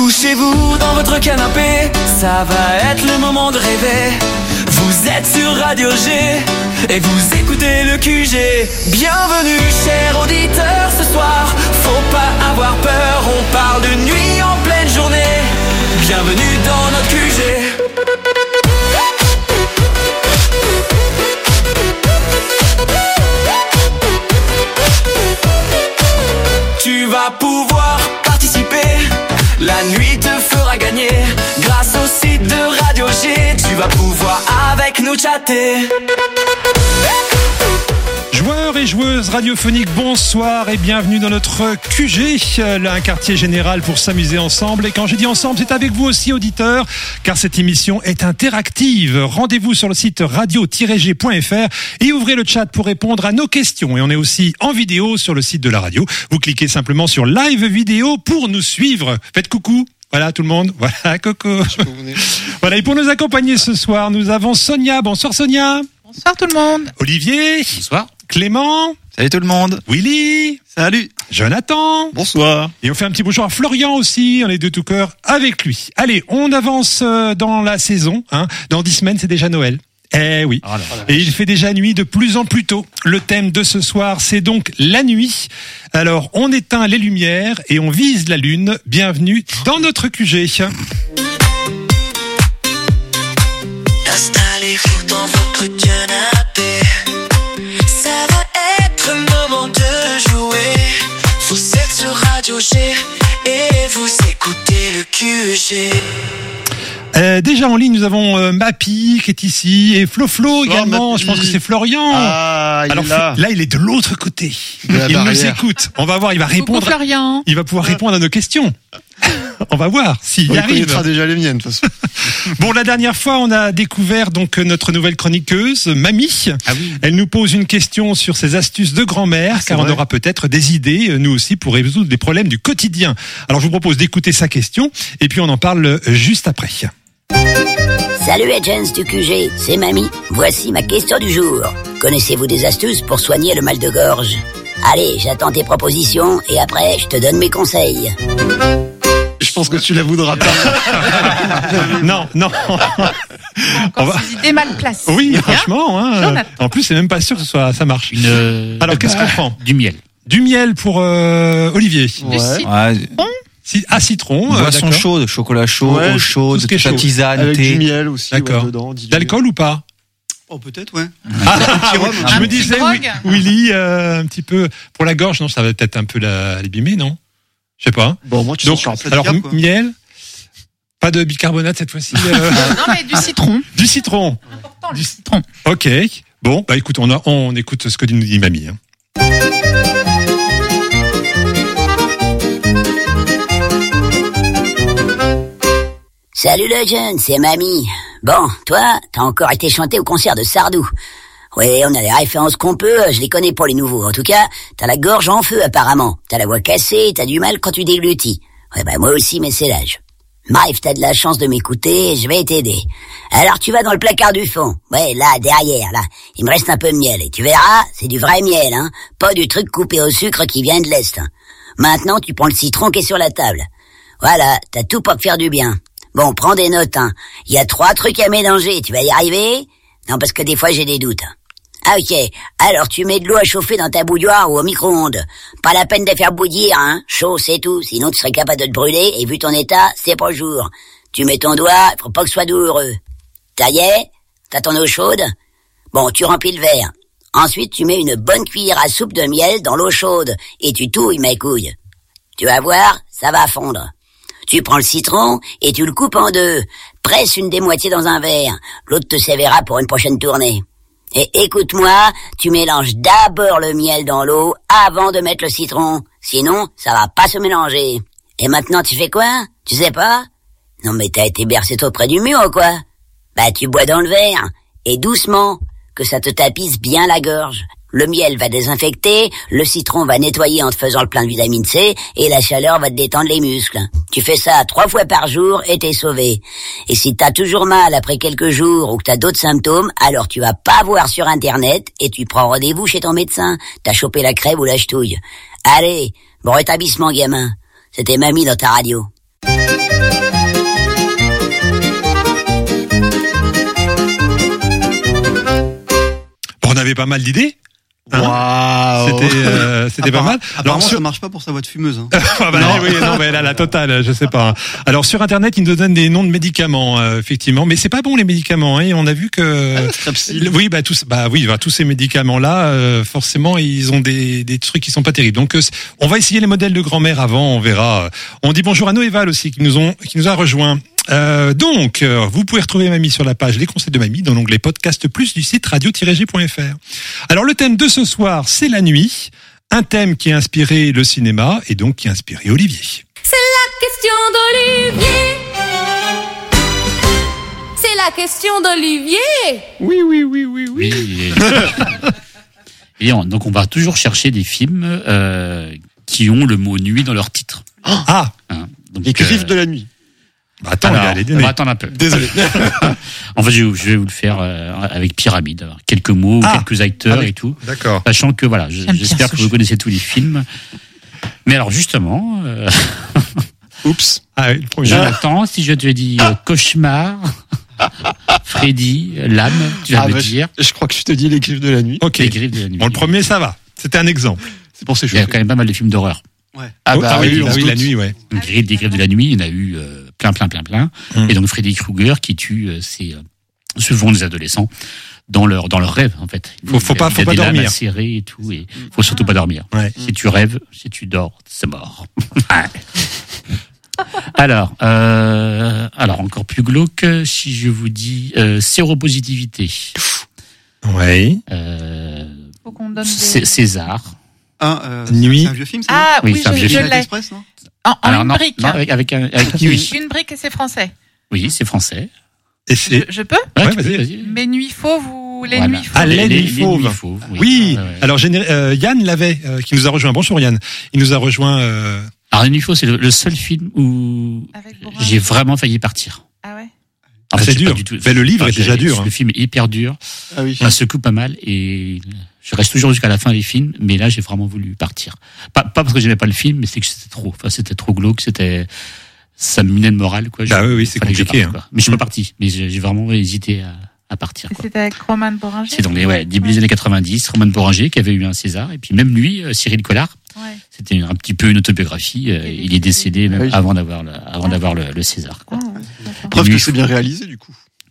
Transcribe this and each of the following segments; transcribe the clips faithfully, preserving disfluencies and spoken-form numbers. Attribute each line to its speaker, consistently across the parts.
Speaker 1: Couchez-vous dans votre canapé, ça va être le moment de rêver. Vous êtes sur Radio G et vous écoutez le Q G. Bienvenue chers auditeurs ce soir, faut pas avoir peur, on parle de nuit en pleine journée. Bienvenue dans notre Q G. Tu vas pouvoir participer, la nuit te fera gagner. Grâce au site de Radio G, tu vas pouvoir avec nous chatter.
Speaker 2: Joueurs et joueuses radiophoniques, bonsoir et bienvenue dans notre Q G, un quartier général pour s'amuser ensemble. Et quand je dis ensemble, c'est avec vous aussi auditeurs, car cette émission est interactive. Rendez-vous sur le site radio tiret g point f r et ouvrez le chat pour répondre à nos questions. Et on est aussi en vidéo sur le site de la radio. Vous cliquez simplement sur live vidéo pour nous suivre. Faites coucou. Voilà tout le monde, voilà Coco. Voilà, et pour nous accompagner ce soir, nous avons Sonia. Bonsoir Sonia.
Speaker 3: Bonsoir tout le monde.
Speaker 2: Olivier.
Speaker 4: Bonsoir.
Speaker 2: Clément.
Speaker 4: Salut tout le monde.
Speaker 2: Willy.
Speaker 4: Salut.
Speaker 2: Jonathan.
Speaker 4: Bonsoir.
Speaker 2: Et on fait un petit bonjour à Florian aussi, on est de tout cœur avec lui. Allez, on avance dans la saison, hein. Dans dix semaines, c'est déjà Noël. Eh oui. Oh là, oh et il fait déjà nuit de plus en plus tôt. Le thème de ce soir, c'est donc la nuit. Alors, on éteint les lumières et on vise la lune. Bienvenue dans notre Q G.
Speaker 1: Installez-vous dans votre canapé. Ça va être le moment de jouer. Vous êtes sur Radio G et vous écoutez le Q G.
Speaker 2: Euh, déjà en ligne, nous avons euh, Mappy qui est ici et Flo Flo également. Mappy. Je pense que c'est Florian.
Speaker 4: Ah, il
Speaker 2: Alors
Speaker 4: est là.
Speaker 2: là, il est de l'autre côté.
Speaker 4: De
Speaker 2: il
Speaker 4: barrière.
Speaker 2: nous écoute. On va voir, il va répondre.
Speaker 3: Coucou Florian.
Speaker 2: Il va pouvoir répondre à nos questions. On va voir s'il y
Speaker 4: On
Speaker 2: arrive.
Speaker 4: connaîtra déjà les miennes de toute façon.
Speaker 2: Bon, la dernière fois, on a découvert donc notre nouvelle chroniqueuse, Mamie.
Speaker 4: Ah oui.
Speaker 2: Elle nous pose une question sur ses astuces de grand-mère, ah, car vrai. On aura peut-être des idées, nous aussi, pour résoudre des problèmes du quotidien. Alors, je vous propose d'écouter sa question, et puis on en parle juste après.
Speaker 5: Salut agents du Q G, c'est Mamie. Voici ma question du jour. Connaissez-vous des astuces pour soigner le mal de gorge? Allez, j'attends tes propositions et après, je te donne mes conseils.
Speaker 4: Je pense que tu la voudras pas.
Speaker 2: Non, non.
Speaker 3: Encore va... ces idées mal placées.
Speaker 2: Oui, bien. Franchement. Hein, en plus, c'est même pas sûr que ce soit, ça marche.
Speaker 6: Une...
Speaker 2: Alors, qu'est-ce qu'on prend?
Speaker 6: Du miel.
Speaker 2: Du miel pour euh, Olivier.
Speaker 3: Ouais. Du citron.
Speaker 2: Si, à citron.
Speaker 6: Boisson
Speaker 2: euh,
Speaker 6: chaude, chocolat chaud,
Speaker 4: ouais,
Speaker 6: eau chaude,
Speaker 2: chaud.
Speaker 6: tisane,
Speaker 4: avec
Speaker 6: thé.
Speaker 4: Du miel aussi.
Speaker 2: D'accord.
Speaker 4: Ouais, dedans,
Speaker 2: d'alcool ou pas?
Speaker 4: Oh, peut-être, ouais.
Speaker 2: Ah, ah,
Speaker 4: rhum,
Speaker 2: je
Speaker 3: un
Speaker 2: me disais, oui, Willy, euh, un petit peu pour la gorge, non, ça va peut-être un peu la, l'abîmer, non? Je sais pas.
Speaker 4: Bon, moi, tu
Speaker 2: Donc,
Speaker 4: sais,
Speaker 2: alors,
Speaker 4: dire,
Speaker 2: miel, pas de bicarbonate cette fois-ci. Euh...
Speaker 3: non, mais du citron.
Speaker 2: Du citron.
Speaker 3: Important, du citron.
Speaker 2: Ok. Bon, bah écoute, on, a, on écoute ce que nous dit Mamie. Hein.
Speaker 5: Salut le jeune, c'est Mamie. Bon, toi, t'as encore été chanté au concert de Sardou. Oui, on a les références qu'on peut, je les connais pour les nouveaux. En tout cas, t'as la gorge en feu apparemment. T'as la voix cassée, t'as du mal quand tu déglutis. Ouais, bah moi aussi, mais c'est l'âge. Bref, t'as de la chance de m'écouter, je vais t'aider. Alors tu vas dans le placard du fond. Ouais, là, derrière, là. Il me reste un peu de miel. Et tu verras, c'est du vrai miel, hein. Pas du truc coupé au sucre qui vient de l'Est. Hein. Maintenant, tu prends le citron qui est sur la table. Voilà, t'as tout pour te faire du bien. Bon, prends des notes, hein. Il y a trois trucs à mélanger, tu vas y arriver? Non, parce que des fois j'ai des doutes. Ah ok, alors tu mets de l'eau à chauffer dans ta bouilloire ou au micro-ondes. Pas la peine de faire bouillir, hein. Chaud, c'est tout, sinon tu serais capable de te brûler, et vu ton état, c'est pas le jour. Tu mets ton doigt, faut pas que ce soit douloureux. Ça y est? T'as ton eau chaude? Bon, tu remplis le verre. Ensuite, tu mets une bonne cuillère à soupe de miel dans l'eau chaude, et tu touilles mes couilles. Tu vas voir, ça va fondre. Tu prends le citron et tu le coupes en deux. Presse une des moitiés dans un verre. L'autre te servira pour une prochaine tournée. Et écoute-moi, tu mélanges d'abord le miel dans l'eau avant de mettre le citron. Sinon, ça va pas se mélanger. Et maintenant, tu fais quoi? Tu sais pas? Non mais t'as été bercé tôt près du mur ou quoi? Bah tu bois dans le verre. Et doucement, que ça te tapisse bien la gorge. Le miel va désinfecter, le citron va nettoyer en te faisant le plein de vitamine C, et la chaleur va te détendre les muscles. Tu fais ça trois fois par jour et t'es sauvé. Et si t'as toujours mal après quelques jours ou que t'as d'autres symptômes, alors tu vas pas voir sur internet et tu prends rendez-vous chez ton médecin. T'as chopé la crève ou la ch'touille. Allez, bon rétablissement gamin. C'était Mamie dans ta radio.
Speaker 2: Bon, on avait pas mal d'idées. Hein
Speaker 4: Waouh.
Speaker 2: C'était, euh, c'était pas
Speaker 4: Appara-
Speaker 2: mal.
Speaker 4: Apparemment,
Speaker 2: sur-
Speaker 4: ça marche pas pour sa voix de fumeuse. Hein.
Speaker 2: Ah bah, oui, non, mais là, la totale, je sais pas. Alors, sur Internet, ils nous donnent des noms de médicaments, euh, effectivement. Mais c'est pas bon, les médicaments, hein. On a vu que,
Speaker 4: Strepsil.
Speaker 2: oui, bah, tous, bah, oui, bah, tous ces médicaments-là, euh, forcément, ils ont des, des trucs qui sont pas terribles. Donc, euh, on va essayer les modèles de grand-mère avant, on verra. On dit bonjour à Noéval aussi, qui nous ont, qui nous a rejoint. Euh, donc, euh, vous pouvez retrouver Mamie sur la page Les Conseils de Mamie dans l'onglet Podcast Plus du site radio tiret g point f r. Alors, le thème de ce soir, c'est la nuit. Un thème qui a inspiré le cinéma et donc qui a inspiré Olivier.
Speaker 6: C'est la question d'Olivier. C'est la question d'Olivier.
Speaker 4: Oui, oui, oui, oui, oui.
Speaker 7: Oui. Et, et on- donc on va toujours chercher des films euh, qui ont le mot nuit dans leur titre.
Speaker 2: Ah,
Speaker 7: Hein. Donc,
Speaker 4: Les griffes
Speaker 7: euh,
Speaker 4: de la nuit.
Speaker 2: bah attends,
Speaker 7: alors,
Speaker 2: il y a les
Speaker 7: on
Speaker 2: données.
Speaker 7: va attendre un peu.
Speaker 4: Désolé.
Speaker 7: En fait, je, je vais vous le faire euh, avec Pyramide. Alors, quelques mots,
Speaker 2: Ah.
Speaker 7: quelques acteurs
Speaker 2: Avec-
Speaker 7: et tout.
Speaker 2: D'accord.
Speaker 7: Sachant que voilà, je-
Speaker 3: J'aime bien
Speaker 7: j'espère
Speaker 3: ce
Speaker 7: que
Speaker 3: jeu.
Speaker 7: vous connaissez tous les films. Mais alors justement, euh,
Speaker 4: Oups.
Speaker 2: Ah, oui, le premier.
Speaker 7: Jonathan, si je te dis euh, cauchemar, Freddy, l'âme, tu vas
Speaker 4: Ah,
Speaker 7: me
Speaker 4: bah,
Speaker 7: dire
Speaker 4: je, je crois que je te dis les griffes de la nuit.
Speaker 2: Ok.
Speaker 7: les griffes de la nuit.
Speaker 2: Bon, le premier, ça va. C'était un exemple.
Speaker 4: C'est pour ces
Speaker 7: Il y a
Speaker 4: choses.
Speaker 7: quand même pas mal de films d'horreur.
Speaker 4: Ouais.
Speaker 2: Ah,
Speaker 4: bah
Speaker 2: oui,
Speaker 4: oui, on se
Speaker 2: oui,
Speaker 4: doute.
Speaker 2: la nuit, ouais.
Speaker 7: Donc, Griffes, des griffes de la nuit, il y en a eu euh, plein, plein, plein, plein.
Speaker 2: Mm.
Speaker 7: Et donc Freddy Krueger qui tue euh, ces euh, souvent des adolescents dans leur dans leur rêve en fait.
Speaker 2: Faut- faut
Speaker 7: Il y a-
Speaker 2: pas-
Speaker 7: il y
Speaker 2: faut
Speaker 7: a
Speaker 2: pas
Speaker 7: des lames
Speaker 2: dormir.
Speaker 7: acérées et tout, et faut surtout pas dormir.
Speaker 2: Ouais.
Speaker 7: Si tu rêves, si tu dors, c'est mort. alors, euh, alors encore plus glauque, si je vous dis euh, séropositivité,
Speaker 2: Ouais.
Speaker 7: euh,
Speaker 3: Faut qu'on donne
Speaker 7: Cé-
Speaker 3: des...
Speaker 7: César.
Speaker 4: Ah, euh,
Speaker 2: Nuit.
Speaker 4: C'est un vieux film, ça.
Speaker 3: Ah
Speaker 7: Oui,
Speaker 3: oui,
Speaker 7: c'est un
Speaker 3: je,
Speaker 7: vieux
Speaker 3: je
Speaker 7: film.
Speaker 3: l'ai.
Speaker 4: Express, non
Speaker 3: En, en
Speaker 7: Alors
Speaker 3: une
Speaker 7: non,
Speaker 3: brique.
Speaker 7: non, avec avec un avec oui,
Speaker 3: Une brique et c'est français.
Speaker 7: oui, c'est français.
Speaker 2: Et
Speaker 3: Je,
Speaker 2: c'est.
Speaker 3: je peux
Speaker 7: Ouais,
Speaker 2: Ouais,
Speaker 7: tu peux,
Speaker 2: vas-y.
Speaker 7: vas-y.
Speaker 3: Mes nuits fauves ou les
Speaker 7: Voilà.
Speaker 3: nuits fauves
Speaker 2: Ah, les nuits fauves.
Speaker 7: fauves,
Speaker 2: Oui.
Speaker 7: Ouais, ouais.
Speaker 2: Alors, géné- euh, Yann l'avait, euh, qui nous a rejoint. Bonjour Yann. Il nous a rejoint. Euh...
Speaker 7: Alors, Les Nuits Fauves, c'est le, le seul film où
Speaker 3: Avec Borin.
Speaker 7: j'ai vraiment failli partir.
Speaker 3: Ah ouais.
Speaker 7: En
Speaker 2: Ah,
Speaker 7: fait,
Speaker 2: c'est
Speaker 7: je sais
Speaker 2: dur.
Speaker 7: pas du tout-
Speaker 2: Mais le livre est
Speaker 7: j'ai-
Speaker 2: déjà dur, hein.
Speaker 7: Le film est hyper dur.
Speaker 4: Ah oui.
Speaker 7: Ça secoue pas mal et je reste toujours jusqu'à la fin des films, mais là, j'ai vraiment voulu partir. Pas, pas parce que j'aimais pas le film, mais c'est que c'était trop. Enfin, c'était trop glauque, c'était, ça me minait le moral, quoi.
Speaker 2: Bah
Speaker 7: Je-
Speaker 2: oui, oui, c'est
Speaker 7: fallait que je
Speaker 2: compliqué,
Speaker 7: parte,
Speaker 2: hein.
Speaker 7: quoi. Mais je suis
Speaker 2: Mm.
Speaker 7: pas parti. Mais j'ai j'ai vraiment hésité à, à partir,
Speaker 3: Et
Speaker 7: quoi.
Speaker 3: c'était avec Roman Boringer.
Speaker 7: C'est dans les, ouais, début des années quatre-vingt-dix, Roman Boringer qui avait eu un César, et puis même lui, euh, Cyril Collard,
Speaker 3: Ouais.
Speaker 7: c'était un petit peu une autobiographie. euh, il est décédé même
Speaker 4: Oui.
Speaker 7: avant d'avoir le, avant d'avoir le, le César, quoi.
Speaker 3: Ah, d'accord.
Speaker 4: Preuve
Speaker 7: Les
Speaker 4: que
Speaker 7: nuits
Speaker 4: c'est bien réalisé, du coup.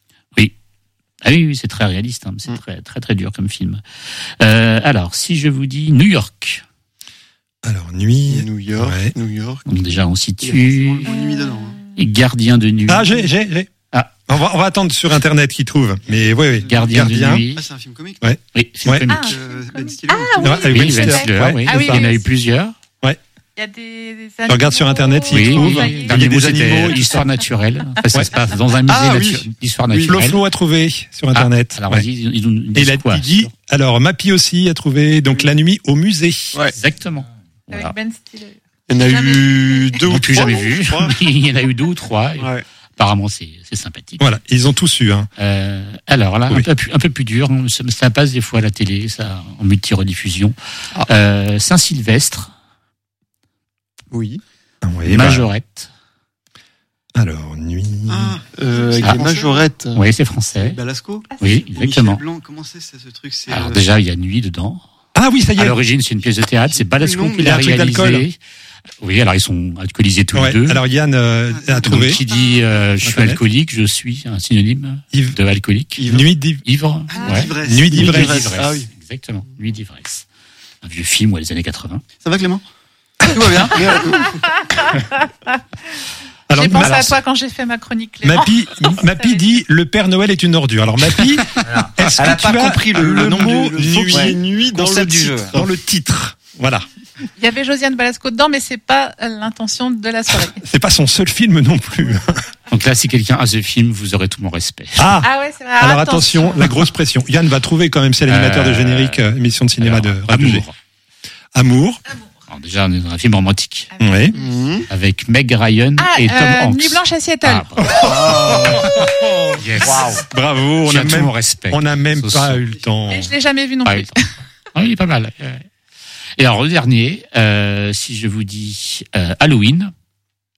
Speaker 7: Ah oui, oui, c'est très réaliste, hein, c'est
Speaker 4: Mm.
Speaker 7: très, très, très dur comme film. Euh, alors, si je vous dis New York,
Speaker 2: Alors, nuit.
Speaker 4: New York,
Speaker 2: Ouais.
Speaker 4: New York.
Speaker 7: donc déjà on
Speaker 4: Il y a
Speaker 7: situe
Speaker 4: forcément le mot nuit dedans. hein.
Speaker 7: et Gardien de nuit.
Speaker 2: Ah, j'ai, j'ai, j'ai.
Speaker 7: Ah.
Speaker 2: On va, on va attendre sur Internet qui trouve. Mais oui, oui.
Speaker 7: Gardien, de nuit.
Speaker 4: Ah, c'est un film comique.
Speaker 2: Ouais.
Speaker 7: Oui, film
Speaker 2: Ouais.
Speaker 7: comique.
Speaker 3: Ah,
Speaker 4: Euh, Ben
Speaker 3: comique.
Speaker 4: Stiller.
Speaker 3: Ah,
Speaker 2: Ouais, avec
Speaker 7: Oui,
Speaker 2: Ben
Speaker 7: Ben
Speaker 2: Stiller.
Speaker 7: Stiller,
Speaker 2: Ouais.
Speaker 7: oui.
Speaker 3: Ah oui,
Speaker 7: il y en
Speaker 3: oui,
Speaker 7: a
Speaker 3: oui.
Speaker 7: eu plusieurs.
Speaker 3: Il y a des, des
Speaker 2: Je regarde sur Internet s'il
Speaker 7: Oui,
Speaker 2: trouve.
Speaker 7: oui.
Speaker 3: Ça y est.
Speaker 7: Dernier
Speaker 2: Il y a
Speaker 7: mot,
Speaker 2: des animaux,
Speaker 7: c'était
Speaker 2: tout
Speaker 7: Histoire naturelle. Enfin, ça
Speaker 2: Ouais.
Speaker 7: se passe dans un musée
Speaker 4: Ah,
Speaker 7: natu-
Speaker 4: oui.
Speaker 7: d'histoire
Speaker 2: Oui, Flo
Speaker 7: naturelle.
Speaker 2: Flo a trouvé sur Internet.
Speaker 7: Ah, alors
Speaker 2: Ouais.
Speaker 7: vas-y, ils, ils nous
Speaker 2: Et il
Speaker 7: disent
Speaker 2: a
Speaker 7: quoi
Speaker 2: il dit, alors, Mappy aussi a trouvé, donc la nuit au musée.
Speaker 4: Ouais.
Speaker 7: Exactement. Voilà.
Speaker 3: Avec Ben Stiller.
Speaker 4: Il y en a
Speaker 3: Jamais
Speaker 4: eu deux ou
Speaker 7: Non plus
Speaker 4: trois.
Speaker 7: jamais vu.
Speaker 4: je crois.
Speaker 7: Il y en a eu deux ou trois. et
Speaker 4: Ouais.
Speaker 7: Apparemment, c'est c'est sympathique.
Speaker 2: Voilà, ils ont tous eu, hein.
Speaker 7: Euh, alors là,
Speaker 2: Oui.
Speaker 7: un, peu plus, un peu plus dur, hein, ça, ça passe des fois à la télé, ça en multi-rediffusion.
Speaker 4: Ah.
Speaker 7: Euh, Saint-Sylvestre,
Speaker 4: Oui.
Speaker 2: Oui, bah,
Speaker 7: Majorette,
Speaker 2: alors, nuit.
Speaker 4: Ah, euh, avec
Speaker 7: Ah.
Speaker 4: les majorettes.
Speaker 7: oui c'est français,
Speaker 4: Balasco.
Speaker 7: oui exactement.
Speaker 4: Michel Blanc, comment c'est ça, ce truc? C'est,
Speaker 7: Alors
Speaker 4: euh,
Speaker 7: déjà, il y a Nuit dedans.
Speaker 2: Ah oui, ça y
Speaker 7: À
Speaker 2: est.
Speaker 7: l'origine, c'est une pièce de théâtre, c'est Balasco
Speaker 4: Non,
Speaker 7: qui
Speaker 4: mais
Speaker 2: il y a
Speaker 7: l'a
Speaker 2: un truc d'alcool.
Speaker 7: réalisé. Oui, alors ils sont alcoolisés tous
Speaker 2: Ouais.
Speaker 7: les deux.
Speaker 2: Alors, Yann euh, a
Speaker 7: Donc,
Speaker 2: trouvé.
Speaker 7: qui dit euh, je suis
Speaker 2: Internet.
Speaker 7: alcoolique, je suis un synonyme
Speaker 2: Yves.
Speaker 7: de alcoolique.
Speaker 4: Ivre.
Speaker 2: Nuit d'iv-
Speaker 7: Ivre,
Speaker 4: Ah,
Speaker 7: ouais.
Speaker 4: d'ivresse.
Speaker 2: Nuit d'ivresse.
Speaker 7: d'ivresse.
Speaker 4: Ah oui.
Speaker 7: Exactement, Nuit d'ivresse. Un vieux film ouais, des années quatre-vingts.
Speaker 4: Ça va, Clément?
Speaker 3: Tout va bien.
Speaker 2: Alors,
Speaker 3: J'ai pensé
Speaker 2: alors,
Speaker 3: à toi quand j'ai fait ma chronique, Clément.
Speaker 2: Mappy, Mappy dit le Père Noël est une ordure. Alors Mappy, est-ce
Speaker 8: Elle
Speaker 2: que
Speaker 8: a
Speaker 2: tu
Speaker 8: pas
Speaker 2: as
Speaker 8: compris le- le nom
Speaker 2: mot
Speaker 8: du- le
Speaker 2: nuit,
Speaker 8: faut qu'il y ait
Speaker 4: nuit dans
Speaker 8: concept
Speaker 4: le
Speaker 8: du
Speaker 4: titre.
Speaker 8: jeu.
Speaker 2: dans le titre? Voilà.
Speaker 3: Il y avait Josiane Balasco dedans, mais c'est pas l'intention de la soirée.
Speaker 2: C'est pas son seul film non plus.
Speaker 7: Donc là, si quelqu'un a ce film, vous aurez tout mon respect.
Speaker 2: Ah.
Speaker 3: Ah ouais, c'est vrai.
Speaker 2: Alors attention, la grosse pression. Yann va trouver quand même, c'est l'animateur de
Speaker 7: Euh,
Speaker 2: générique, euh, émission de cinéma
Speaker 7: Alors,
Speaker 2: de Radio G.
Speaker 7: Amour.
Speaker 2: Amour.
Speaker 7: Alors déjà, on est dans un film romantique
Speaker 2: Oui.
Speaker 4: Mhm.
Speaker 7: avec Meg Ryan
Speaker 3: Ah,
Speaker 7: et Tom
Speaker 3: euh,
Speaker 7: Hanks.
Speaker 3: Nuit blanche à Seattle.
Speaker 7: Ah, bravo. Yes.
Speaker 2: Bravo. On
Speaker 7: Qui
Speaker 2: a
Speaker 7: a tout
Speaker 2: même,
Speaker 7: mon respect.
Speaker 2: on a même
Speaker 7: Ce
Speaker 2: pas
Speaker 7: sont-
Speaker 2: eu le temps.
Speaker 3: Et je l'ai jamais vu non
Speaker 7: Pas eu
Speaker 3: plus.
Speaker 7: le temps. Ah, il est pas mal. Ouais. Et alors le dernier, euh, si je vous dis euh, Halloween,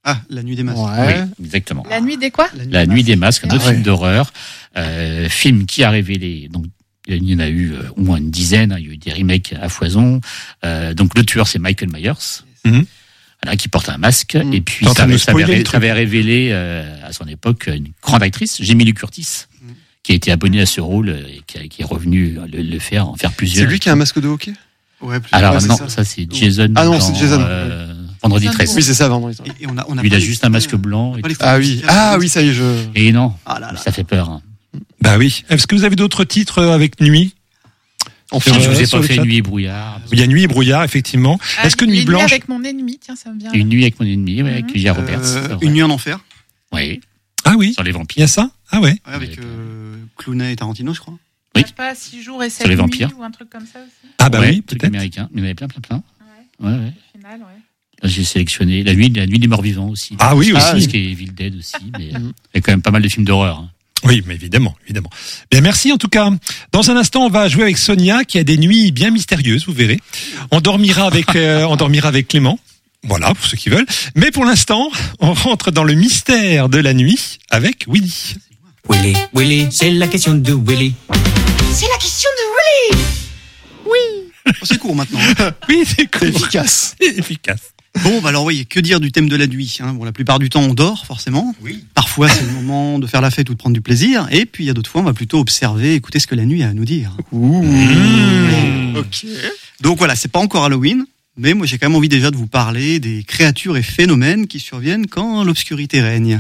Speaker 4: Ah, La Nuit des Masques.
Speaker 8: Ouais.
Speaker 7: Oui, exactement.
Speaker 3: La nuit des quoi?
Speaker 7: La Nuit des Masques, un autre
Speaker 8: Ah ouais.
Speaker 7: film d'horreur, euh, film qui a révélé. Donc, il y en a eu euh, au moins une dizaine. Hein, il y a eu des remakes à foison. Euh, donc, le tueur, c'est Michael Myers,
Speaker 2: Mhm.
Speaker 7: voilà, qui porte un masque.
Speaker 8: Mhm.
Speaker 7: Et puis,
Speaker 2: T'es en
Speaker 7: ça
Speaker 2: train de
Speaker 7: avait,
Speaker 2: nous
Speaker 7: ça avait,
Speaker 2: spoiler le
Speaker 7: ça
Speaker 2: truc.
Speaker 7: avait révélé euh, à son époque une grande actrice, Jamie Lee Curtis,
Speaker 4: Mhm.
Speaker 7: qui a été abonnée à ce rôle et qui, a- qui est revenue le, le faire, en faire plusieurs.
Speaker 8: C'est lui qui a un masque de hockey?
Speaker 4: Ouais, plus
Speaker 7: Alors
Speaker 8: Ouais, c'est
Speaker 7: non,
Speaker 8: ça.
Speaker 7: ça, c'est Jason.
Speaker 8: Ah non,
Speaker 7: dans,
Speaker 8: c'est Jason.
Speaker 7: euh, Vendredi
Speaker 3: Jason
Speaker 7: treize.
Speaker 3: Bourne.
Speaker 8: Oui, c'est ça, vendredi.
Speaker 4: Et, et on a, on a
Speaker 7: Lui, il
Speaker 4: pas
Speaker 7: a
Speaker 4: les
Speaker 7: juste un
Speaker 4: photos,
Speaker 7: masque blanc. Et,
Speaker 4: pas les
Speaker 7: tout.
Speaker 4: photos
Speaker 8: Ah oui,
Speaker 4: musicales.
Speaker 8: ah oui, ça y est, je.
Speaker 7: et non,
Speaker 4: Ah là là.
Speaker 7: ça fait peur. Hein.
Speaker 2: Bah oui. Est-ce que vous avez d'autres titres avec nuit?
Speaker 8: En
Speaker 2: Sur,
Speaker 7: Je
Speaker 8: film.
Speaker 2: euh,
Speaker 7: vous ai
Speaker 2: sur
Speaker 7: pas
Speaker 2: le
Speaker 7: fait
Speaker 2: chat.
Speaker 7: Nuit et brouillard.
Speaker 2: Il y a nuit et brouillard, effectivement.
Speaker 3: Ah,
Speaker 2: Est-ce que
Speaker 3: une
Speaker 2: Nuit Blanche?
Speaker 3: avec mon ennemi, tiens, ça me vient.
Speaker 7: Une nuit avec mon ennemi, ouais, avec
Speaker 3: Mhm.
Speaker 7: Julia
Speaker 4: Euh,
Speaker 7: Roberts.
Speaker 4: Une nuit en enfer.
Speaker 7: Oui,
Speaker 2: Ah oui.
Speaker 7: sur les
Speaker 2: Il y
Speaker 7: vampires.
Speaker 2: a ça? Ah ouais.
Speaker 4: Ouais, avec euh, Clooney et Tarantino, je crois.
Speaker 7: Oui.
Speaker 3: Il y a pas six jours et sept
Speaker 7: les
Speaker 3: nuits
Speaker 7: vampires.
Speaker 3: ou un truc comme ça aussi.
Speaker 2: Ah bah
Speaker 7: Ouais,
Speaker 2: oui,
Speaker 7: truc
Speaker 2: peut-être.
Speaker 7: américain. Il y en avait plein, plein, plein.
Speaker 3: Ouais.
Speaker 7: Ouais, ouais.
Speaker 3: Au final, ouais.
Speaker 7: Là, j'ai sélectionné la nuit, la nuit des morts vivants aussi.
Speaker 2: Ah oui,
Speaker 7: Parce
Speaker 2: aussi.
Speaker 7: qu'il y a Evil Dead aussi, mais
Speaker 8: Mhm.
Speaker 7: il y a quand même pas mal de films d'horreur. hein.
Speaker 2: Oui, mais évidemment, évidemment. Bien, merci en tout cas. Dans un instant, on va jouer avec Sonia, qui a des nuits bien mystérieuses, vous verrez. On dormira avec, euh, on dormira avec Clément. Voilà, pour ceux qui veulent. Mais pour l'instant, on rentre dans le mystère de la nuit avec Willy.
Speaker 1: Willy, Willy, c'est la question de Willy.
Speaker 6: C'est la question de Willy.
Speaker 4: Oh, c'est court maintenant.
Speaker 2: Oui, c'est cool.
Speaker 8: Efficace.
Speaker 2: C'est efficace.
Speaker 4: Bon, bah alors oui, que dire du thème de la nuit, hein. Bon, la plupart du temps, on dort, forcément.
Speaker 1: Oui.
Speaker 4: Parfois, c'est le moment de faire la fête ou de prendre du plaisir. Et puis, il y a d'autres fois, on va plutôt observer, écouter ce que la nuit a à nous dire.
Speaker 8: Ouh.
Speaker 2: Mmh.
Speaker 8: Ok.
Speaker 4: Donc voilà, c'est pas encore Halloween, mais moi, j'ai quand même envie déjà de vous parler des créatures et phénomènes qui surviennent quand l'obscurité règne.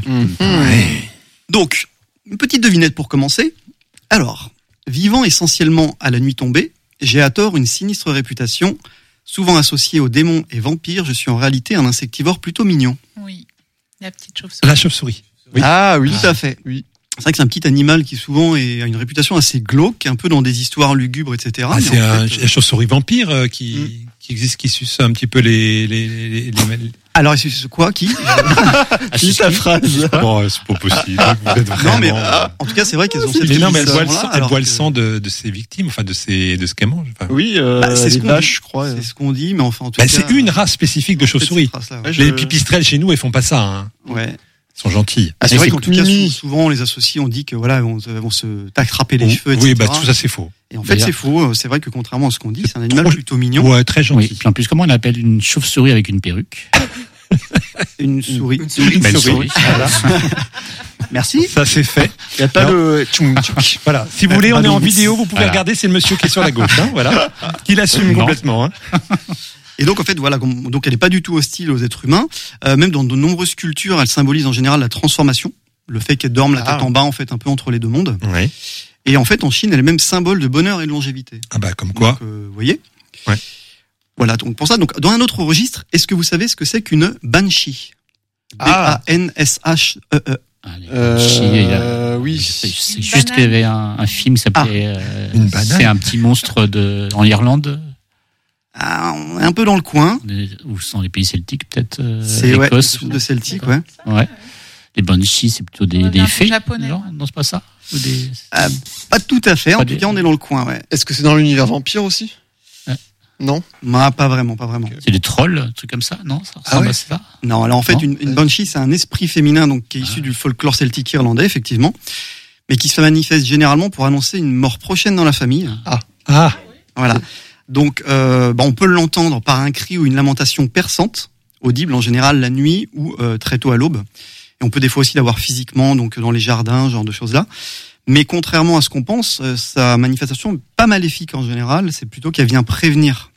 Speaker 4: Donc, une petite devinette pour commencer. Alors, vivant essentiellement à la nuit tombée, j'ai à tort une sinistre réputation. Souvent associée aux démons et vampires, je suis en réalité un insectivore plutôt mignon.
Speaker 3: Oui. La petite chauve-souris.
Speaker 2: La chauve-souris. Oui.
Speaker 8: Ah oui.
Speaker 4: Tout à fait.
Speaker 8: Oui.
Speaker 4: C'est vrai que c'est un petit animal qui souvent est- a une réputation assez glauque, un peu dans des histoires lugubres, et cetera.
Speaker 2: Ah,
Speaker 4: Mais
Speaker 2: c'est
Speaker 4: en
Speaker 2: un,
Speaker 4: fait,
Speaker 2: la chauve-souris vampire euh, qui,
Speaker 4: Mm.
Speaker 2: qui existe, qui suce un petit peu les, les, les, les, les-
Speaker 4: Alors, c'est c'est quoi qui
Speaker 8: Dis ta phrase.
Speaker 2: Bon, c'est pas possible. Vous êtes vraiment...
Speaker 4: Non, mais euh, en tout cas, c'est vrai qu'elles ont cette
Speaker 2: Mais non, mais elle boit le
Speaker 4: réputation-là,
Speaker 2: sang, elle
Speaker 4: alors
Speaker 2: boit le
Speaker 4: que
Speaker 2: sang de, de ses victimes, enfin de ses, de ce qu'elle mange. Enfin,
Speaker 8: Oui, euh,
Speaker 4: Bah, c'est ce
Speaker 8: les
Speaker 4: qu'on
Speaker 8: vaches,
Speaker 4: dit.
Speaker 8: je crois.
Speaker 4: C'est ce qu'on dit, mais enfin, en tout
Speaker 2: bah,
Speaker 4: cas.
Speaker 2: c'est une race spécifique de
Speaker 4: en fait,
Speaker 2: chauve-souris.
Speaker 4: cette race-là, ouais.
Speaker 8: Ouais, je-
Speaker 2: Les pipistrelles chez nous, elles font pas ça. Hein.
Speaker 4: Ouais.
Speaker 2: Elles sont gentilles.
Speaker 4: Ah, c'est
Speaker 8: Et
Speaker 4: vrai
Speaker 8: c'est
Speaker 4: qu'en tout cas,
Speaker 8: Mimi.
Speaker 4: sou- souvent, on les associe, on dit que voilà, on, se- vont se t'attraper les
Speaker 2: Oui,
Speaker 4: cheveux, et
Speaker 2: oui,
Speaker 4: cetera.
Speaker 2: bah tout ça c'est faux.
Speaker 4: Et en fait,
Speaker 7: D'ailleurs.
Speaker 4: c'est faux. C'est vrai que contrairement à ce qu'on dit, c'est un animal
Speaker 2: Trop-
Speaker 4: plutôt mignon.
Speaker 2: Ouais, très
Speaker 7: Oui,
Speaker 2: gentil.
Speaker 7: puis en plus, comment on appelle une chauve-souris avec une perruque?
Speaker 4: Une souris.
Speaker 7: Une belle souris.
Speaker 4: Merci.
Speaker 2: Ça c'est fait.
Speaker 8: Il n'y a pas
Speaker 2: Alors-
Speaker 8: le tchoum tchouk.
Speaker 2: Voilà. Si vous voulez, on est en vidéo, vous pouvez
Speaker 7: Voilà.
Speaker 2: regarder. C'est le monsieur qui est sur la gauche. Hein, voilà. Qui l'assume
Speaker 7: Non.
Speaker 2: complètement. Hein.
Speaker 4: Et donc en fait voilà, comme- donc elle n'est pas du tout hostile aux êtres humains. Euh, même dans de nombreuses cultures, elle symbolise en général la transformation, le fait qu'elle dorme la tête
Speaker 8: Ah.
Speaker 4: en bas en fait un peu entre les deux mondes.
Speaker 2: Ouais.
Speaker 4: Et en fait en Chine, elle est même symbole de bonheur et de longévité.
Speaker 2: Ah bah comme quoi.
Speaker 4: Donc, euh, vous voyez.
Speaker 2: Ouais.
Speaker 4: Voilà donc pour ça donc dans un autre registre, est-ce que vous savez ce que c'est qu'une banshee? B
Speaker 8: Ah.
Speaker 4: A N S H E E.
Speaker 7: Allez,
Speaker 8: Euh,
Speaker 7: chier, il y a-
Speaker 8: oui.
Speaker 7: C'est c'est
Speaker 3: Une
Speaker 7: juste qu'il y
Speaker 3: banane.
Speaker 7: avait un, un film qui s'appelait. euh,
Speaker 2: Une banane.
Speaker 7: C'est un petit monstre de en Irlande,
Speaker 4: Ah, on est un peu dans le coin.
Speaker 7: ou sont les pays celtiques peut-être. euh,
Speaker 4: C'est ouais,
Speaker 7: Écosse.
Speaker 4: quelque chose de celtique, ouais.
Speaker 7: Ouais. Les banshees, c'est plutôt des,
Speaker 3: Ouais,
Speaker 7: des
Speaker 3: un peu
Speaker 7: fées.
Speaker 3: japonais,
Speaker 7: Non,
Speaker 3: ouais.
Speaker 7: non, c'est pas ça. Ou des...
Speaker 4: Ah, pas tout à fait. En
Speaker 7: Pas
Speaker 4: tout
Speaker 7: des-
Speaker 4: cas, on est dans le coin, ouais.
Speaker 8: Est-ce que c'est dans l'univers vampire aussi?
Speaker 7: Ouais.
Speaker 8: Non.
Speaker 4: Ah, pas vraiment, pas vraiment.
Speaker 7: C'est des trolls, un truc comme ça, non? Ça
Speaker 8: Ah
Speaker 7: ressemble
Speaker 8: ouais
Speaker 7: à ça.
Speaker 4: Non, alors en fait,
Speaker 7: Non.
Speaker 4: une, une banshee, c'est un esprit féminin donc qui est issu du folklore celtique irlandais, effectivement, mais qui se manifeste généralement pour annoncer une mort prochaine dans la famille.
Speaker 2: Ah.
Speaker 4: Voilà. Donc, euh, bah, on peut l'entendre par un cri ou une lamentation perçante, audible en général la nuit ou euh, très tôt à l'aube. Et on peut des fois aussi l'avoir physiquement, donc dans les jardins, ce genre de choses-là. Mais contrairement à ce qu'on pense, euh, sa manifestation est pas maléfique en général. C'est plutôt qu'elle vient prévenir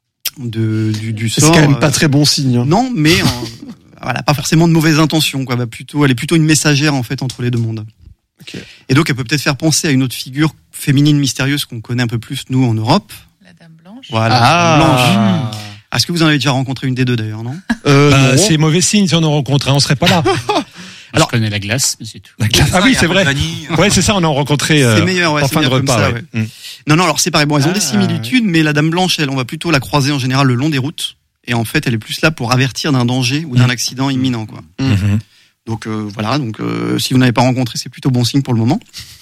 Speaker 4: de, du, du
Speaker 8: C'est
Speaker 4: sort.
Speaker 8: quand même
Speaker 4: euh,
Speaker 8: pas très bon signe. hein.
Speaker 4: Non, mais euh, voilà, pas forcément de mauvaises intentions. Quoi. Va plutôt, elle est plutôt une messagère en fait entre les deux mondes.
Speaker 8: Ok.
Speaker 4: Et donc, elle peut peut-être faire penser à une autre figure féminine mystérieuse qu'on connaît un peu plus nous en Europe.
Speaker 3: La dame blanche.
Speaker 4: Voilà,
Speaker 8: Ah.
Speaker 4: Blanche. Est-ce que vous en avez déjà rencontré une des deux d'ailleurs, non?
Speaker 8: Euh,
Speaker 2: Bah,
Speaker 8: non.
Speaker 2: c'est mauvais signe si on en rencontre un, on serait pas là.
Speaker 7: Alors,
Speaker 4: Alors-
Speaker 7: je connais la glace, mais c'est tout.
Speaker 2: Ah oui, c'est vrai. Ouais, c'est ça, on en a rencontré euh,
Speaker 4: C'est meilleur, ouais,
Speaker 2: en
Speaker 4: c'est
Speaker 2: fin de
Speaker 4: meilleur comme
Speaker 2: repas.
Speaker 4: ça,
Speaker 2: ouais.
Speaker 4: ouais.
Speaker 2: Mm.
Speaker 4: Non, non. Alors c'est pareil. Bon, elles ont
Speaker 8: Ah,
Speaker 4: des similitudes, mais la Dame Blanche, elle, on va plutôt la croiser en général le long des routes. Et en fait, elle est plus là pour avertir d'un danger ou d'un
Speaker 2: Mm.
Speaker 4: accident imminent, quoi.
Speaker 2: Mhm.
Speaker 4: Donc euh, voilà. Donc euh, si vous n'avez pas rencontré, c'est plutôt bon signe pour le moment.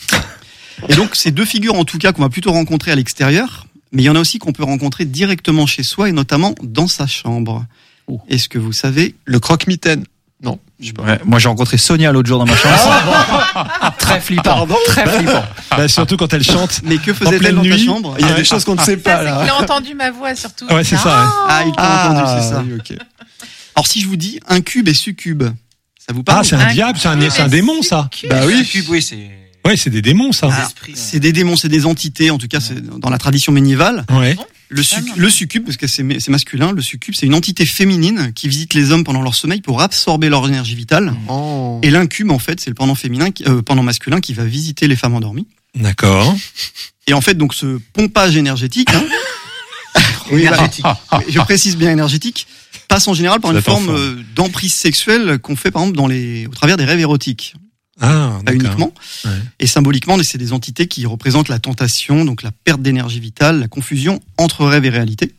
Speaker 4: Et donc ces deux figures, en tout cas, qu'on va plutôt rencontrer à l'extérieur, mais il y en a aussi qu'on peut rencontrer directement chez soi et notamment dans sa chambre.
Speaker 7: Oh.
Speaker 4: Est-ce que vous savez?
Speaker 8: Le croque-mitaine.
Speaker 9: Je sais pas. Ouais, moi, j'ai rencontré Sonia l'autre jour dans ma chambre. Très flippant. Pardon très flippant.
Speaker 2: Bah, surtout quand elle chante.
Speaker 4: Mais que faisait-elle dans ta chambre?
Speaker 8: Il y a des choses qu'on ne sait pas,
Speaker 3: Ça, c'est
Speaker 8: là.
Speaker 3: qu'il a entendu ma voix, surtout.
Speaker 2: Ouais, c'est ça. Ouais.
Speaker 4: Ah, il t'a
Speaker 8: Ah,
Speaker 4: entendu, c'est ça.
Speaker 8: oui, ok.
Speaker 4: Alors, si je vous dis incube et succube, ça vous parle?
Speaker 2: Ah, c'est un
Speaker 3: Un
Speaker 2: diable, c'est un,
Speaker 3: cube
Speaker 2: c'est un
Speaker 3: et
Speaker 2: démon, ça.
Speaker 3: succube.
Speaker 8: Bah oui.
Speaker 9: Cube, oui, c'est.
Speaker 2: Ouais, c'est des démons, ça.
Speaker 4: Ah, c'est des démons, c'est des entités, en tout cas, c'est dans la tradition médiévale.
Speaker 2: Ouais.
Speaker 4: Le, suc- le succube, parce que c'est, c'est masculin, le succube, c'est une entité féminine qui visite les hommes pendant leur sommeil pour absorber leur énergie vitale.
Speaker 8: Oh.
Speaker 4: Et l'incube, en fait, c'est le pendant féminin, qui- euh, pendant masculin qui va visiter les femmes endormies.
Speaker 2: D'accord.
Speaker 4: Et en fait, donc, ce pompage énergétique, hein, oui,
Speaker 9: Énergétique.
Speaker 4: bah, je précise bien énergétique, passe en général par
Speaker 2: Ça
Speaker 4: une
Speaker 2: doit être
Speaker 4: forme
Speaker 2: en
Speaker 4: euh, d'emprise sexuelle qu'on fait, par exemple, dans les, au travers des rêves érotiques.
Speaker 2: Ah,
Speaker 4: Pas
Speaker 2: d'accord.
Speaker 4: uniquement.
Speaker 2: Ouais.
Speaker 4: Et symboliquement, c'est des entités qui représentent la tentation, donc la perte d'énergie vitale, la confusion entre rêve et réalité.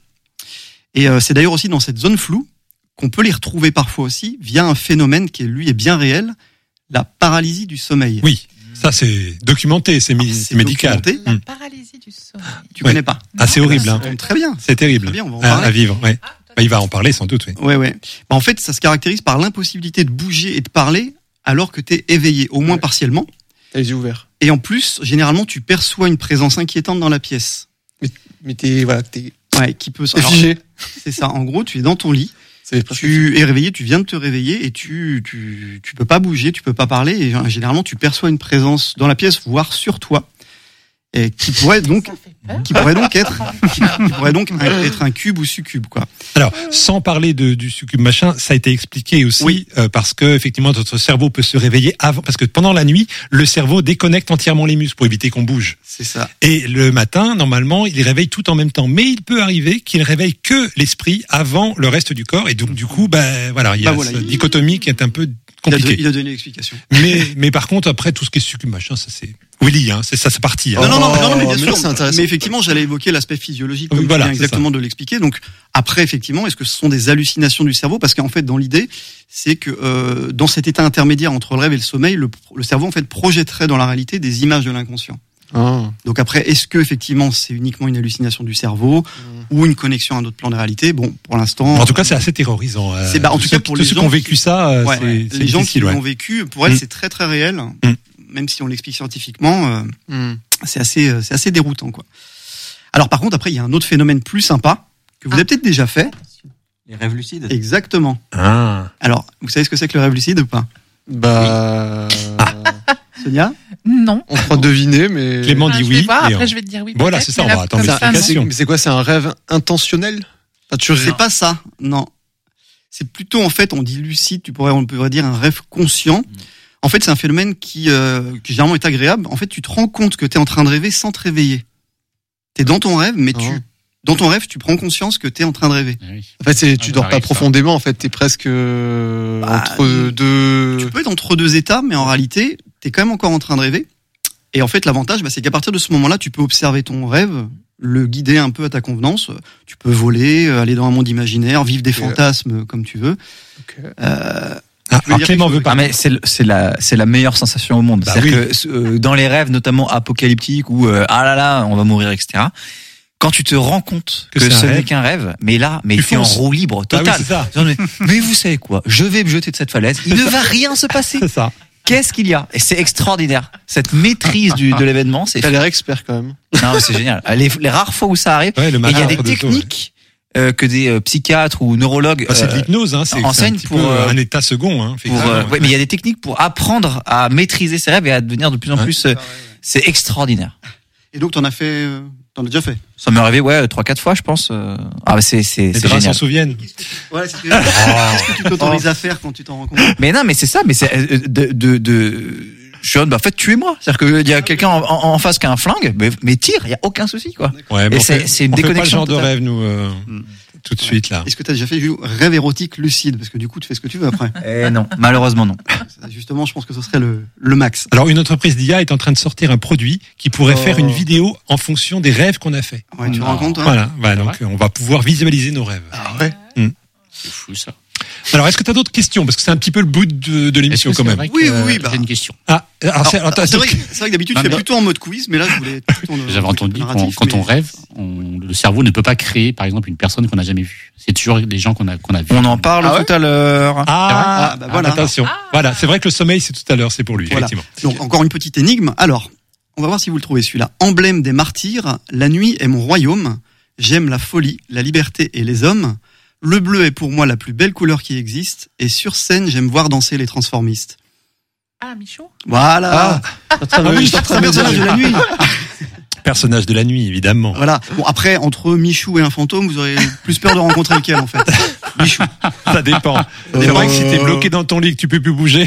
Speaker 4: Et euh, c'est d'ailleurs aussi dans cette zone floue qu'on peut les retrouver parfois aussi via un phénomène qui, lui, est bien réel, la paralysie du sommeil.
Speaker 2: Oui, ça c'est documenté, c'est, mi-
Speaker 4: Alors,
Speaker 2: c'est médical.
Speaker 4: documenté.
Speaker 3: La
Speaker 2: Hmm.
Speaker 3: paralysie du sommeil.
Speaker 4: Tu
Speaker 2: Ouais.
Speaker 4: connais pas?
Speaker 2: Ah, c'est horrible, hein.
Speaker 4: Ça tombe très bien.
Speaker 2: C'est terrible.
Speaker 4: Très bien, on va en
Speaker 2: à,
Speaker 4: parler.
Speaker 2: à vivre, ouais. Bah, il va en parler sans doute, oui.
Speaker 4: Ouais, ouais. Bah, en fait, ça se caractérise par l'impossibilité de bouger et de parler alors que t'es éveillé, au moins
Speaker 8: Ouais.
Speaker 4: partiellement.
Speaker 8: T'as les yeux ouverts.
Speaker 4: Et en plus, généralement, tu perçois une présence inquiétante dans la pièce.
Speaker 8: Mais t'es, voilà, t'es
Speaker 4: Ouais, qui peut.
Speaker 8: t'es
Speaker 4: alors,
Speaker 8: figé.
Speaker 4: c'est ça. En gros, tu es dans ton lit.
Speaker 8: C'est presque
Speaker 4: Tu es réveillé, tu viens de te réveiller et tu, tu, tu peux pas bouger, tu peux pas parler et euh, généralement tu perçois une présence dans la pièce, voire sur toi, et qui pourrait donc,
Speaker 3: Ça fait peur.
Speaker 4: qui pourrait donc être, qui, qui pourrait donc être un cube ou succube, quoi.
Speaker 2: Alors, sans parler de, du succube machin, ça a été expliqué aussi
Speaker 4: Oui.
Speaker 2: euh, parce que effectivement notre cerveau peut se réveiller avant, parce que pendant la nuit, le cerveau déconnecte entièrement les muscles pour éviter qu'on bouge.
Speaker 4: C'est ça.
Speaker 2: Et le matin, normalement, il les réveille tout en même temps. Mais il peut arriver qu'il réveille que l'esprit avant le reste du corps. Et donc, du coup, ben voilà, il y a
Speaker 4: Bah voilà,
Speaker 2: cette
Speaker 4: il-
Speaker 2: dichotomie qui est un peu
Speaker 4: Il a, donné,
Speaker 2: compliquée.
Speaker 4: il a donné l'explication.
Speaker 2: Mais, mais par contre, après, tout ce qui est succube machin, ça c'est Willy, hein, c'est ça, c'est parti. Hein.
Speaker 4: Non, non, non, non, non, mais bien
Speaker 8: mais
Speaker 4: sûr.
Speaker 8: là, c'est intéressant.
Speaker 4: Mais effectivement, j'allais évoquer l'aspect physiologique,
Speaker 2: Oui,
Speaker 4: comme
Speaker 2: voilà,
Speaker 4: tu viens
Speaker 2: c'est
Speaker 4: exactement de l'expliquer. Donc, après, effectivement, est-ce que ce sont des hallucinations du cerveau? Parce qu'en fait, dans l'idée, c'est que euh, dans cet état intermédiaire entre le rêve et le sommeil, le, le cerveau en fait projetterait dans la réalité des images de l'inconscient.
Speaker 8: Ah.
Speaker 4: Donc après, est-ce que effectivement c'est uniquement une hallucination du cerveau ou une connexion à un autre plan de réalité? Bon, pour l'instant.
Speaker 2: En tout cas, c'est assez terrorisant. euh,
Speaker 4: C'est- bah, en tout
Speaker 2: ceux-
Speaker 4: cas, pour
Speaker 2: tous
Speaker 4: les
Speaker 2: ceux
Speaker 4: gens
Speaker 2: qui ont
Speaker 4: qui-
Speaker 2: vécu ça, euh,
Speaker 4: Ouais,
Speaker 2: c'est, c'est
Speaker 4: les gens qui
Speaker 2: difficile, ouais.
Speaker 4: l'ont vécu, pour elles,
Speaker 2: Mm.
Speaker 4: c'est très très réel.
Speaker 2: Mm.
Speaker 4: Même si on l'explique scientifiquement, euh,
Speaker 8: Hmm.
Speaker 4: c'est assez, euh, c'est assez déroutant, quoi. Alors par contre, après, il y a un autre phénomène plus sympa que vous
Speaker 3: Ah.
Speaker 4: avez peut-être déjà fait.
Speaker 9: Les rêves lucides.
Speaker 4: Exactement.
Speaker 2: Ah.
Speaker 4: Alors, vous savez ce que c'est que le rêve lucide ou pas?
Speaker 8: Bah,
Speaker 4: Sonia?
Speaker 3: Non.
Speaker 8: on croit deviner, mais.
Speaker 2: Clément
Speaker 3: Enfin,
Speaker 2: dit
Speaker 3: je vais
Speaker 2: oui.
Speaker 3: voir,
Speaker 2: et
Speaker 3: après
Speaker 2: on-
Speaker 3: je vais te dire oui.
Speaker 2: Voilà,
Speaker 3: peut-être,
Speaker 2: c'est ça,
Speaker 3: mais
Speaker 2: on
Speaker 3: là,
Speaker 2: va attendre
Speaker 3: comme
Speaker 2: les
Speaker 3: ça, non.
Speaker 2: explications.
Speaker 8: Mais c'est quoi? C'est un rêve intentionnel? Enfin, tu rêves.
Speaker 4: C'est pas ça, non. C'est plutôt, en fait, on dit lucide, tu pourrais, on pourrait dire un rêve conscient. En fait, c'est un phénomène qui, euh, qui généralement est agréable. En fait, tu te rends compte que tu es en train de rêver sans te réveiller. T'es dans ton rêve, mais tu,
Speaker 8: Oh.
Speaker 4: dans ton rêve, tu prends conscience que t'es en train de rêver.
Speaker 7: Ah oui.
Speaker 8: En fait, c'est, tu
Speaker 7: Ah,
Speaker 8: dors
Speaker 7: ça
Speaker 8: pas
Speaker 7: arrive, ça.
Speaker 8: profondément, en fait. T'es presque euh,
Speaker 4: Bah,
Speaker 8: entre deux.
Speaker 4: Tu peux être entre deux états, mais en réalité, t'es quand même encore en train de rêver. Et en fait, l'avantage, bah, c'est qu'à partir de ce moment-là, tu peux observer ton rêve, le guider un peu à ta convenance. Tu peux voler, euh, aller dans un monde imaginaire, vivre des
Speaker 8: Ok.
Speaker 4: fantasmes comme tu veux.
Speaker 8: Ok.
Speaker 4: Euh,
Speaker 2: Ah,
Speaker 4: Tu veux
Speaker 2: alors
Speaker 4: dire
Speaker 2: Clément
Speaker 4: quelque
Speaker 2: veut
Speaker 4: chose
Speaker 2: pas.
Speaker 9: Ah mais c'est le- c'est la c'est la meilleure sensation au monde.
Speaker 2: Bah
Speaker 9: C'est-à-dire que euh, dans les rêves, notamment apocalyptiques où euh, ah là là on va mourir et cetera. Quand tu te rends compte
Speaker 2: Que
Speaker 9: que,
Speaker 2: c'est un
Speaker 9: ce
Speaker 2: rêve.
Speaker 9: n'est qu'un rêve, mais là, mais
Speaker 2: Tu
Speaker 9: tu es en
Speaker 2: fonces.
Speaker 9: roue libre
Speaker 2: Ah oui,
Speaker 9: totale.
Speaker 2: c'est ça.
Speaker 9: Non, mais, mais vous savez quoi? Je vais me jeter de cette falaise. Il ne va rien se passer.
Speaker 2: C'est ça.
Speaker 9: Qu'est-ce qu'il y a? Et c'est extraordinaire. Cette maîtrise du, de l'événement, c'est
Speaker 8: T'as l'air expert quand même.
Speaker 9: non, mais c'est génial. Les, les rares fois où ça arrive,
Speaker 2: Ouais, le
Speaker 9: et il y
Speaker 2: matin,
Speaker 9: a des
Speaker 2: entre deux tours,
Speaker 9: techniques euh, que des euh, psychiatres ou neurologues
Speaker 2: Bah, c'est de
Speaker 9: euh,
Speaker 2: l'hypnose, hein. C'est, c'est un
Speaker 9: enseigne
Speaker 2: petit
Speaker 9: pour,
Speaker 2: peu
Speaker 9: euh,
Speaker 2: un état second, hein.
Speaker 9: pour,
Speaker 2: effectivement,
Speaker 9: euh,
Speaker 2: ouais.
Speaker 9: ouais, mais il y a des techniques pour apprendre à maîtriser ses rêves et à devenir de plus en
Speaker 2: Ouais.
Speaker 9: plus. euh, c'est extraordinaire.
Speaker 4: et donc, t'en as fait, euh, t'en as déjà fait.
Speaker 9: Ça m'est arrivé, ouais, trois, quatre fois, je pense. euh. Ah, mais c'est, c'est,
Speaker 2: Les
Speaker 9: c'est
Speaker 2: draps s'en
Speaker 9: génial.
Speaker 2: souviennent.
Speaker 4: Ouais, c'est Qu'est-ce que tu t'autorises à faire quand tu t'en rends compte?
Speaker 9: Mais non, mais c'est ça, mais c'est euh, de, de, de, je suis en mode, bah, en fait, tuez-moi. C'est-à-dire qu'il y a quelqu'un en, en, en face qui a un flingue, mais, mais tire, il y a aucun souci, quoi.
Speaker 2: Ouais, mais
Speaker 9: Et
Speaker 2: on
Speaker 9: c'est-
Speaker 2: fait-
Speaker 9: c'est une
Speaker 2: on fait pas le
Speaker 9: déconnexion
Speaker 2: genre de
Speaker 9: totale.
Speaker 2: rêve, nous, euh, tout de suite, là.
Speaker 4: Est-ce que t'as déjà fait, Jules, rêve érotique lucide? Parce que du coup, tu fais ce que tu veux après.
Speaker 9: Eh non, malheureusement non.
Speaker 4: Justement, je pense que ce serait le, le max.
Speaker 2: Alors, une entreprise d'I A est en train de sortir un produit qui pourrait
Speaker 8: Oh.
Speaker 2: faire une vidéo en fonction des rêves qu'on a fait.
Speaker 4: Ouais, tu te rends compte, hein?
Speaker 2: Voilà. Bah, donc, on va pouvoir visualiser nos rêves.
Speaker 8: Ah ouais.
Speaker 7: C'est fou ça.
Speaker 2: Alors, est-ce que tu as d'autres questions? Parce que c'est un petit peu le bout de, de l'émission
Speaker 7: Est-ce que
Speaker 2: quand
Speaker 7: c'est
Speaker 2: même.
Speaker 7: vrai que,
Speaker 4: Oui, oui,
Speaker 7: euh,
Speaker 4: oui, bah.
Speaker 7: J'ai une question.
Speaker 2: Ah, alors,
Speaker 4: Alors,
Speaker 2: c'est, alors,
Speaker 4: c'est,
Speaker 2: attends,
Speaker 4: vrai, que- c'est vrai que d'habitude,
Speaker 7: Non,
Speaker 4: je fais
Speaker 7: mais-
Speaker 4: plutôt en mode quiz, mais là, je voulais plutôt le-
Speaker 7: J'avais entendu
Speaker 4: le
Speaker 7: quand,
Speaker 4: narratif,
Speaker 7: quand on
Speaker 4: mais-
Speaker 7: rêve, on, le cerveau ne peut pas créer, par exemple, une personne qu'on n'a jamais vue. C'est toujours des gens qu'on a qu'on a vus.
Speaker 9: On en parle
Speaker 4: Ah ouais
Speaker 9: tout à l'heure.
Speaker 2: Ah,
Speaker 4: Ah, bah voilà.
Speaker 2: attention. Voilà, c'est vrai que le sommeil, c'est tout à l'heure, c'est pour lui,
Speaker 4: Voilà.
Speaker 2: effectivement.
Speaker 4: Donc, encore une petite énigme. Alors, on va voir si vous le trouvez celui-là. Emblème des martyrs, la nuit est mon royaume. J'aime la folie, la liberté et les hommes. Le bleu est pour moi la plus belle couleur qui existe. Et sur scène, j'aime voir danser les transformistes.
Speaker 3: Ah, Michaud.
Speaker 4: Voilà.
Speaker 8: Ah,
Speaker 4: Ah oui, c'est un personnage de la nuit.
Speaker 2: Personnage de la nuit, évidemment.
Speaker 4: Voilà. Bon, après, entre Michou et un fantôme, vous aurez plus peur de rencontrer lequel, en fait. Michou.
Speaker 2: Ça dépend. C'est vrai que si t'es bloqué dans ton lit, que tu peux plus bouger.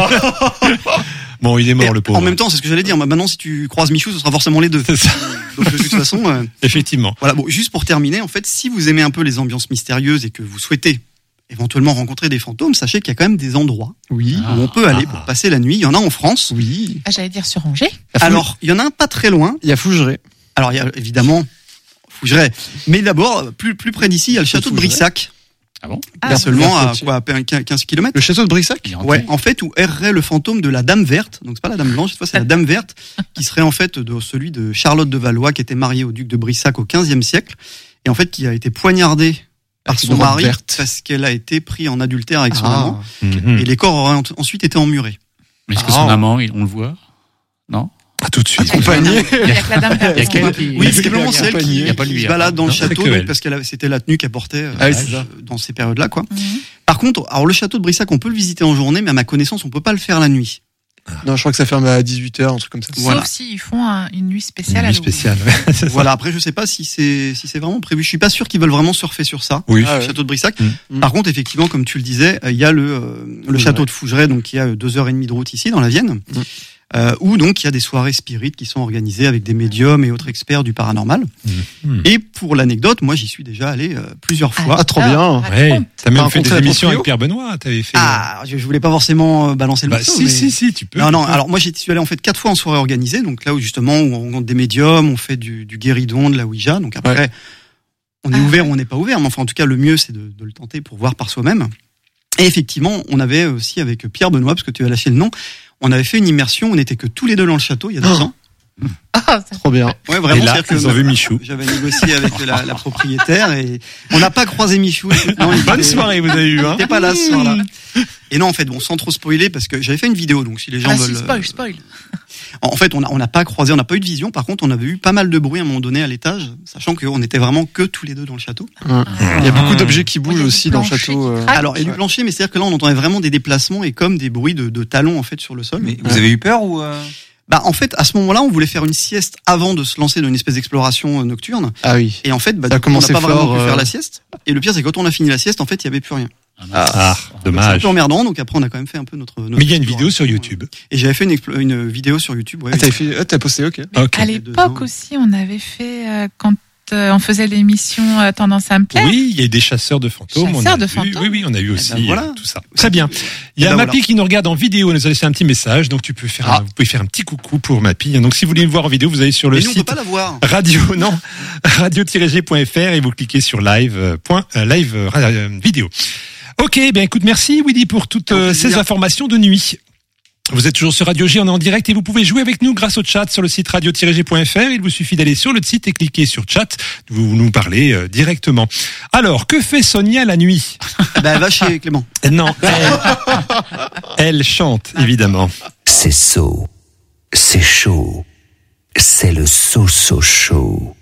Speaker 2: Bon, il est mort,
Speaker 4: Et
Speaker 2: le pauvre.
Speaker 4: en même temps, c'est ce que j'allais dire. Maintenant, si tu croises Michou, ce sera forcément les deux.
Speaker 2: C'est ça.
Speaker 4: Donc, de toute façon, euh,
Speaker 2: Effectivement.
Speaker 4: voilà. Bon, juste pour terminer, en fait, si vous aimez un peu les ambiances mystérieuses et que vous souhaitez éventuellement rencontrer des fantômes, sachez qu'il y a quand même des endroits
Speaker 8: Oui.
Speaker 7: Ah.
Speaker 4: où on peut aller pour passer la nuit. Il y en a en France.
Speaker 8: Oui.
Speaker 3: Ah, j'allais dire sur Angers.
Speaker 4: Alors, il y en a un pas très loin.
Speaker 8: Il y a Fougeray.
Speaker 4: Alors, il y a évidemment Fougeray. Mais d'abord, plus, plus près d'ici, il y a le château de
Speaker 8: Fougeray.
Speaker 4: Brissac.
Speaker 7: Ah bon?
Speaker 3: Ah,
Speaker 4: Là, seulement à
Speaker 8: Mercredi.
Speaker 4: quoi, à peine quinze kilomètres.
Speaker 8: Le château de Brissac.
Speaker 7: Il est hanté.
Speaker 4: Ouais, en fait, où errerait le fantôme de la Dame Verte. Donc, c'est pas la Dame Blanche, cette fois, c'est la Dame Verte, qui serait en fait de celui de Charlotte de Valois, qui était mariée au duc de Brissac au quinzième siècle, et en fait, qui a été poignardée par
Speaker 8: Avec
Speaker 4: son
Speaker 8: une robe
Speaker 4: mari
Speaker 8: verte.
Speaker 4: parce qu'elle a été prise en adultère avec son
Speaker 8: Ah.
Speaker 4: amant,
Speaker 2: Mhm.
Speaker 4: et les corps auraient en- ensuite été emmurés.
Speaker 7: Mais est-ce que
Speaker 8: Ah.
Speaker 7: son amant, il- on le voit? Non?
Speaker 2: Ah, tout de suite.
Speaker 8: Accompagné.
Speaker 3: Il y a que la dame
Speaker 7: Il y a
Speaker 3: verte.
Speaker 7: quel qui-
Speaker 4: Oui,
Speaker 8: Il y a
Speaker 4: visiblement,
Speaker 8: quelqu'un
Speaker 4: c'est elle
Speaker 8: accompagné.
Speaker 4: qui,
Speaker 7: Il y a pas lui,
Speaker 4: qui se
Speaker 7: hein.
Speaker 4: balade dans le
Speaker 2: Non, c'est
Speaker 4: château,
Speaker 2: que
Speaker 4: donc,
Speaker 2: elle.
Speaker 4: parce que c'était la tenue qu'elle portait euh,
Speaker 8: Ah oui, c'est ça.
Speaker 4: dans ces périodes-là, quoi.
Speaker 3: Mhm.
Speaker 4: Par contre, alors le château de Brissac, on peut le visiter en journée, mais à ma connaissance, on peut pas le faire la nuit.
Speaker 8: Non, je crois que ça ferme à dix-huit heures, un truc comme ça.
Speaker 4: Voilà.
Speaker 3: Sauf s'ils font un- une nuit
Speaker 2: Une
Speaker 3: spéciale à
Speaker 2: nuit
Speaker 3: Halloween.
Speaker 2: spéciale. ouais, c'est ça.
Speaker 4: Voilà. Après, je sais pas si c'est si c'est vraiment prévu. Je suis pas sûr qu'ils veulent vraiment surfer sur ça.
Speaker 2: Oui.
Speaker 8: Ah
Speaker 4: Le
Speaker 8: ouais.
Speaker 4: château de Brissac.
Speaker 8: Mm.
Speaker 4: Par contre, effectivement, comme tu le disais, euh, il y a le euh, le
Speaker 8: Fougeray.
Speaker 4: château de Fougeray, donc qui a euh, deux heures et demie de route ici dans la Vienne,
Speaker 8: Mm.
Speaker 4: euh, où donc il y a des soirées spirites qui sont organisées avec des médiums et autres experts du paranormal.
Speaker 2: Mhm.
Speaker 4: Et pour l'anecdote, moi, j'y suis déjà allé euh, plusieurs fois.
Speaker 8: Ah, trop
Speaker 3: Alors,
Speaker 8: bien.
Speaker 2: Ouais.
Speaker 3: raconte.
Speaker 2: T'as même
Speaker 8: T'as
Speaker 2: fait des
Speaker 8: rencontré la
Speaker 2: émissions
Speaker 8: proprio
Speaker 2: avec Pierre Benoît. T'avais fait.
Speaker 4: Ah, je, je voulais pas forcément euh, balancer le
Speaker 2: bah,
Speaker 4: morceau.
Speaker 2: si,
Speaker 4: mais...
Speaker 2: si, si, tu peux.
Speaker 4: Non, non. Alors moi, j'y suis allé en fait quatre fois en soirée organisée. Donc là où justement où on rencontre des médiums, on fait du, du guéridon, de la Ouija. Donc après,
Speaker 8: Ouais.
Speaker 4: on est
Speaker 3: Ah.
Speaker 4: ouvert ou on n'est pas ouvert. Mais enfin, en tout cas, le mieux c'est de, de le tenter pour voir par soi-même. Et effectivement, on avait aussi avec Pierre Benoît, parce que tu as lâché le nom, on avait fait une immersion. On n'était que tous les deux dans le château il y a deux
Speaker 8: Oh.
Speaker 4: ans.
Speaker 3: Ah, ça-
Speaker 8: Trop bien.
Speaker 4: Ouais,
Speaker 2: Et
Speaker 4: vraiment.
Speaker 2: là,
Speaker 4: c'est-à-dire que
Speaker 2: ils ont vu Michou.
Speaker 4: J'avais négocié avec la, la propriétaire et on n'a pas croisé Michou. Non, il
Speaker 2: Bonne
Speaker 4: était-
Speaker 2: soirée, vous avez eu,
Speaker 4: Il
Speaker 2: hein.
Speaker 4: n'était pas là ce soir-là. Et non, en fait, bon, sans trop spoiler, parce que j'avais fait une vidéo, donc si les gens
Speaker 3: Ah,
Speaker 4: veulent.
Speaker 3: si, spoil, spoil.
Speaker 4: En fait, on n'a on n'a pas croisé, on n'a pas eu de vision. Par contre, on avait eu pas mal de bruit à un moment donné à l'étage, sachant qu'on était vraiment que tous les deux dans le château.
Speaker 8: Il y a beaucoup d'objets qui
Speaker 3: Il y
Speaker 8: bougent
Speaker 3: a du
Speaker 8: aussi dans le
Speaker 3: plancher
Speaker 8: château.
Speaker 3: qui
Speaker 8: euh.
Speaker 3: craque.
Speaker 4: Alors, il y a du plancher, mais c'est-à-dire que là, on entendait vraiment des déplacements et comme des bruits de, de talons en fait sur le sol.
Speaker 9: Mais vous avez eu peur ou euh
Speaker 4: Bah, en fait, à ce moment-là, on voulait faire une sieste avant de se lancer dans une espèce d'exploration euh, nocturne.
Speaker 8: Ah oui.
Speaker 4: Et en fait, bah,
Speaker 8: Ça a
Speaker 4: du coup, on n'a
Speaker 8: commencé
Speaker 4: pas vraiment
Speaker 8: fort,
Speaker 4: pu
Speaker 8: euh.
Speaker 4: faire la sieste. Et le pire, c'est que quand on a fini la sieste, en fait, il y avait plus rien.
Speaker 2: Ah,
Speaker 4: C'est un
Speaker 2: dommage.
Speaker 4: peu emmerdant. Donc après, on a quand même fait un peu notre. notre
Speaker 2: Mais il y a une vidéo sur
Speaker 4: exploration.
Speaker 2: YouTube.
Speaker 4: Et j'avais fait une, explo- une vidéo sur YouTube. Ouais,
Speaker 8: Ah, t'avais fait, ah, t'as posté, ok.
Speaker 2: Ok.
Speaker 3: À
Speaker 4: il y a deux
Speaker 3: l'époque
Speaker 4: ans.
Speaker 3: aussi, on avait fait, euh, quand euh, on faisait l'émission euh, Tendance à me plaire.
Speaker 2: Oui, il y a eu des chasseurs de fantômes.
Speaker 3: Chasseurs
Speaker 2: on a
Speaker 3: de
Speaker 2: vu-
Speaker 3: fantômes.
Speaker 2: Oui, oui, on a eu aussi
Speaker 4: ben voilà.
Speaker 2: euh, tout ça. Très bien. Il y a
Speaker 4: ben
Speaker 2: Mappy
Speaker 4: voilà.
Speaker 2: qui nous regarde en vidéo. Elle nous a laissé un petit message. Donc tu peux faire,
Speaker 8: Ah.
Speaker 2: un, vous pouvez faire un petit coucou pour Mappy. Donc si vous voulez le voir en vidéo, vous allez sur le
Speaker 4: Mais nous, on peut
Speaker 2: site
Speaker 4: pas la voir.
Speaker 2: radio, non, radio tiret g point f r et vous cliquez sur live, euh, point, euh, live euh, ra- euh, vidéo. Ok, ben écoute, merci Willy pour toutes euh,
Speaker 4: Avec
Speaker 2: ces
Speaker 4: plaisir.
Speaker 2: informations de nuit. Vous êtes toujours sur Radio G, on est en direct et vous pouvez jouer avec nous grâce au chat sur le site radio tiret g point f r. Il vous suffit d'aller sur le site et cliquer sur chat. Vous nous parlez euh, directement. Alors, que fait Sonia la nuit?
Speaker 4: Bah, elle va chez Clément.
Speaker 2: Non, elle, elle chante, évidemment.
Speaker 10: C'est so, c'est chaud, c'est le so-so chaud.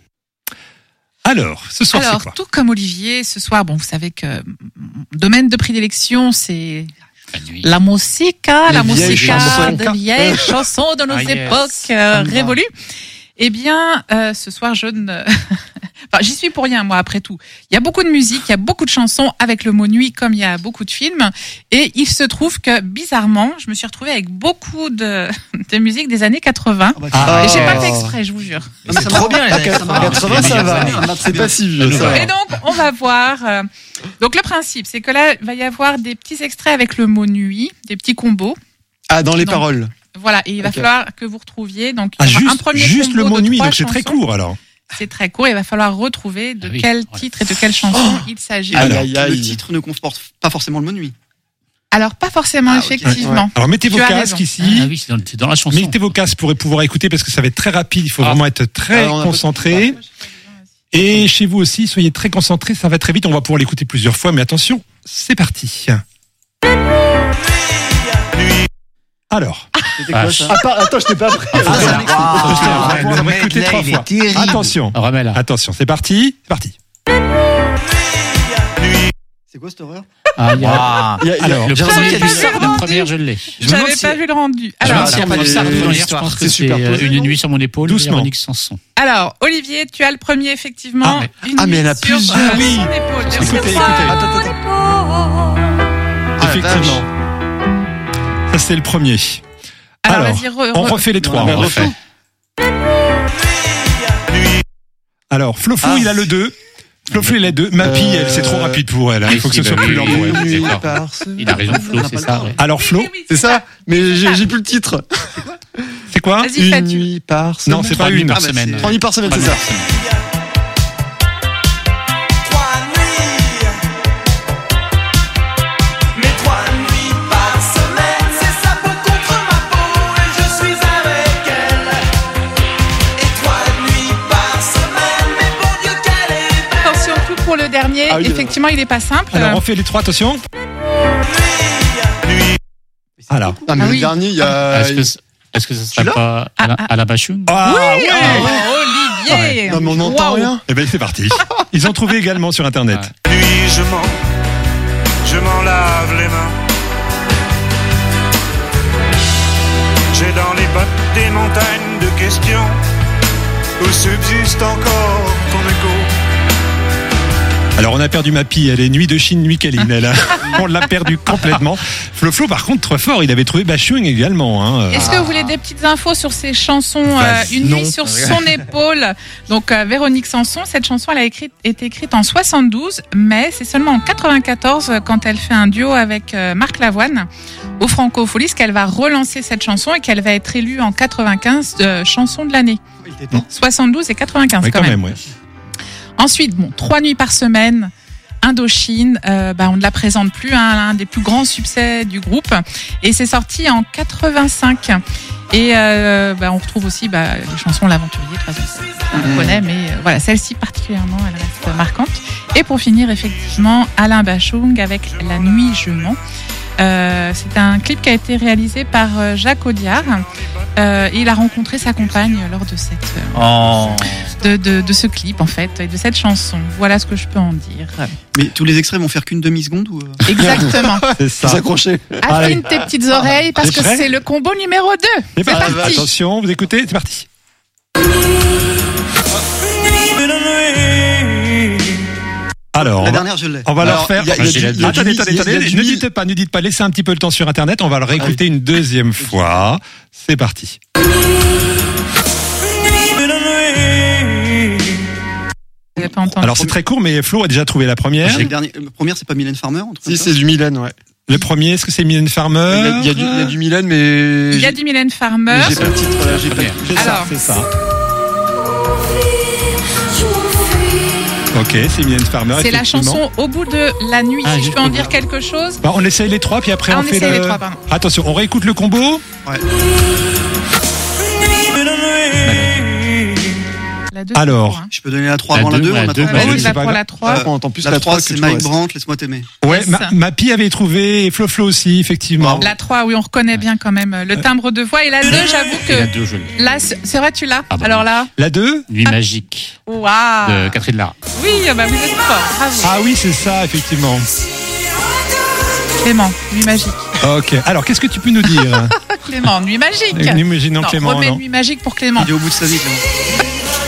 Speaker 2: Alors, ce soir, c'est
Speaker 3: Alors,
Speaker 2: quoi?
Speaker 3: tout comme Olivier, ce soir, bon, vous savez que mon domaine de prédilection, c'est
Speaker 7: La nuit.
Speaker 3: la musica,
Speaker 8: Les
Speaker 3: la
Speaker 8: vieilles
Speaker 3: musica,
Speaker 8: chansons.
Speaker 3: de vieilles chansons de nos
Speaker 7: Ah, yes.
Speaker 3: époques euh,
Speaker 8: Ah,
Speaker 3: révolues. Eh bien, euh, ce soir, je ne... Enfin, j'y suis pour rien, moi, après tout. Il y a beaucoup de musique, il y a beaucoup de chansons avec le mot nuit, comme il y a beaucoup de films. Et il se trouve que, bizarrement, je me suis retrouvée avec beaucoup de, de musique des années quatre-vingts.
Speaker 4: bah,
Speaker 2: Ah.
Speaker 3: Et j'ai pas fait exprès, je vous jure.
Speaker 4: c'est trop bien.
Speaker 8: quatre-vingts, ça va. C'est pas si vieux, ça
Speaker 3: Et
Speaker 8: va.
Speaker 3: donc, on va voir. euh, donc, le principe, c'est que là, il va y avoir des petits extraits avec le mot nuit, des petits combos.
Speaker 8: Ah, dans les
Speaker 3: Donc,
Speaker 8: paroles.
Speaker 3: Voilà, et il va
Speaker 8: Ok.
Speaker 3: falloir que vous retrouviez. Donc, il
Speaker 2: Ah,
Speaker 3: y aura un
Speaker 2: juste,
Speaker 3: premier
Speaker 2: juste le
Speaker 3: combo
Speaker 2: mot
Speaker 3: de
Speaker 2: nuit,
Speaker 3: trois
Speaker 2: donc c'est très
Speaker 3: chansons.
Speaker 2: court alors.
Speaker 3: c'est très court. Il va falloir retrouver de
Speaker 7: Ah oui,
Speaker 3: quel
Speaker 7: ouais.
Speaker 3: titre et de quelle chanson
Speaker 4: Oh
Speaker 3: il s'agit.
Speaker 4: Alors,
Speaker 8: Aïe, aïe, aïe.
Speaker 4: le titre ne comporte pas forcément le mot nuit.
Speaker 3: Alors, pas forcément,
Speaker 4: Ah, ok.
Speaker 3: effectivement.
Speaker 2: Alors mettez
Speaker 3: Tu
Speaker 2: vos
Speaker 3: as
Speaker 2: casques
Speaker 3: raison.
Speaker 2: ici.
Speaker 7: Ah oui, c'est dans, c'est dans la chanson.
Speaker 2: Mettez vos casques pour pouvoir écouter parce que ça va être très rapide. Il faut
Speaker 7: Ah.
Speaker 2: vraiment être très
Speaker 8: Ah, on a pas-
Speaker 2: concentré. Et chez vous aussi, soyez très concentrés. Ça va très vite. On va pouvoir l'écouter plusieurs fois. Mais attention, c'est parti. Alors.
Speaker 8: C'était quoi
Speaker 7: Vache.
Speaker 8: ça Attends, attends, je t'ai pas pris.
Speaker 9: Ah,
Speaker 2: on va-
Speaker 9: le
Speaker 2: on va écouter
Speaker 9: medley,
Speaker 2: trois
Speaker 9: il est
Speaker 2: fois.
Speaker 9: terrible.
Speaker 2: Attention.
Speaker 7: Remets-la.
Speaker 2: Attention, c'est parti. C'est parti.
Speaker 4: C'est quoi cette horreur?
Speaker 7: Ah, il y a-
Speaker 9: Ah.
Speaker 8: Il y a- il y a-
Speaker 2: Alors,
Speaker 7: le
Speaker 9: j'ai l'impression
Speaker 7: premier,
Speaker 9: qu'il y a du
Speaker 7: la
Speaker 9: sardou.
Speaker 7: première, je l'ai.
Speaker 9: Je me demande
Speaker 3: J'avais
Speaker 9: si-
Speaker 3: pas vu le rendu.
Speaker 9: Je me
Speaker 3: Alors,
Speaker 9: demande s'il y a pas du
Speaker 7: La
Speaker 9: sardou dans
Speaker 7: première, je
Speaker 9: l'histoire.
Speaker 7: pense que
Speaker 8: C'est
Speaker 7: c'est
Speaker 8: superposé,
Speaker 7: euh, Une
Speaker 8: non
Speaker 7: nuit sur mon épaule,
Speaker 2: Doucement.
Speaker 7: Véronique Sanson.
Speaker 3: alors, Olivier, tu as le premier, effectivement.
Speaker 2: Ah,
Speaker 3: Une
Speaker 8: ah, mais il y en a
Speaker 3: nuit sur,
Speaker 8: plusieurs.
Speaker 3: euh,
Speaker 2: Oui.
Speaker 3: son épaule.
Speaker 2: Écoutez, écoutez.
Speaker 8: Attends, attends, attends. Ah, la
Speaker 2: Effectivement. Ça, c'est le premier.
Speaker 3: Alors,
Speaker 2: Alors,
Speaker 3: vas-y, re-
Speaker 2: On
Speaker 3: re-
Speaker 2: refait les trois.
Speaker 8: Ouais,
Speaker 2: on refait. Alors, Flofou,
Speaker 7: Ah.
Speaker 2: il a le deux. Flofou, il a le deux. Mappy,
Speaker 8: Euh,
Speaker 2: elle, c'est trop rapide pour elle. hein. Il faut que ce
Speaker 7: si,
Speaker 2: soit
Speaker 7: bah
Speaker 2: plus
Speaker 7: oui,
Speaker 2: lent pour
Speaker 7: oui,
Speaker 2: elle.
Speaker 7: oui.
Speaker 8: Nuit
Speaker 7: d'accord.
Speaker 8: par semaine.
Speaker 7: Il a raison, Flo,
Speaker 4: On n'a
Speaker 7: c'est
Speaker 4: pas le
Speaker 7: ça.
Speaker 4: temps.
Speaker 7: ouais.
Speaker 2: Alors, Flo,
Speaker 3: Oui, oui,
Speaker 8: C'est ça, mais j'ai j'ai plus le titre.
Speaker 2: c'est quoi?
Speaker 3: Vas-y,
Speaker 8: Une
Speaker 3: fais-tu.
Speaker 8: nuit par semaine.
Speaker 2: Non, c'est
Speaker 7: Trois
Speaker 2: pas
Speaker 7: nuits
Speaker 2: une.
Speaker 7: par
Speaker 4: Ah, bah,
Speaker 7: semaine.
Speaker 4: c'est-
Speaker 8: Trois nuits par semaine, c'est
Speaker 7: Trois
Speaker 8: ça.
Speaker 7: nuits par semaine.
Speaker 1: Trois nuits, mais trois nuits par semaine, c'est sa peau contre ma peau et je suis avec elle. Et trois nuits par semaine, mais bon Dieu qu'elle est belle.
Speaker 3: Attention, tout pour le dernier.
Speaker 8: Ah oui,
Speaker 3: Effectivement, il est pas simple.
Speaker 2: Alors, on fait les trois, attention. Alors.
Speaker 8: Ah, mais
Speaker 3: Ah
Speaker 8: le
Speaker 3: oui.
Speaker 8: dernier, il y a.
Speaker 7: Est-ce que, c- est-ce que ce serait
Speaker 4: Celui-là
Speaker 7: pas à la, à la Bachung?
Speaker 2: Ah,
Speaker 3: oui,
Speaker 2: ouais.
Speaker 3: oh, Olivier.
Speaker 8: Non, mais on n'entend
Speaker 3: Waouh.
Speaker 8: rien.
Speaker 2: Eh ben, c'est parti. Ils ont trouvé également sur Internet.
Speaker 7: Ouais.
Speaker 11: Nuit, je m'en, je m'en lave les mains. J'ai dans les bottes des montagnes de questions où subsiste encore ton écho.
Speaker 2: Alors, on a perdu Mappy. Elle est nuit de Chine, nuit câline. Elle, hein. On l'a perdu complètement. Flo Flo, par contre, trop fort. Il avait trouvé Bachung également. Hein.
Speaker 3: Est-ce que vous voulez des petites infos sur ces chansons euh,
Speaker 2: Vas-y.
Speaker 3: Une
Speaker 2: Non.
Speaker 3: nuit sur son épaule. Donc euh, Véronique Sanson, cette chanson elle a écrit, été écrite en soixante-douze, mais c'est seulement en quatre-vingt-quatorze euh, quand elle fait un duo avec euh, Marc Lavoine au Francofolis qu'elle va relancer cette chanson et qu'elle va être élue en quatre-vingt-quinze euh, chanson de l'année.
Speaker 4: Il était temps.
Speaker 3: soixante-douze et quatre-vingt-quinze
Speaker 2: Oui,
Speaker 3: quand, même.
Speaker 2: ouais.
Speaker 3: Ensuite, bon, trois nuits par semaine. Indochine, euh, bah, on ne la présente plus, hein, l'un des plus grands succès du groupe. Et c'est sorti en quatre-vingt-cinq. Et euh, bah, on retrouve aussi bah, les chansons L'Aventurier, troisième on connaît, mais euh, voilà, celle-ci particulièrement, elle reste marquante. Et pour finir, effectivement, Alain Bachung avec La Nuit je mens. Euh, c'est un clip qui a été réalisé par euh, Jacques Audiard. Euh, et il a rencontré sa compagne lors de cette euh,
Speaker 9: Oh.
Speaker 3: de, de, de ce clip en fait et de cette chanson. Voilà ce que je peux en dire.
Speaker 4: Mais tous les extraits vont faire qu'une demi-seconde ou... euh
Speaker 3: Exactement.
Speaker 2: C'est
Speaker 8: Faut
Speaker 2: ça.
Speaker 8: s'accrocher.
Speaker 3: Affine tes petites oreilles parce
Speaker 2: T'es
Speaker 3: que
Speaker 2: prêt
Speaker 3: c'est le combo numéro deux.
Speaker 2: C'est
Speaker 3: C'est
Speaker 2: parti.
Speaker 3: parti.
Speaker 2: Attention, vous écoutez, c'est parti. Alors,
Speaker 4: La
Speaker 2: on va,
Speaker 4: dernière, je l'ai.
Speaker 2: on va leur
Speaker 8: Alors,
Speaker 2: faire.
Speaker 8: il y a- il y a
Speaker 7: J'ai
Speaker 8: du-
Speaker 7: la-
Speaker 8: il y a du
Speaker 2: Attendez,
Speaker 8: mix,
Speaker 2: attendez,
Speaker 8: il y a
Speaker 2: attendez,
Speaker 8: du
Speaker 2: ne
Speaker 8: mix.
Speaker 2: dites pas, ne dites pas, laissez un petit peu le temps sur Internet. On va le réécouter une deuxième fois. C'est parti.
Speaker 3: J'avais pas entendu.
Speaker 2: Alors c'est très court, mais Flo a déjà trouvé la première.
Speaker 4: Le dernier, le premier, c'est pas Mylène Farmer, un truc comme
Speaker 8: Si,
Speaker 4: ça
Speaker 8: c'est du Mylène, ouais.
Speaker 2: Le premier, est-ce que c'est Mylène
Speaker 8: Il y
Speaker 2: Farmer
Speaker 8: a, il y a du, il y a du Mylène, mais.
Speaker 3: il y a du Mylène Farmer.
Speaker 8: mais j'ai pas le titre, là, j'ai pas le titre.
Speaker 2: C'est ça,
Speaker 3: Alors.
Speaker 2: c'est ça. Ok, c'est Mylène Farmer.
Speaker 3: C'est la
Speaker 2: effectivement.
Speaker 3: chanson Au bout de la nuit.
Speaker 7: Ah,
Speaker 3: si je
Speaker 7: juste
Speaker 3: peux en
Speaker 7: pour
Speaker 3: dire
Speaker 7: voir.
Speaker 3: quelque chose.
Speaker 2: Bah, on essaye les trois, puis après
Speaker 3: Ah,
Speaker 2: on,
Speaker 3: on
Speaker 2: fait
Speaker 3: essaye
Speaker 2: le.
Speaker 3: les trois, pardon.
Speaker 2: Attention, on réécoute le combo.
Speaker 3: La deux,
Speaker 2: Alors.
Speaker 3: c'est pour, hein.
Speaker 4: Je peux donner la trois
Speaker 7: La
Speaker 4: avant la
Speaker 7: deux,
Speaker 4: deux,
Speaker 7: la
Speaker 4: on
Speaker 7: deux,
Speaker 4: attend
Speaker 3: Ah,
Speaker 7: bah,
Speaker 3: vas-y,
Speaker 7: oui,
Speaker 3: va
Speaker 2: c'est pas
Speaker 3: pour
Speaker 2: grave.
Speaker 3: la trois.
Speaker 4: Euh,
Speaker 8: On entend plus
Speaker 4: La
Speaker 8: la
Speaker 4: trois,
Speaker 8: trois que
Speaker 4: c'est
Speaker 8: le
Speaker 4: Mike
Speaker 8: reste.
Speaker 4: Brandt, Laisse-moi t'aimer.
Speaker 2: Ouais,
Speaker 3: Yes.
Speaker 2: ma, Mappy avait trouvé et Flo Flo aussi, effectivement.
Speaker 3: La trois, oui, on reconnaît bien quand même le timbre de voix. Et la deux, j'avoue
Speaker 7: Et la
Speaker 3: que
Speaker 7: deux, je l'ai.
Speaker 3: là, c'est c'est vrai, tu l'as.
Speaker 7: Ah bah
Speaker 3: Alors
Speaker 7: oui.
Speaker 3: là,
Speaker 2: La deux
Speaker 7: Nuit magique
Speaker 3: waouh.
Speaker 7: de Catherine Lara.
Speaker 3: Oui, bah vous êtes fort. Bravo.
Speaker 2: Ah oui, c'est ça, effectivement.
Speaker 3: Clément, nuit magique.
Speaker 2: Ok. Alors, qu'est-ce que tu peux nous dire
Speaker 3: Clément, nuit magique.
Speaker 2: Imaginons
Speaker 3: Non,
Speaker 2: Clément,
Speaker 3: remets
Speaker 2: non.
Speaker 3: nuit magique pour Clément.
Speaker 4: Il est au bout de sa vie, Clément.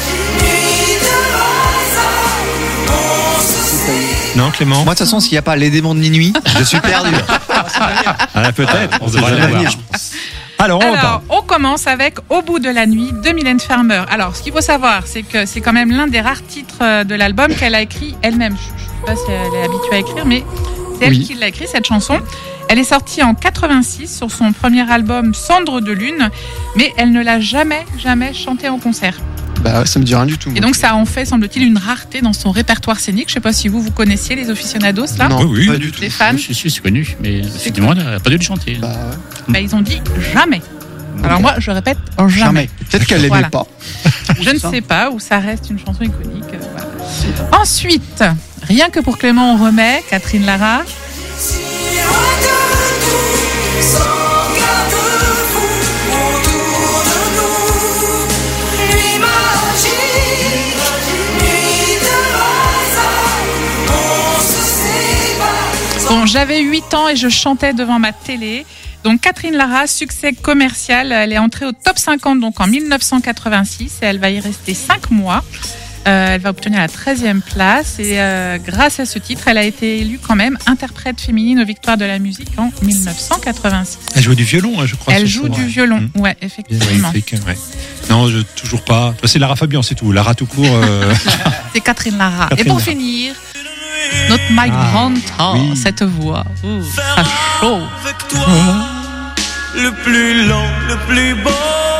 Speaker 2: Non, Clément.
Speaker 9: Moi, de toute façon, s'il n'y a pas les démons de minuit, je suis perdu.
Speaker 2: Ah, peut-être.
Speaker 7: On devrait la voir.
Speaker 2: Alors, on repart.
Speaker 3: Alors, on commence avec Au bout de la nuit de Mylène Farmer. Alors, ce qu'il faut savoir, c'est que c'est quand même l'un des rares titres euh, de l'album qu'elle a écrit elle-même. Je ne sais pas si elle est habituée à écrire, mais c'est elle
Speaker 8: Oui.
Speaker 3: qui l'a écrit, cette chanson. Elle est sortie en quatre-vingt-six sur son premier album Cendre de lune, mais elle ne l'a jamais, jamais chantée en concert.
Speaker 8: Bah, ça me dit rien du tout.
Speaker 3: Et donc ça en fait, semble-t-il, une rareté dans son répertoire scénique. Je sais pas si vous, vous connaissiez les aficionados là.
Speaker 8: Non,
Speaker 2: oui,
Speaker 8: pas
Speaker 2: oui.
Speaker 8: du tout.
Speaker 3: Les fans.
Speaker 7: Je suis, c'est connu, mais effectivement, elle n'a pas dû le chanter.
Speaker 8: Bah, ouais.
Speaker 3: Bah, ils ont dit jamais. Alors moi, je répète, jamais.
Speaker 4: Jamais.
Speaker 8: Peut-être qu'elle l'aimait
Speaker 3: Voilà.
Speaker 8: pas.
Speaker 3: Je ne sais pas, ou ça reste une chanson iconique. euh, voilà. Ensuite, rien que pour Clément, on remet Catherine Lara. Bon, j'avais huit ans et je chantais devant ma télé. Donc Catherine Lara, succès commercial, elle est entrée au top cinquante donc en mille neuf cent quatre-vingt-six et elle va y rester cinq mois. Euh, elle va obtenir la treizième place et euh, grâce à ce titre, elle a été élue quand même interprète féminine aux Victoires de la musique en mille neuf cent quatre-vingt-six.
Speaker 2: Elle joue du violon, hein, je crois.
Speaker 3: Elle
Speaker 2: ce
Speaker 3: joue
Speaker 2: soir,
Speaker 3: du
Speaker 2: ouais.
Speaker 3: violon,
Speaker 2: Mmh.
Speaker 3: ouais, effectivement.
Speaker 2: Magnifique, ouais. Non, je, toujours pas. C'est Lara Fabian, c'est tout. Lara tout court. Euh...
Speaker 3: C'est Catherine Lara.
Speaker 2: Catherine
Speaker 3: et pour
Speaker 2: Lara.
Speaker 3: finir, notre Mike
Speaker 2: Ah,
Speaker 3: Brandt, oh,
Speaker 2: oui.
Speaker 3: cette voix, oh, ça chaud.
Speaker 1: Avec toi, le plus long, le plus beau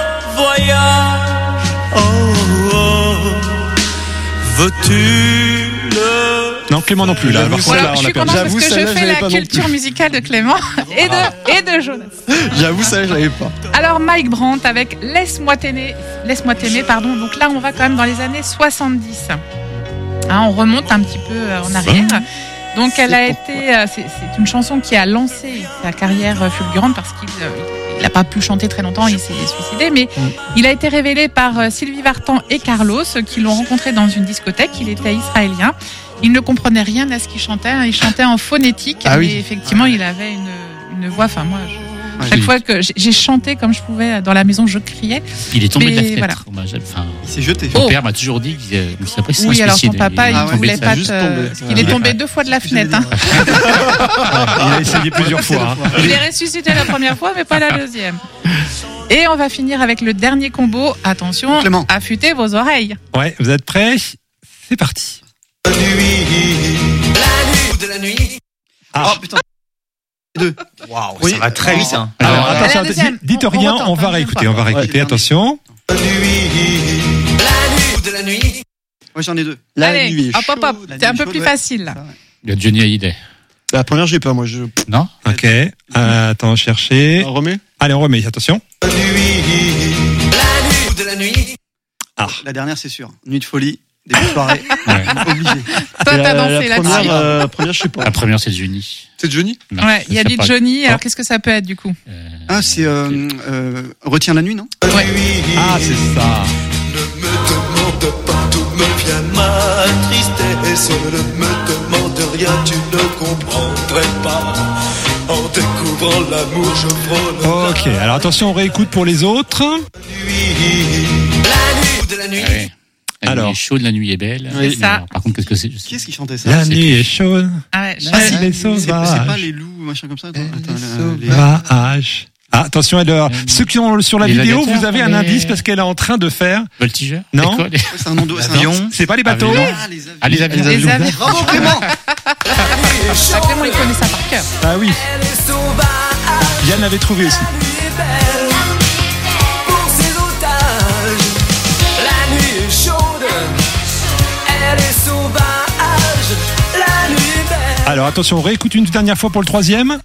Speaker 1: voyage. Oh, oh. Veux-tu le...
Speaker 2: Non, Clément non plus. Là,
Speaker 8: J'avoue,
Speaker 2: alors,
Speaker 3: Voilà,
Speaker 2: là,
Speaker 3: je
Speaker 2: on
Speaker 3: suis
Speaker 2: l'a perdu.
Speaker 3: contente parce
Speaker 8: J'avoue,
Speaker 3: que je
Speaker 8: celle-là, je
Speaker 3: fais
Speaker 8: l'avais
Speaker 3: la
Speaker 8: pas non
Speaker 3: culture
Speaker 8: plus.
Speaker 3: musicale de Clément et de, et de Jonas.
Speaker 8: J'avoue, ça, je l'avais pas.
Speaker 3: Alors Mike Brandt avec Laisse-moi t'aimer, Laisse-moi t'aimer, pardon. Donc là, on va quand même dans les années soixante-dix. Hein, on remonte un petit peu euh, en arrière. Donc elle a été, euh, c'est, c'est une chanson qui a lancé sa carrière euh, fulgurante parce qu'il euh, il n'a pas pu chanter très longtemps, il s'est suicidé, mais il a été révélé par euh, Sylvie Vartan et Carlos qui l'ont rencontré dans une discothèque. Il était israélien. Il ne comprenait rien à ce qu'il chantait. hein. Il chantait en phonétique,
Speaker 8: Ah
Speaker 3: mais
Speaker 8: oui.
Speaker 3: effectivement, il avait une, une voix. Enfin, moi, je-
Speaker 4: Ouais,
Speaker 3: chaque
Speaker 7: oui.
Speaker 3: fois que j'ai- j'ai chanté comme je pouvais dans la maison, je criais.
Speaker 7: Il est tombé de la
Speaker 3: Mais
Speaker 7: fenêtre. Moi, j'ai- Enfin,
Speaker 4: Il s'est jeté.
Speaker 7: mon
Speaker 3: Oh.
Speaker 7: père m'a toujours dit qu'il euh, c'est après, c'est un
Speaker 3: Oui, alors son
Speaker 7: suicide.
Speaker 3: papa, il
Speaker 7: est
Speaker 4: Ah ouais,
Speaker 3: ne voulait
Speaker 7: tombé de
Speaker 3: pas.
Speaker 8: juste
Speaker 3: te-
Speaker 8: tombé.
Speaker 3: parce qu'il est
Speaker 2: Ouais.
Speaker 3: tombé deux fois de la fenêtre. hein.
Speaker 2: Il a essayé plusieurs fois. hein.
Speaker 3: Il est ressuscité la première fois, mais pas la deuxième. Et on va finir avec le dernier combo. Attention,
Speaker 4: Clément.
Speaker 3: affûtez vos oreilles.
Speaker 2: Ouais, vous êtes prêts? C'est parti.
Speaker 1: La nuit, la nuit de la nuit.
Speaker 2: Ah.
Speaker 4: Oh putain. Deux.
Speaker 9: Waouh,
Speaker 2: Oui.
Speaker 9: ça va très vite. Hein.
Speaker 2: Alors,
Speaker 8: Alors,
Speaker 2: attention,
Speaker 3: la deuxième.
Speaker 2: dites dites
Speaker 3: On- on
Speaker 2: rien,
Speaker 3: retente,
Speaker 2: on
Speaker 3: hein,
Speaker 2: va
Speaker 3: une
Speaker 2: réécouter,
Speaker 3: fois.
Speaker 2: on va réécouter.
Speaker 4: Ouais.
Speaker 2: Attention.
Speaker 1: La nuit, la nuit de la nuit.
Speaker 4: Moi j'en ai deux.
Speaker 8: La
Speaker 3: Allez,
Speaker 8: nuit est
Speaker 3: hop, hop, hop.
Speaker 4: chaude, la
Speaker 3: C'est un
Speaker 4: nuit
Speaker 3: peu
Speaker 4: chaude,
Speaker 3: plus
Speaker 4: ouais.
Speaker 3: facile là.
Speaker 7: Il y a Johnny Hallyday.
Speaker 8: La première, j'ai pas, moi. Je...
Speaker 7: Non?
Speaker 2: Ok. Euh, attends, chercher.
Speaker 8: On remet
Speaker 2: Allez, on remet. Attention.
Speaker 1: La nuit, la nuit de la nuit.
Speaker 4: La dernière c'est sûr. Nuit de folie. Début de soirée.
Speaker 7: Ouais.
Speaker 4: Obligé.
Speaker 3: Toi,
Speaker 8: Et
Speaker 3: t'as
Speaker 8: la,
Speaker 3: dansé
Speaker 8: la
Speaker 3: là-dessus.
Speaker 8: première, euh, la première, je sais pas.
Speaker 7: La première, c'est Johnny.
Speaker 8: C'est Johnny
Speaker 7: Non,
Speaker 3: Ouais, il y a
Speaker 7: je sais
Speaker 3: dit
Speaker 7: pas.
Speaker 3: Johnny. Alors qu'est-ce que ça peut être du coup?
Speaker 7: Euh,
Speaker 4: Ah c'est euh, euh, Retiens la nuit non?
Speaker 3: Ouais.
Speaker 2: Ah, c'est ça.
Speaker 1: Ne me demande pas d'où me vient ma tristesse. Ne me demande rien, tu ne comprendrais pas. En découvrant l'amour, je frôle
Speaker 2: Ok, alors attention, on réécoute pour les autres.
Speaker 1: la nuit. La nuit de la nuit.
Speaker 7: ah ouais. La
Speaker 2: Alors.
Speaker 7: nuit est chaude, la nuit est belle.
Speaker 3: C'est
Speaker 7: Mais
Speaker 3: ça.
Speaker 7: alors, par contre, qu'est-ce que c'est? Je sais
Speaker 4: Qui est-ce qui chantait
Speaker 2: La
Speaker 4: ça?
Speaker 7: c'est
Speaker 2: nuit
Speaker 7: plus.
Speaker 2: est chaude.
Speaker 3: Ah ouais,
Speaker 2: Ah,
Speaker 3: je-
Speaker 2: il est
Speaker 4: C'est c'est
Speaker 2: sauvage.
Speaker 4: pas les loups machin comme ça. Attends,
Speaker 2: Elle
Speaker 4: les-
Speaker 2: est sauvage. Ah, attention, alors, ceux qui sont sur la
Speaker 7: Les
Speaker 2: vidéo,
Speaker 7: gladiateurs,
Speaker 2: vous avez un
Speaker 7: les-
Speaker 2: indice parce qu'elle est en train de faire.
Speaker 7: Voltigeur?
Speaker 2: Non.
Speaker 7: C'est quoi, les-
Speaker 4: Ouais, c'est un nom de c'est un-
Speaker 9: Avion.
Speaker 2: C'est pas les bateaux.
Speaker 7: Avion.
Speaker 4: Ah, les avions.
Speaker 7: Ah, les avions.
Speaker 3: Les avions.
Speaker 4: Bravo Clément.
Speaker 3: Ah, Clément, il connaît ça par cœur.
Speaker 2: Ah oui.
Speaker 1: Elle est sauvage,
Speaker 2: Yann l'avait trouvé aussi.
Speaker 1: la nuit est belle. Pour ses otages, la nuit est chaude. Elle est sauvage, la nuit est belle.
Speaker 2: Alors attention, on réécoute une dernière fois pour le troisième.
Speaker 1: La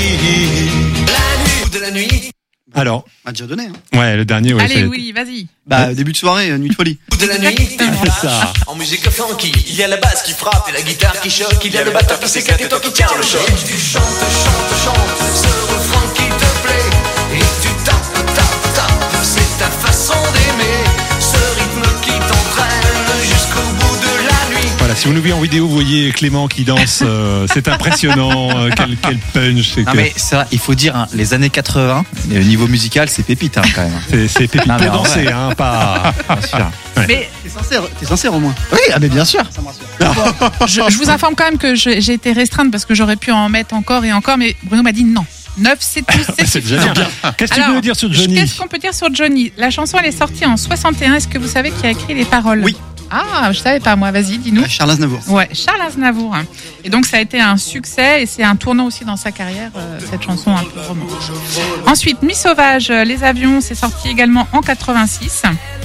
Speaker 1: nuit de la nuit.
Speaker 2: Alors,
Speaker 4: On m'a déjà donné. Hein.
Speaker 2: ouais, le dernier, ouais.
Speaker 3: Allez,
Speaker 2: c'est-
Speaker 3: oui, vas-y.
Speaker 4: Bah début de soirée, euh, nuit de folie.
Speaker 1: De la nuit.
Speaker 2: C'est ça.
Speaker 1: En musique funky, il y a la basse qui frappe et la guitare qui choque. Il y a le batteur qui s'éclate et toi qui tiens le choc. Tu chantes, chantes, chantes ce refrain qui te plaît. Et tu tapes, tapes, tapes. C'est ta façon d'aimer. Ce rythme qui t'entraîne jusqu'au bout de la nuit.
Speaker 2: Voilà, si vous nous voyez en vidéo, vous voyez Clément qui danse. euh, c'est impressionnant. euh, quel, quel punch. C'est
Speaker 9: Non
Speaker 2: que-
Speaker 9: mais ça, il faut dire, hein, les années quatre-vingts, au niveau musical, c'est pépite hein, quand même.
Speaker 2: c'est c'est pépite
Speaker 9: Non, mais
Speaker 2: pour
Speaker 9: en
Speaker 2: danser,
Speaker 9: vrai.
Speaker 2: hein, pas.
Speaker 9: Bien sûr.
Speaker 3: Mais
Speaker 4: T'es sincère, t'es sincère au moins.
Speaker 9: Oui, ah, mais bien sûr.
Speaker 4: Ça me rassure.
Speaker 3: je, je vous informe quand même que je- j'ai été restreinte parce que j'aurais pu en mettre encore et encore, mais Bruno m'a dit non. Neuf, c'est tout, c'est
Speaker 2: C'est
Speaker 3: suffisant.
Speaker 2: déjà bien. Qu'est-ce que tu
Speaker 3: Alors,
Speaker 2: veux dire sur Johnny?
Speaker 3: Qu'est-ce qu'on peut dire sur Johnny? La chanson, elle est sortie en soixante et un. Est-ce que vous savez qui a écrit les paroles?
Speaker 4: Oui.
Speaker 3: Ah, je savais pas, moi. Vas-y, dis-nous.
Speaker 4: Euh, Charles Aznavour.
Speaker 3: Ouais, Charles Aznavour. Et donc, ça a été un succès et c'est un tournant aussi dans sa carrière, euh, cette chanson un peu romantique. Ensuite, Mi Sauvage, euh, Les Avions, c'est sorti également en quatre-vingt-six.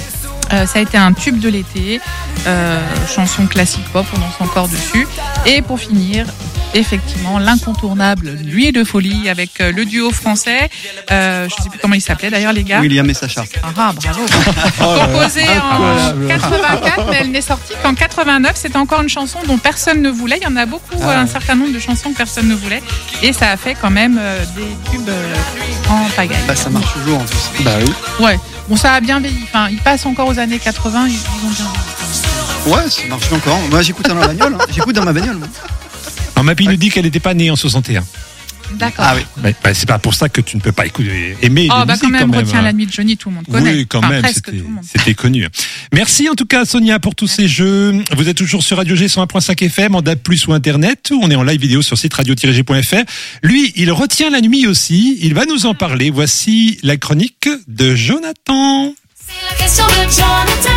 Speaker 3: Euh, ça a été un tube de l'été, euh, chanson classique pop, on danse encore dessus. Et pour finir, effectivement, l'incontournable Nuit de folie avec euh, le duo français. Euh, je ne sais plus comment il s'appelait d'ailleurs, les gars.
Speaker 4: William et Sacha.
Speaker 3: Ah, bravo. Composée en quatre-vingt-quatre, mais elle n'est sortie qu'en quatre-vingt-neuf. C'était encore une chanson dont personne ne voulait. Il y en a beaucoup,
Speaker 4: Ah.
Speaker 3: un certain nombre de chansons que personne ne voulait. Et ça a fait quand même euh, des tubes euh, en pagaille.
Speaker 4: Bah, ça marche toujours en plus.
Speaker 8: Bah oui.
Speaker 3: Ouais. Bon, ça a bien vieilli. Enfin, il passe encore aux années quatre-vingts. Ils, ils ont bien vieilli.
Speaker 4: Ouais, ça marche encore. Moi, j'écoute dans ma bagnole. Hein. J'écoute dans ma bagnole. Moi.
Speaker 2: Alors, Mappy nous dit qu'elle n'était pas née en soixante et un.
Speaker 3: D'accord.
Speaker 4: Ah oui.
Speaker 2: Ouais, bah, c'est pas pour ça que tu ne peux pas écouter, aimer
Speaker 3: Oh,
Speaker 2: les
Speaker 3: bah
Speaker 2: musiques,
Speaker 3: quand même,
Speaker 2: quand même.
Speaker 3: retiens la nuit de Johnny, tout le monde connaît.
Speaker 2: Oui, quand
Speaker 3: Enfin,
Speaker 2: même,
Speaker 3: presque
Speaker 2: c'était,
Speaker 3: tout le monde.
Speaker 2: c'était connu. Merci en tout cas Sonia pour tous ces jeux. Vous êtes toujours sur Radio G cent un point cinq F M, en D A B plus, ou Internet. On est en live vidéo sur site radio tiret g point f r. Lui, il retient la nuit aussi. Il va nous en parler. Voici la chronique de Jonathan.
Speaker 6: C'est la question de Jonathan.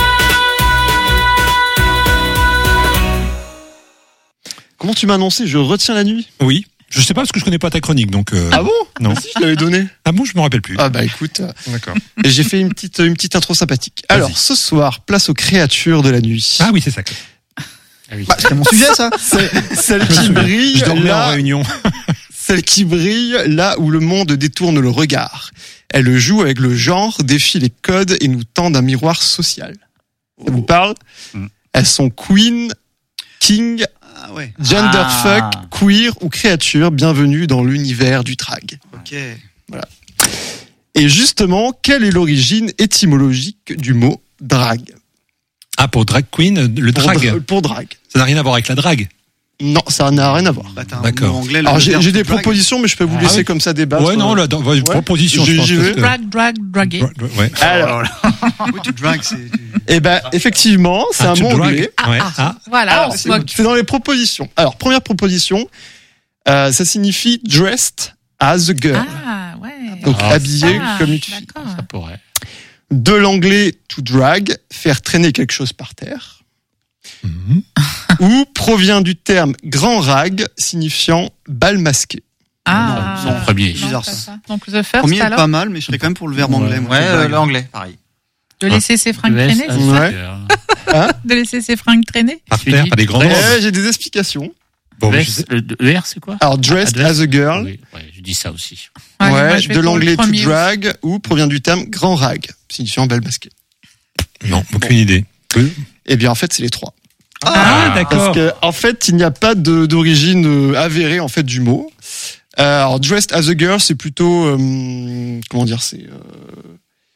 Speaker 8: Comment tu m'as annoncé je retiens la nuit?
Speaker 2: Oui. Je sais pas parce que je connais pas ta chronique, donc. Euh,
Speaker 8: Ah bon?
Speaker 2: Non.
Speaker 8: Si, je l'avais donné.
Speaker 2: Ah bon, je me rappelle plus.
Speaker 8: Ah bah écoute. euh,
Speaker 2: D'accord.
Speaker 8: Et j'ai fait une petite, une petite intro sympathique.
Speaker 2: Vas-y.
Speaker 8: Alors, ce soir, place aux créatures de la nuit.
Speaker 2: Ah oui, c'est ça.
Speaker 7: Ah oui.
Speaker 4: Bah, c'était mon sujet, ça.
Speaker 8: C'est celle qui brille
Speaker 2: Je dormais en
Speaker 8: là,
Speaker 2: réunion.
Speaker 8: celle qui brille là où le monde détourne le regard. Elle joue avec le genre, défie les codes et nous tend un miroir social. Ça vous parle?
Speaker 7: Mm.
Speaker 8: Elles sont queen, king,
Speaker 4: Ah ouais.
Speaker 8: genderfuck,
Speaker 7: Ah.
Speaker 8: queer ou créature. Bienvenue dans l'univers du drag.
Speaker 4: Ok.
Speaker 8: Et justement, quelle est l'origine étymologique du mot drag?
Speaker 2: Ah, pour drag queen, le
Speaker 8: Pour
Speaker 2: drag.
Speaker 8: dra- Pour drag.
Speaker 2: Ça n'a rien à voir avec la drague.
Speaker 8: Non, ça n'a rien à voir.
Speaker 4: Bah, t'as un
Speaker 2: D'accord.
Speaker 4: mot anglais. le
Speaker 8: Alors j'ai
Speaker 4: verbe
Speaker 8: j'ai des
Speaker 4: drag.
Speaker 8: propositions, mais je peux vous
Speaker 2: Ah
Speaker 8: laisser
Speaker 2: oui.
Speaker 8: comme ça débattre.
Speaker 2: Ouais, non, là, dans, ouais, proposition, je
Speaker 8: J'y-
Speaker 2: pense.
Speaker 8: j'y
Speaker 2: parce
Speaker 8: vais.
Speaker 2: que-
Speaker 3: Drag, drag, draguer.
Speaker 2: Dra- ouais.
Speaker 8: Alors,
Speaker 4: Oui, tu drag, c'est. tu-
Speaker 8: eh ben, effectivement, c'est
Speaker 2: Ah,
Speaker 8: un
Speaker 2: tu
Speaker 8: mot
Speaker 2: drag.
Speaker 8: anglais.
Speaker 2: Ouais.
Speaker 3: Ah,
Speaker 2: Ah.
Speaker 3: Voilà,
Speaker 8: Alors,
Speaker 3: on se
Speaker 8: c'est
Speaker 3: moque.
Speaker 8: c'est dans les propositions. Alors, première proposition, euh, ça signifie dressed as a girl.
Speaker 3: Ah, ouais.
Speaker 8: Donc,
Speaker 7: Ah,
Speaker 8: habillé
Speaker 3: Ah,
Speaker 8: comme une fille.
Speaker 3: d'accord.
Speaker 7: Ça pourrait.
Speaker 8: De l'anglais to drag, faire traîner quelque chose par terre.
Speaker 2: Mhm.
Speaker 8: Ou provient du terme grand rag, signifiant bal masqué.
Speaker 3: Ah,
Speaker 7: Non, non, premier.
Speaker 3: non,
Speaker 4: Bizarre,
Speaker 3: pas
Speaker 4: ça.
Speaker 3: Donc, the first,
Speaker 4: Premier est
Speaker 3: alors,
Speaker 4: pas mal, mais je serais quand même pour le verbe
Speaker 7: Ouais.
Speaker 4: anglais. moi,
Speaker 9: Ouais,
Speaker 4: to
Speaker 9: euh,
Speaker 4: drag.
Speaker 9: l'anglais, pareil.
Speaker 3: de laisser ses fringues
Speaker 7: E S,
Speaker 3: traîner,
Speaker 7: ah,
Speaker 3: c'est ça
Speaker 8: Ouais.
Speaker 7: super.
Speaker 3: De laisser ses fringues traîner
Speaker 2: Par
Speaker 7: Tu
Speaker 2: terre,
Speaker 7: dis
Speaker 2: pas des grands
Speaker 7: dress.
Speaker 2: noms.
Speaker 8: Eh, j'ai des explications.
Speaker 2: Bon,
Speaker 7: E
Speaker 2: je
Speaker 7: S,
Speaker 2: sais-
Speaker 7: le E R, c'est quoi?
Speaker 8: Alors, dressed
Speaker 7: Ah, dress.
Speaker 8: as a girl.
Speaker 7: Oui, ouais, je dis ça aussi.
Speaker 3: Ouais,
Speaker 8: Ouais,
Speaker 3: moi, je vais
Speaker 8: de
Speaker 3: pour le
Speaker 8: l'anglais to
Speaker 3: premier.
Speaker 8: drag, ou provient du terme grand rag, signifiant bal masqué.
Speaker 2: Non, aucune idée. Oui.
Speaker 8: Eh bien, en fait, c'est les trois.
Speaker 2: Ah,
Speaker 8: Parce
Speaker 2: d'accord.
Speaker 8: que, en fait, il n'y a pas de- d'origine euh, avérée en fait du mot. Euh, alors, dressed as a girl, c'est plutôt euh, comment dire, c'est euh,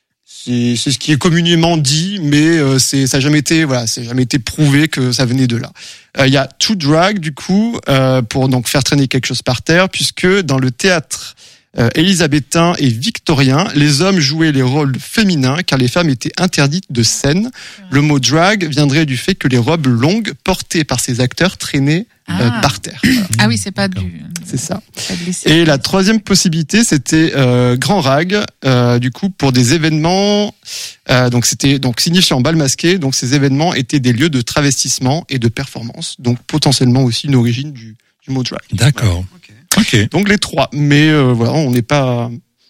Speaker 8: c'est c'est ce qui est communément dit, mais euh, c'est ça n'a jamais été voilà, c'est jamais été prouvé que ça venait de là. Euh, Il y a to drag du coup euh, pour donc faire traîner quelque chose par terre, puisque dans le théâtre euh, élisabétain et victorien, les hommes jouaient les rôles féminins car les femmes étaient interdites de scène. Le mot drag viendrait du fait que les robes longues portées par ces acteurs traînaient euh,
Speaker 3: Ah.
Speaker 8: par terre. Voilà,
Speaker 3: Ah oui, c'est pas du.
Speaker 8: c'est ça.
Speaker 3: pas de laisser-
Speaker 8: Et la troisième possibilité, c'était euh, grand rag, euh, du coup pour des événements. Euh, donc c'était donc signifiant bal masqué. Donc ces événements étaient des lieux de travestissement et de performance. Donc potentiellement aussi une origine du, du mot drag.
Speaker 2: D'accord.
Speaker 4: Ok.
Speaker 2: Ok.
Speaker 8: Donc les trois. Mais euh, voilà, on n'est pas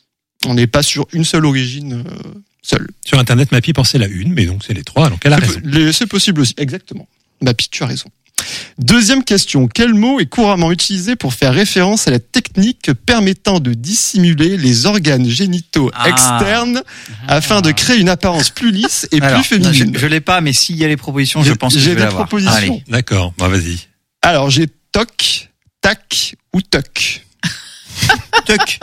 Speaker 8: on n'est pas sur une seule origine euh, seule.
Speaker 2: Sur Internet, Mappy pensait la une, mais donc c'est les trois, donc elle a
Speaker 8: C'est
Speaker 2: raison.
Speaker 8: po- les- C'est possible aussi, exactement. Mappy, tu as raison. Deuxième question. Quel mot est couramment utilisé pour faire référence à la technique permettant de dissimuler les organes génitaux
Speaker 9: Ah.
Speaker 8: externes afin de créer une apparence plus lisse et
Speaker 9: Alors,
Speaker 8: plus féminine?
Speaker 9: je, je l'ai pas, mais s'il y a les propositions, je
Speaker 8: J'ai-
Speaker 9: pense que
Speaker 8: j'ai
Speaker 9: je vais
Speaker 8: des
Speaker 9: l'avoir.
Speaker 8: propositions.
Speaker 9: Allez.
Speaker 2: D'accord. Bah, vas-y.
Speaker 8: Alors, j'ai toc, tac ou toc.
Speaker 4: Tuck.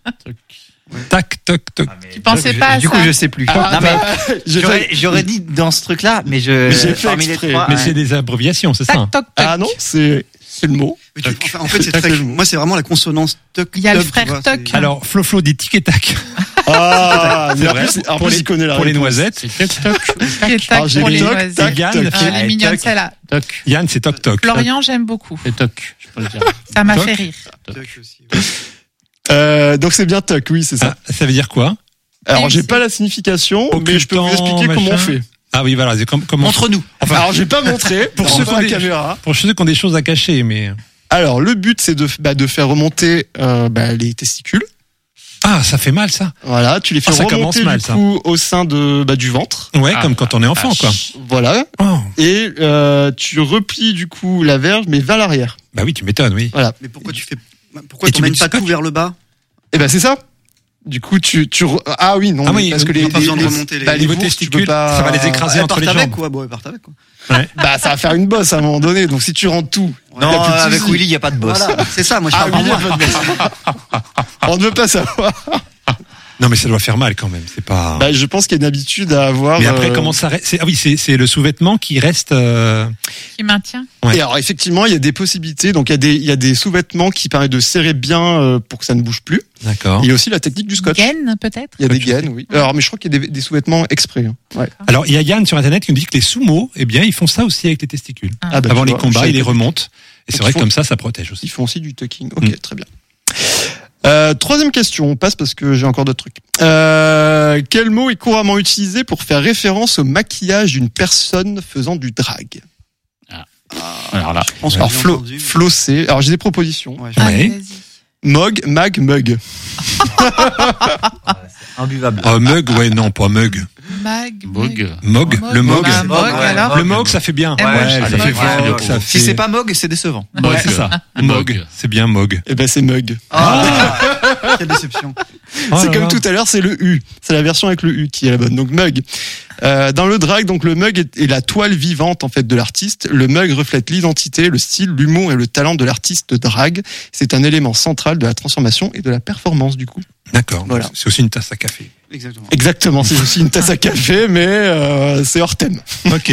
Speaker 2: Tac, toc, toc.
Speaker 3: Tu pensais
Speaker 9: Je-
Speaker 3: pas à
Speaker 9: Du
Speaker 3: ça
Speaker 9: coup, je sais plus.
Speaker 8: Ah,
Speaker 9: non, mais
Speaker 8: bah, j'ai
Speaker 9: j'aurais,
Speaker 8: fait-
Speaker 9: j'aurais dit dans ce truc-là, mais je.
Speaker 8: J'ai fait
Speaker 9: parmi les
Speaker 8: exprès.
Speaker 9: trois,
Speaker 2: Mais
Speaker 9: ouais.
Speaker 2: c'est des abréviations, c'est ça hein
Speaker 3: Tac, toc, toc.
Speaker 8: Ah non, c'est c'est le mot.
Speaker 4: Mais tu- enfin, en fait, c'est
Speaker 8: Tuck,
Speaker 4: très.
Speaker 8: c'est le mot.
Speaker 4: Moi, c'est vraiment la consonance tuck.
Speaker 3: Il y a le
Speaker 4: tuck, tu
Speaker 3: frère
Speaker 4: vois,
Speaker 3: Tuck.
Speaker 4: c'est-
Speaker 2: Alors, Flo Flo dit tic et tac
Speaker 8: Ah,
Speaker 2: C'est
Speaker 8: mais en
Speaker 2: vrai.
Speaker 8: plus, en
Speaker 2: Pour
Speaker 8: plus,
Speaker 2: les-
Speaker 8: il connaît la
Speaker 2: pour les
Speaker 8: réponse.
Speaker 2: noisettes.
Speaker 7: C'est toc toc.
Speaker 3: Et tac
Speaker 8: Alors, j'ai
Speaker 3: pour les
Speaker 8: toc,
Speaker 3: noisettes.
Speaker 8: tac,
Speaker 2: Yann.
Speaker 8: toc.
Speaker 3: Ah, elle est
Speaker 7: Allez,
Speaker 3: mignonne
Speaker 7: toc.
Speaker 3: celle-là.
Speaker 7: Toc.
Speaker 2: Yann, c'est toc toc.
Speaker 3: Florian, j'aime beaucoup.
Speaker 7: C'est toc. Je peux le dire.
Speaker 3: Ça m'a
Speaker 2: Toc.
Speaker 3: fait rire.
Speaker 4: Tuck aussi, ouais.
Speaker 8: Euh, donc c'est bien toc, oui, c'est ça.
Speaker 2: Ah, ça veut dire quoi?
Speaker 8: Alors, j'ai
Speaker 3: c'est-
Speaker 8: pas la signification, mais je peux vous
Speaker 2: Occultant,
Speaker 8: expliquer comment on
Speaker 2: machin.
Speaker 8: fait.
Speaker 2: Ah oui, voilà. C'est comme, comment...
Speaker 9: Montre-nous.
Speaker 2: Enfin,
Speaker 8: Alors, j'ai pas montré
Speaker 2: pour
Speaker 8: pour
Speaker 2: ceux
Speaker 8: ceux
Speaker 2: qui ont
Speaker 8: la
Speaker 2: des-
Speaker 8: caméra.
Speaker 2: pour ceux qui ont des choses à cacher, mais.
Speaker 8: Alors, le but, c'est de, bah, de faire remonter euh, bah, les testicules.
Speaker 2: Ah, ça fait mal, ça.
Speaker 8: Voilà, tu les fais
Speaker 2: Ah, ça commence
Speaker 8: remonter
Speaker 2: mal,
Speaker 8: du
Speaker 2: ça.
Speaker 8: coup au sein de bah, du ventre.
Speaker 2: Ouais,
Speaker 7: Ah,
Speaker 2: comme quand on est enfant,
Speaker 7: vache.
Speaker 2: quoi.
Speaker 8: Voilà.
Speaker 2: Oh.
Speaker 8: Et euh, tu replies du coup la verge, mais vers l'arrière.
Speaker 2: Bah oui, tu m'étonnes, oui.
Speaker 8: Voilà.
Speaker 4: Mais pourquoi tu fais, pourquoi
Speaker 2: Et
Speaker 4: tu
Speaker 2: tu mets
Speaker 4: mènes
Speaker 2: du
Speaker 4: pas
Speaker 2: scotch
Speaker 4: tout vers le bas?
Speaker 8: Et ben c'est ça. Du coup, tu tu re- ah oui non
Speaker 2: Ah
Speaker 8: mais
Speaker 2: oui,
Speaker 8: parce que
Speaker 2: on
Speaker 8: les
Speaker 2: n'a
Speaker 4: pas
Speaker 8: les,
Speaker 4: besoin de
Speaker 8: les-
Speaker 4: remonter les-
Speaker 8: bah, les
Speaker 2: Niveau
Speaker 8: bourses, tu peux
Speaker 2: testicules,
Speaker 8: pas-
Speaker 2: ça va les écraser
Speaker 4: Elles
Speaker 2: entre les
Speaker 4: partent avec
Speaker 2: jambes.
Speaker 4: quoi? Bon, elles partent avec quoi.
Speaker 8: Bah ça va faire une bosse à un moment donné. Donc si tu rentres tout.
Speaker 9: Non,
Speaker 8: t'as plus de
Speaker 9: avec
Speaker 8: soucis.
Speaker 9: Willy, il n'y a pas de boss.
Speaker 4: Voilà, c'est ça, moi je
Speaker 8: Ah
Speaker 4: parle
Speaker 8: oui,
Speaker 4: pour
Speaker 8: il y a
Speaker 4: moi.
Speaker 8: pas de boss. On ne veut pas savoir.
Speaker 2: Non, mais ça doit faire mal quand même. C'est pas.
Speaker 8: Bah, je pense qu'il y a une habitude à avoir.
Speaker 2: mais après,
Speaker 8: euh,
Speaker 2: comment ça reste c'est... Ah oui, c'est, c'est le sous-vêtement qui reste. Euh...
Speaker 3: Qui maintient.
Speaker 2: Ouais.
Speaker 8: Et alors effectivement, il y a des possibilités. Donc il y a des il y a des sous-vêtements qui permettent de serrer bien euh, pour que ça ne bouge plus.
Speaker 2: D'accord.
Speaker 8: Il y a aussi la technique du scotch.
Speaker 3: Gaine, peut-être.
Speaker 8: Il y a des
Speaker 2: Scotch,
Speaker 8: gaines, oui. Alors mais je crois qu'il y a des, des sous-vêtements exprès. Hein. Ouais.
Speaker 2: Alors, il y a Yann sur Internet qui nous dit que les sumo, eh bien, ils font ça aussi avec les testicules.
Speaker 8: Ah, bah,
Speaker 2: Avant
Speaker 8: tu
Speaker 2: les
Speaker 8: vois,
Speaker 2: combats,
Speaker 8: je
Speaker 2: ils les
Speaker 8: savais pas.
Speaker 2: remontent. Et c'est
Speaker 8: Donc,
Speaker 2: vrai
Speaker 8: ils
Speaker 2: que
Speaker 8: font-
Speaker 2: comme ça, ça protège aussi.
Speaker 8: Ils font aussi du tucking. Ok,
Speaker 2: Mm.
Speaker 8: très bien. Euh, troisième question, on passe parce que j'ai encore d'autres trucs. Euh, quel mot est couramment utilisé pour faire référence au maquillage d'une personne faisant du drag?
Speaker 7: Alors là,
Speaker 4: Je pense que
Speaker 8: Alors
Speaker 4: j'ai
Speaker 8: flo,
Speaker 4: entendu.
Speaker 8: flosser. Alors j'ai des propositions.
Speaker 4: Ouais, je-
Speaker 2: Ouais.
Speaker 3: Allez, vas-y.
Speaker 8: Mog, mag, mug.
Speaker 9: Imbuvable.
Speaker 2: Ah, mug, ouais, non, pas mug.
Speaker 3: Mag.
Speaker 7: Bog.
Speaker 2: Mog,
Speaker 3: Mog.
Speaker 2: le mog.
Speaker 3: Bah,
Speaker 9: c'est
Speaker 3: Mog,
Speaker 9: Mog, ouais.
Speaker 3: alors.
Speaker 2: Le mog, ça fait bien.
Speaker 3: Eh, moi,
Speaker 2: Ouais,
Speaker 3: je
Speaker 2: ça
Speaker 3: dis
Speaker 2: fait
Speaker 3: Mog.
Speaker 2: fort,
Speaker 7: Ouais.
Speaker 2: ça
Speaker 9: Si
Speaker 2: fait-
Speaker 9: c'est pas Mog, c'est décevant.
Speaker 2: Ouais, c'est ça. Mog, c'est bien mog.
Speaker 8: Eh ben c'est mug.
Speaker 4: Ah, quelle déception.
Speaker 2: Oh
Speaker 8: c'est
Speaker 2: là
Speaker 8: comme
Speaker 2: là.
Speaker 8: tout à l'heure, c'est le U. C'est la version avec le U qui est la bonne. Donc mug. Euh, dans le drag, donc le mug est, est la toile vivante en fait de l'artiste. Le mug reflète l'identité, le style, l'humour et le talent de l'artiste drag. C'est un élément central de la transformation et de la performance du coup.
Speaker 2: D'accord.
Speaker 8: Voilà.
Speaker 2: C'est aussi une tasse à café.
Speaker 4: Exactement.
Speaker 8: Exactement. C'est aussi une tasse à café, mais euh, c'est hors thème.
Speaker 2: Ok.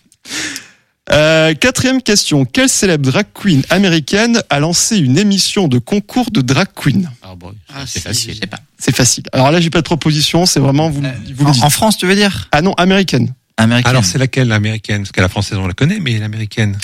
Speaker 8: Euh, quatrième question. Quelle célèbre drag queen américaine a lancé une émission de concours de drag queen?
Speaker 7: Ah bon,
Speaker 4: Ah,
Speaker 7: c'est
Speaker 4: si,
Speaker 7: facile.
Speaker 3: Je sais pas.
Speaker 8: C'est facile. Alors là, j'ai pas de proposition. C'est vraiment vous, vous le
Speaker 9: En,
Speaker 8: dites.
Speaker 9: en France, tu veux dire?
Speaker 8: Ah non, américaine.
Speaker 9: Américaine.
Speaker 2: Alors, c'est laquelle, l'américaine? Parce que la française, on la connaît, mais l'américaine.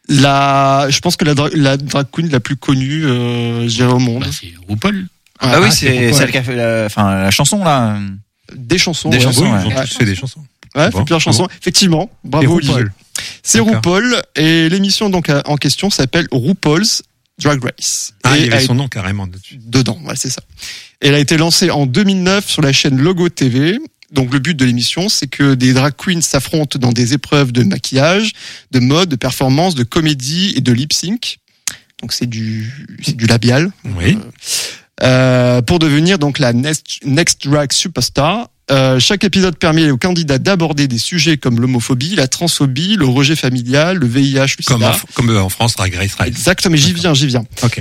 Speaker 8: La, je pense que la, dra- la drag queen la plus connue, euh, je dirais au monde.
Speaker 7: Bah, c'est RuPaul.
Speaker 9: Ah oui,
Speaker 2: Ah,
Speaker 9: c'est
Speaker 2: c'est
Speaker 9: celle qui a fait la, enfin, la chanson, là.
Speaker 8: Des chansons.
Speaker 9: Des
Speaker 8: ouais.
Speaker 9: chansons,
Speaker 2: Oui,
Speaker 9: ouais.
Speaker 2: ils ont tous fait des chansons.
Speaker 8: Ouais,
Speaker 2: Bon,
Speaker 8: fait plusieurs chansons. Effectivement.
Speaker 2: Et
Speaker 8: Bravo, Olivier.
Speaker 2: RuPaul.
Speaker 8: C'est
Speaker 2: D'accord.
Speaker 8: RuPaul et l'émission donc à- en question s'appelle RuPaul's Drag Race.
Speaker 2: Ah,
Speaker 8: Et
Speaker 2: il y avait
Speaker 8: a
Speaker 2: son nom carrément dessus.
Speaker 8: dedans, ouais, c'est ça. Elle a été lancée en deux mille neuf sur la chaîne Logo T V. Donc le but de l'émission, c'est que des drag queens s'affrontent dans des épreuves de maquillage, de mode, de performance, de comédie et de lip sync. Donc c'est du c'est du labial.
Speaker 2: Oui.
Speaker 8: Euh, pour devenir donc la next, next drag superstar. Euh, chaque épisode permet aux candidats d'aborder des sujets comme l'homophobie, la transphobie, le rejet familial, le V I H, le
Speaker 2: Comme
Speaker 8: sida.
Speaker 2: en, comme euh, en France, Drag Race Race.
Speaker 8: Exactement, mais j'y viens, j'y viens.
Speaker 2: Ok.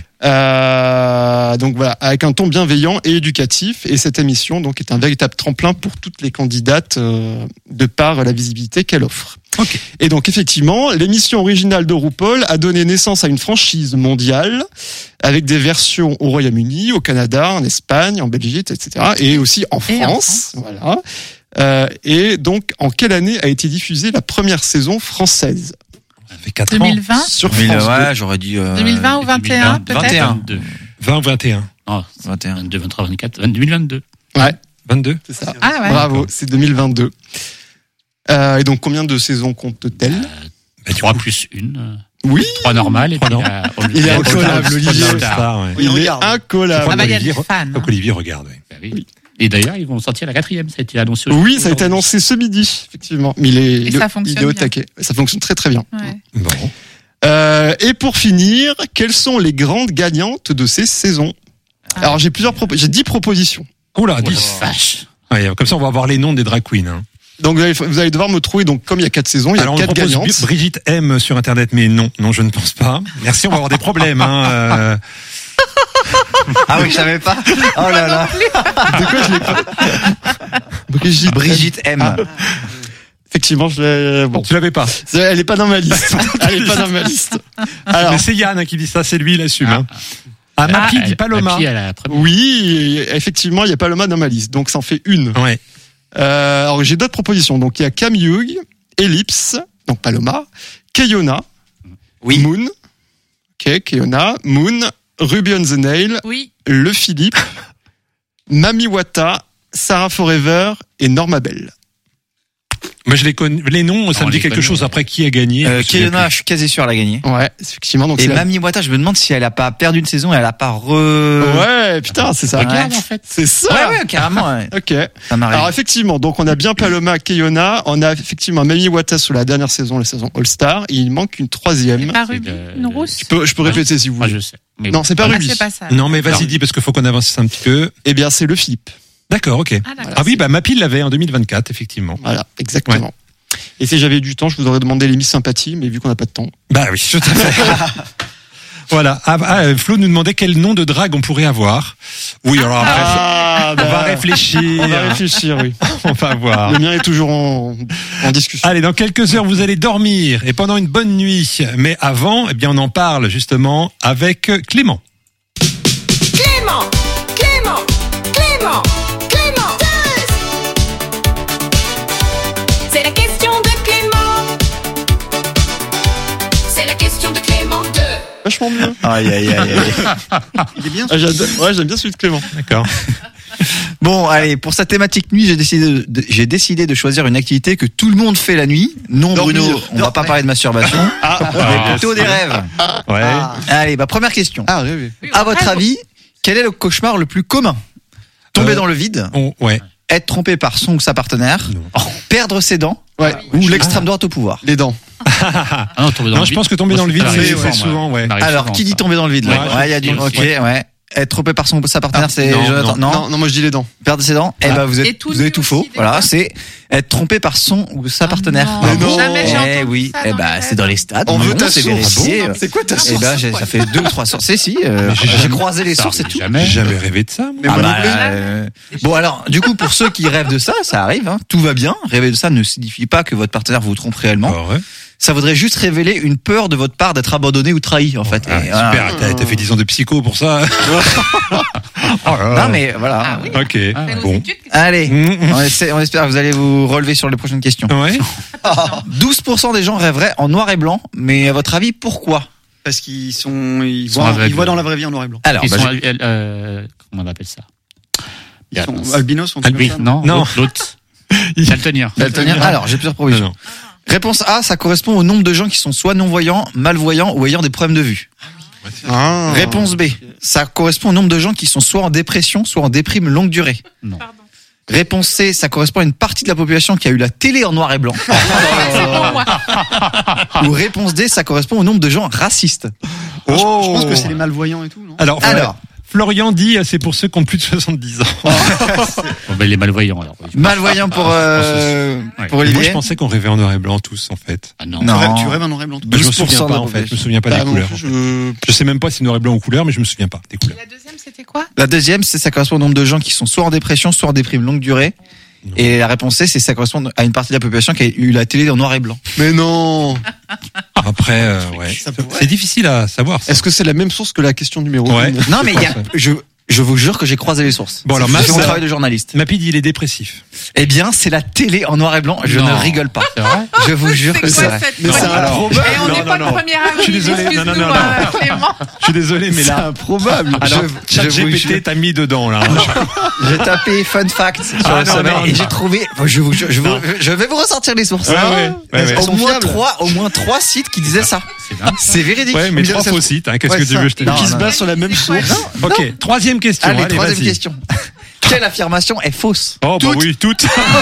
Speaker 8: Euh, donc voilà, avec un ton bienveillant et éducatif. Et cette émission donc est un véritable tremplin pour toutes les candidates euh, de par la visibilité qu'elle offre.
Speaker 2: Ok.
Speaker 8: Et donc effectivement, l'émission originale de RuPaul a donné naissance à une franchise mondiale avec des versions au Royaume-Uni, au Canada, en Espagne, en Belgique, et cetera. Et aussi en
Speaker 3: Et en
Speaker 8: France. Voilà. Euh, et donc, en quelle année a été diffusée la première saison française?
Speaker 2: Ça fait quatre
Speaker 3: deux mille vingt.
Speaker 8: Sur
Speaker 9: Mille-
Speaker 8: France deux.
Speaker 9: ouais, j'aurais dit. Euh,
Speaker 3: deux mille vingt ou vingt et un, peut-être?
Speaker 9: vingt et un.
Speaker 7: vingt-deux.
Speaker 2: vingt, vingt et un.
Speaker 7: Non,
Speaker 9: vingt et un.
Speaker 7: vingt-deux, vingt-trois, vingt-quatre, deux mille vingt-deux.
Speaker 8: Ouais,
Speaker 2: vingt-deux.
Speaker 8: c'est ça.
Speaker 3: Ah ouais.
Speaker 8: Bravo, c'est deux mille vingt-deux. Euh, et donc, combien de saisons compte-t-elle?
Speaker 2: Bah, du
Speaker 7: Trois
Speaker 2: coup,
Speaker 7: plus une. euh,
Speaker 8: Oui,
Speaker 7: Trois normales et puis
Speaker 2: Trois
Speaker 7: la-
Speaker 8: Il est
Speaker 7: la-
Speaker 8: incollable,
Speaker 7: la-
Speaker 8: Olivier.
Speaker 7: la-
Speaker 2: All Star, ouais.
Speaker 4: Oui,
Speaker 8: il est
Speaker 4: regarde.
Speaker 8: incollable.
Speaker 3: Ah bah, il y a
Speaker 2: Olivier,
Speaker 3: des fans.
Speaker 2: Faut qu'Olivier regarde, oui.
Speaker 7: Bah oui. Et d'ailleurs, ils vont sortir la quatrième. Ça a été annoncé. aujourd'hui.
Speaker 8: Oui, ça a été annoncé ce midi, effectivement. Mais il est, il est-
Speaker 3: ça fonctionne
Speaker 8: il est au
Speaker 3: bien.
Speaker 8: taquet. Ça fonctionne très très bien.
Speaker 3: Ouais.
Speaker 2: Bon.
Speaker 8: Euh, et pour finir, quelles sont les grandes gagnantes de ces saisons? Alors j'ai plusieurs propos, j'ai dix propositions.
Speaker 2: Oula,
Speaker 7: Oh la
Speaker 2: dix.
Speaker 7: vache.
Speaker 2: Ouais, comme ça, on va avoir les noms des drag queens. Hein.
Speaker 8: Donc vous allez, vous allez devoir me trouver. Donc comme il y a quatre saisons, il y a
Speaker 2: Alors, on
Speaker 8: quatre
Speaker 2: propose
Speaker 8: gagnantes.
Speaker 2: Brigitte M sur Internet, mais non, non, je ne pense pas. Merci, on va avoir des problèmes. Hein. euh.
Speaker 9: Ah oui, je savais pas. Oh là là.
Speaker 8: De quoi je l'ai pas Brigitte.
Speaker 9: Brigitte M.
Speaker 8: Ah. Effectivement, je l'ai. Bon,
Speaker 2: Tu l'avais pas.
Speaker 8: C'est- elle est pas dans ma liste. Elle est pas dans ma liste. Alors
Speaker 2: Mais c'est Yann hein, qui dit ça, c'est lui, il assume. Hein. Ah,
Speaker 7: Ah,
Speaker 2: Mapi dit
Speaker 7: elle-
Speaker 2: Paloma.
Speaker 7: Mapi, elle a la première.
Speaker 8: oui, effectivement, il y a Paloma dans ma liste. Donc ça en fait une.
Speaker 2: Ouais.
Speaker 8: Euh, alors j'ai d'autres propositions. Donc il y a Cam Hugh, Ellipse, donc Paloma, Keyona,
Speaker 9: Oui.
Speaker 8: Moon, ok, Keyona, Moon, Ruby on the Nail,
Speaker 3: Oui.
Speaker 8: Le Philippe, Mami Wata, Sarah Forever et Norma Bell.
Speaker 2: Moi, je les connais, les noms, ça
Speaker 7: On
Speaker 2: me dit
Speaker 7: les
Speaker 2: quelque
Speaker 7: connaît.
Speaker 2: chose. Après, qui a gagné?
Speaker 9: Euh,
Speaker 2: je me souviens
Speaker 9: Keyona,
Speaker 2: plus.
Speaker 9: je suis quasi sûr, elle a gagné.
Speaker 8: Ouais, effectivement. Donc
Speaker 9: Et
Speaker 8: c'est la-
Speaker 9: Mami Wata, je me demande si elle a pas perdu une saison et elle a pas re.
Speaker 8: Ouais, putain, c'est ça.
Speaker 9: Regarde,
Speaker 7: en fait.
Speaker 8: C'est ça.
Speaker 9: Ouais, ouais, carrément. Ouais.
Speaker 8: Ok.
Speaker 9: Ça m'arrive.
Speaker 8: Alors effectivement, donc on a bien Paloma, Keyona, on a effectivement Mami Wata sur la dernière saison, la saison All Star, et il manque une troisième.
Speaker 3: Pas Ruby,
Speaker 7: le-
Speaker 3: une rousse.
Speaker 8: Je peux, je peux répéter si vous
Speaker 7: Moi,
Speaker 8: voulez.
Speaker 7: je sais. Mais
Speaker 8: Non, c'est pas
Speaker 3: Ah,
Speaker 8: Ruby.
Speaker 3: c'est pas ça.
Speaker 2: Non, mais vas-y,
Speaker 8: Non.
Speaker 2: dis, parce qu'il faut qu'on avance un petit peu.
Speaker 8: Eh bien, c'est le Philippe.
Speaker 2: D'accord, ok.
Speaker 3: Ah, d'accord.
Speaker 2: Ah oui, bah, Mappy l'avait en deux mille vingt-quatre, effectivement.
Speaker 8: Voilà, exactement. Et si j'avais du temps, je vous aurais demandé les Miss Sympathie, mais vu qu'on n'a pas de temps.
Speaker 2: Bah oui, tout à fait. Voilà. Ah, ah, Flo nous demandait quel nom de drague on pourrait avoir. Oui, alors après,
Speaker 8: Ah,
Speaker 2: on va réfléchir.
Speaker 8: On va réfléchir, oui.
Speaker 2: On va voir.
Speaker 8: Le mien est toujours en, en discussion.
Speaker 2: Allez, dans quelques heures, vous allez dormir et pendant une bonne nuit. Mais avant, eh bien, on en parle justement avec Clément.
Speaker 6: Clément, Clément, Clément, Clément. C'est la question de Clément. C'est la question de Clément deux.
Speaker 8: Vachement mieux.
Speaker 9: Aïe, aïe, aïe, aïe.
Speaker 4: Il est bien.
Speaker 8: Ah, j'adore- ouais, j'aime bien celui de Clément.
Speaker 2: D'accord.
Speaker 9: Bon, allez, pour cette thématique nuit, j'ai décidé de, j'ai décidé de choisir une activité que tout le monde fait la nuit. Non,
Speaker 8: Dormir.
Speaker 9: Bruno, on va pas parler de masturbation, mais plutôt des rêves.
Speaker 2: Ouais.
Speaker 9: Allez, bah, première question.
Speaker 8: Ah, rêvé.
Speaker 9: À votre avis, quel est le cauchemar le plus commun? Tomber
Speaker 2: Euh,
Speaker 9: dans le vide,
Speaker 2: On- ouais.
Speaker 9: être trompé par son ou sa partenaire, perdre ses dents,
Speaker 8: Ouais.
Speaker 9: ou l'extrême droite au pouvoir.
Speaker 8: Les dents.
Speaker 7: Ah non, tomber dans
Speaker 2: Non,
Speaker 7: le
Speaker 2: je
Speaker 7: vide.
Speaker 2: pense que tomber
Speaker 7: Moi,
Speaker 2: dans le vide,
Speaker 7: ça
Speaker 2: c'est
Speaker 7: m'arrive
Speaker 2: c'est souvent, ouais.
Speaker 7: Ça m'arrive
Speaker 9: Alors,
Speaker 7: souvent,
Speaker 9: qui dit
Speaker 7: ça.
Speaker 9: tomber dans le vide, là?
Speaker 2: Ouais,
Speaker 9: Ouais, il y a du,
Speaker 2: je pense,
Speaker 9: ok, ouais. Être trompé par son ou sa partenaire, c'est
Speaker 2: non,
Speaker 9: Jonathan. Non,
Speaker 8: Non, non, moi je dis les dents.
Speaker 9: perdre ses dents. Eh
Speaker 2: Ah.
Speaker 9: ben, vous
Speaker 3: Et
Speaker 9: êtes,
Speaker 3: tout
Speaker 9: vous avez
Speaker 3: nu
Speaker 9: tout
Speaker 3: aussi,
Speaker 9: faux.
Speaker 3: des
Speaker 9: Voilà,
Speaker 3: fois.
Speaker 9: c'est être trompé par son ou sa partenaire.
Speaker 3: non.
Speaker 8: Mais non.
Speaker 3: Jamais j'ai
Speaker 9: Eh
Speaker 3: entendu
Speaker 9: oui,
Speaker 3: ça
Speaker 9: eh
Speaker 3: dans
Speaker 9: ben,
Speaker 3: les
Speaker 9: c'est dans les stades.
Speaker 8: On
Speaker 9: Non,
Speaker 8: veut ta
Speaker 9: c'est
Speaker 8: source.
Speaker 9: vérifié.
Speaker 8: Ah bon C'est quoi ta
Speaker 9: Eh
Speaker 8: source
Speaker 9: ben, j'ai- ça fait deux ou trois sources. C'est si, euh,
Speaker 2: Mais j'ai
Speaker 9: j'ai
Speaker 2: jamais-
Speaker 9: croisé les
Speaker 7: Ça
Speaker 9: sources et
Speaker 7: arrive
Speaker 9: tout.
Speaker 7: jamais.
Speaker 2: J'ai jamais rêvé de ça, moi.
Speaker 8: Mais
Speaker 9: Ah
Speaker 8: moi
Speaker 9: bah,
Speaker 8: non plus.
Speaker 9: euh, bon alors, du coup, pour ceux qui rêvent de ça, ça arrive. Hein, tout va bien. Rêver de ça ne signifie pas que votre partenaire vous trompe réellement.
Speaker 2: Ah ouais.
Speaker 9: Ça voudrait juste révéler une peur de votre part d'être abandonné ou trahi, en fait.
Speaker 2: Ah,
Speaker 9: Et voilà.
Speaker 2: super, t'as t'as fait dix ans de psycho pour ça. Oh là là.
Speaker 9: Non mais voilà.
Speaker 3: Ah oui.
Speaker 2: Ok,
Speaker 3: Fais nos
Speaker 2: bon.
Speaker 3: études, qu'est-ce que
Speaker 9: Allez,
Speaker 2: Mmh.
Speaker 9: on, essaie- on espère que vous allez vous relever sur les prochaines questions.
Speaker 2: Ouais.
Speaker 9: douze pour cent des gens rêveraient en noir et blanc, mais à votre avis, pourquoi?
Speaker 4: Parce qu'ils sont, ils
Speaker 7: Ils sont
Speaker 4: voient,
Speaker 7: aveugles.
Speaker 4: ils voient dans la vraie vie en noir et blanc.
Speaker 9: Alors,
Speaker 7: Ils
Speaker 9: bah,
Speaker 7: sont,
Speaker 9: j'ai-
Speaker 7: euh, euh, comment on appelle ça?
Speaker 4: Ils
Speaker 7: Ah,
Speaker 4: sont
Speaker 7: mince.
Speaker 4: albinos, on dit
Speaker 7: Oui,
Speaker 4: comme ça,
Speaker 7: non,
Speaker 2: Non.
Speaker 7: l'autre, l'autre. Daltonien.
Speaker 9: Daltonien. Alors, j'ai plusieurs
Speaker 2: Non,
Speaker 9: propositions.
Speaker 2: non.
Speaker 9: Réponse A, ça correspond au nombre de gens qui sont soit non-voyants, malvoyants ou ayant des problèmes de vue.
Speaker 8: Ah.
Speaker 9: Réponse B, ça correspond au nombre de gens qui sont soit en dépression, soit en déprime longue durée.
Speaker 7: Non.
Speaker 3: Pardon.
Speaker 9: Réponse C, ça correspond à une partie de la population qui a eu la télé en noir et blanc.
Speaker 3: c'est pour moi.
Speaker 9: Ou réponse D, ça correspond au nombre de gens racistes.
Speaker 4: Je, je pense que c'est les malvoyants et tout, non?
Speaker 2: Alors,
Speaker 9: Alors,
Speaker 2: Florian dit, euh, c'est pour ceux qui ont plus de soixante-dix ans.
Speaker 7: Bon, ben, les malvoyants, alors.
Speaker 9: malvoyant pour, euh,
Speaker 7: Ouais.
Speaker 9: pour
Speaker 2: Moi,
Speaker 9: Olivier.
Speaker 2: je pensais qu'on rêvait en noir et blanc tous, en fait.
Speaker 7: Ah non.
Speaker 9: Non.
Speaker 4: Tu rêves- Tu rêves un noir et blanc. toi
Speaker 2: Bah, je me
Speaker 9: douze pour cent
Speaker 2: souviens
Speaker 9: de
Speaker 2: pas,
Speaker 9: la
Speaker 2: en fait. Je me
Speaker 9: population.
Speaker 2: souviens pas
Speaker 8: Bah,
Speaker 2: des
Speaker 8: non,
Speaker 2: couleurs.
Speaker 8: je-
Speaker 2: Je sais même pas si noir et blanc ou couleur, mais je me souviens pas des couleurs.
Speaker 3: La deuxième, c'était quoi?
Speaker 9: La deuxième, c'est ça correspond au nombre de gens qui sont soit en dépression, soit en déprime longue durée.
Speaker 2: Non.
Speaker 9: Et la réponse C, c'est ça correspond à une partie de la population qui a eu la télé en noir et blanc.
Speaker 8: Mais non.
Speaker 2: Après, euh, ouais.
Speaker 4: Ça pourrait.
Speaker 2: C'est difficile à savoir. ça.
Speaker 8: Est-ce que c'est la même source que la question numéro
Speaker 2: Ouais.
Speaker 8: un?
Speaker 9: Non, mais il y a, je, je vous jure que j'ai croisé les sources.
Speaker 2: Bon, alors,
Speaker 9: C'est
Speaker 2: ma-
Speaker 9: mon
Speaker 2: ça-
Speaker 9: travail de journaliste.
Speaker 2: Mappy dit, il est dépressif.
Speaker 9: Eh bien, c'est la télé en noir et blanc. Je
Speaker 7: Non.
Speaker 9: ne rigole pas.
Speaker 7: C'est vrai?
Speaker 9: Je vous jure que
Speaker 3: C'est
Speaker 9: c'est
Speaker 3: quoi
Speaker 9: vrai.
Speaker 3: cette
Speaker 8: Mais c'est
Speaker 3: folie
Speaker 8: improbable.
Speaker 3: Et on
Speaker 2: Non,
Speaker 3: n'est
Speaker 2: non,
Speaker 3: pas
Speaker 2: non.
Speaker 3: le premier avril.
Speaker 2: Je suis désolé. Non, non,
Speaker 3: Excuse-nous,
Speaker 2: non, non.
Speaker 3: euh, Clément.
Speaker 2: Je suis désolé, mais
Speaker 8: C'est
Speaker 2: là.
Speaker 8: improbable.
Speaker 2: Alors,
Speaker 9: je-
Speaker 2: chat
Speaker 9: je vous
Speaker 2: G P
Speaker 9: jure.
Speaker 2: T t'a mis dedans, là.
Speaker 9: J'ai tapé fun fact sur
Speaker 2: Ah,
Speaker 9: le
Speaker 2: non,
Speaker 9: sommet
Speaker 2: non,
Speaker 9: et
Speaker 2: non.
Speaker 9: j'ai trouvé, je vous jure, je, vous-
Speaker 2: Non.
Speaker 9: je vais vous ressortir les sources.
Speaker 2: Ouais, ouais, ouais, ouais.
Speaker 9: Au
Speaker 8: sont
Speaker 9: moins
Speaker 8: fiables.
Speaker 9: trois, au moins trois sites qui disaient ça.
Speaker 7: C'est dingue.
Speaker 9: C'est véridique.
Speaker 2: Ouais, mais
Speaker 8: Mais
Speaker 2: trois
Speaker 8: ça-
Speaker 2: faux sites, hein. Qu'est-ce
Speaker 8: Ouais,
Speaker 2: que tu
Speaker 8: ça.
Speaker 2: veux, je te
Speaker 9: Non,
Speaker 2: dis?
Speaker 8: Qui se
Speaker 9: non.
Speaker 8: base sur la même
Speaker 3: C'est quoi?
Speaker 8: source.
Speaker 2: Ok, troisième question.
Speaker 9: Allez,
Speaker 2: Allez,
Speaker 9: troisième
Speaker 2: vas-y.
Speaker 9: question. Quelle affirmation est fausse?
Speaker 2: Oh, bah
Speaker 8: Toutes.
Speaker 2: oui, toutes.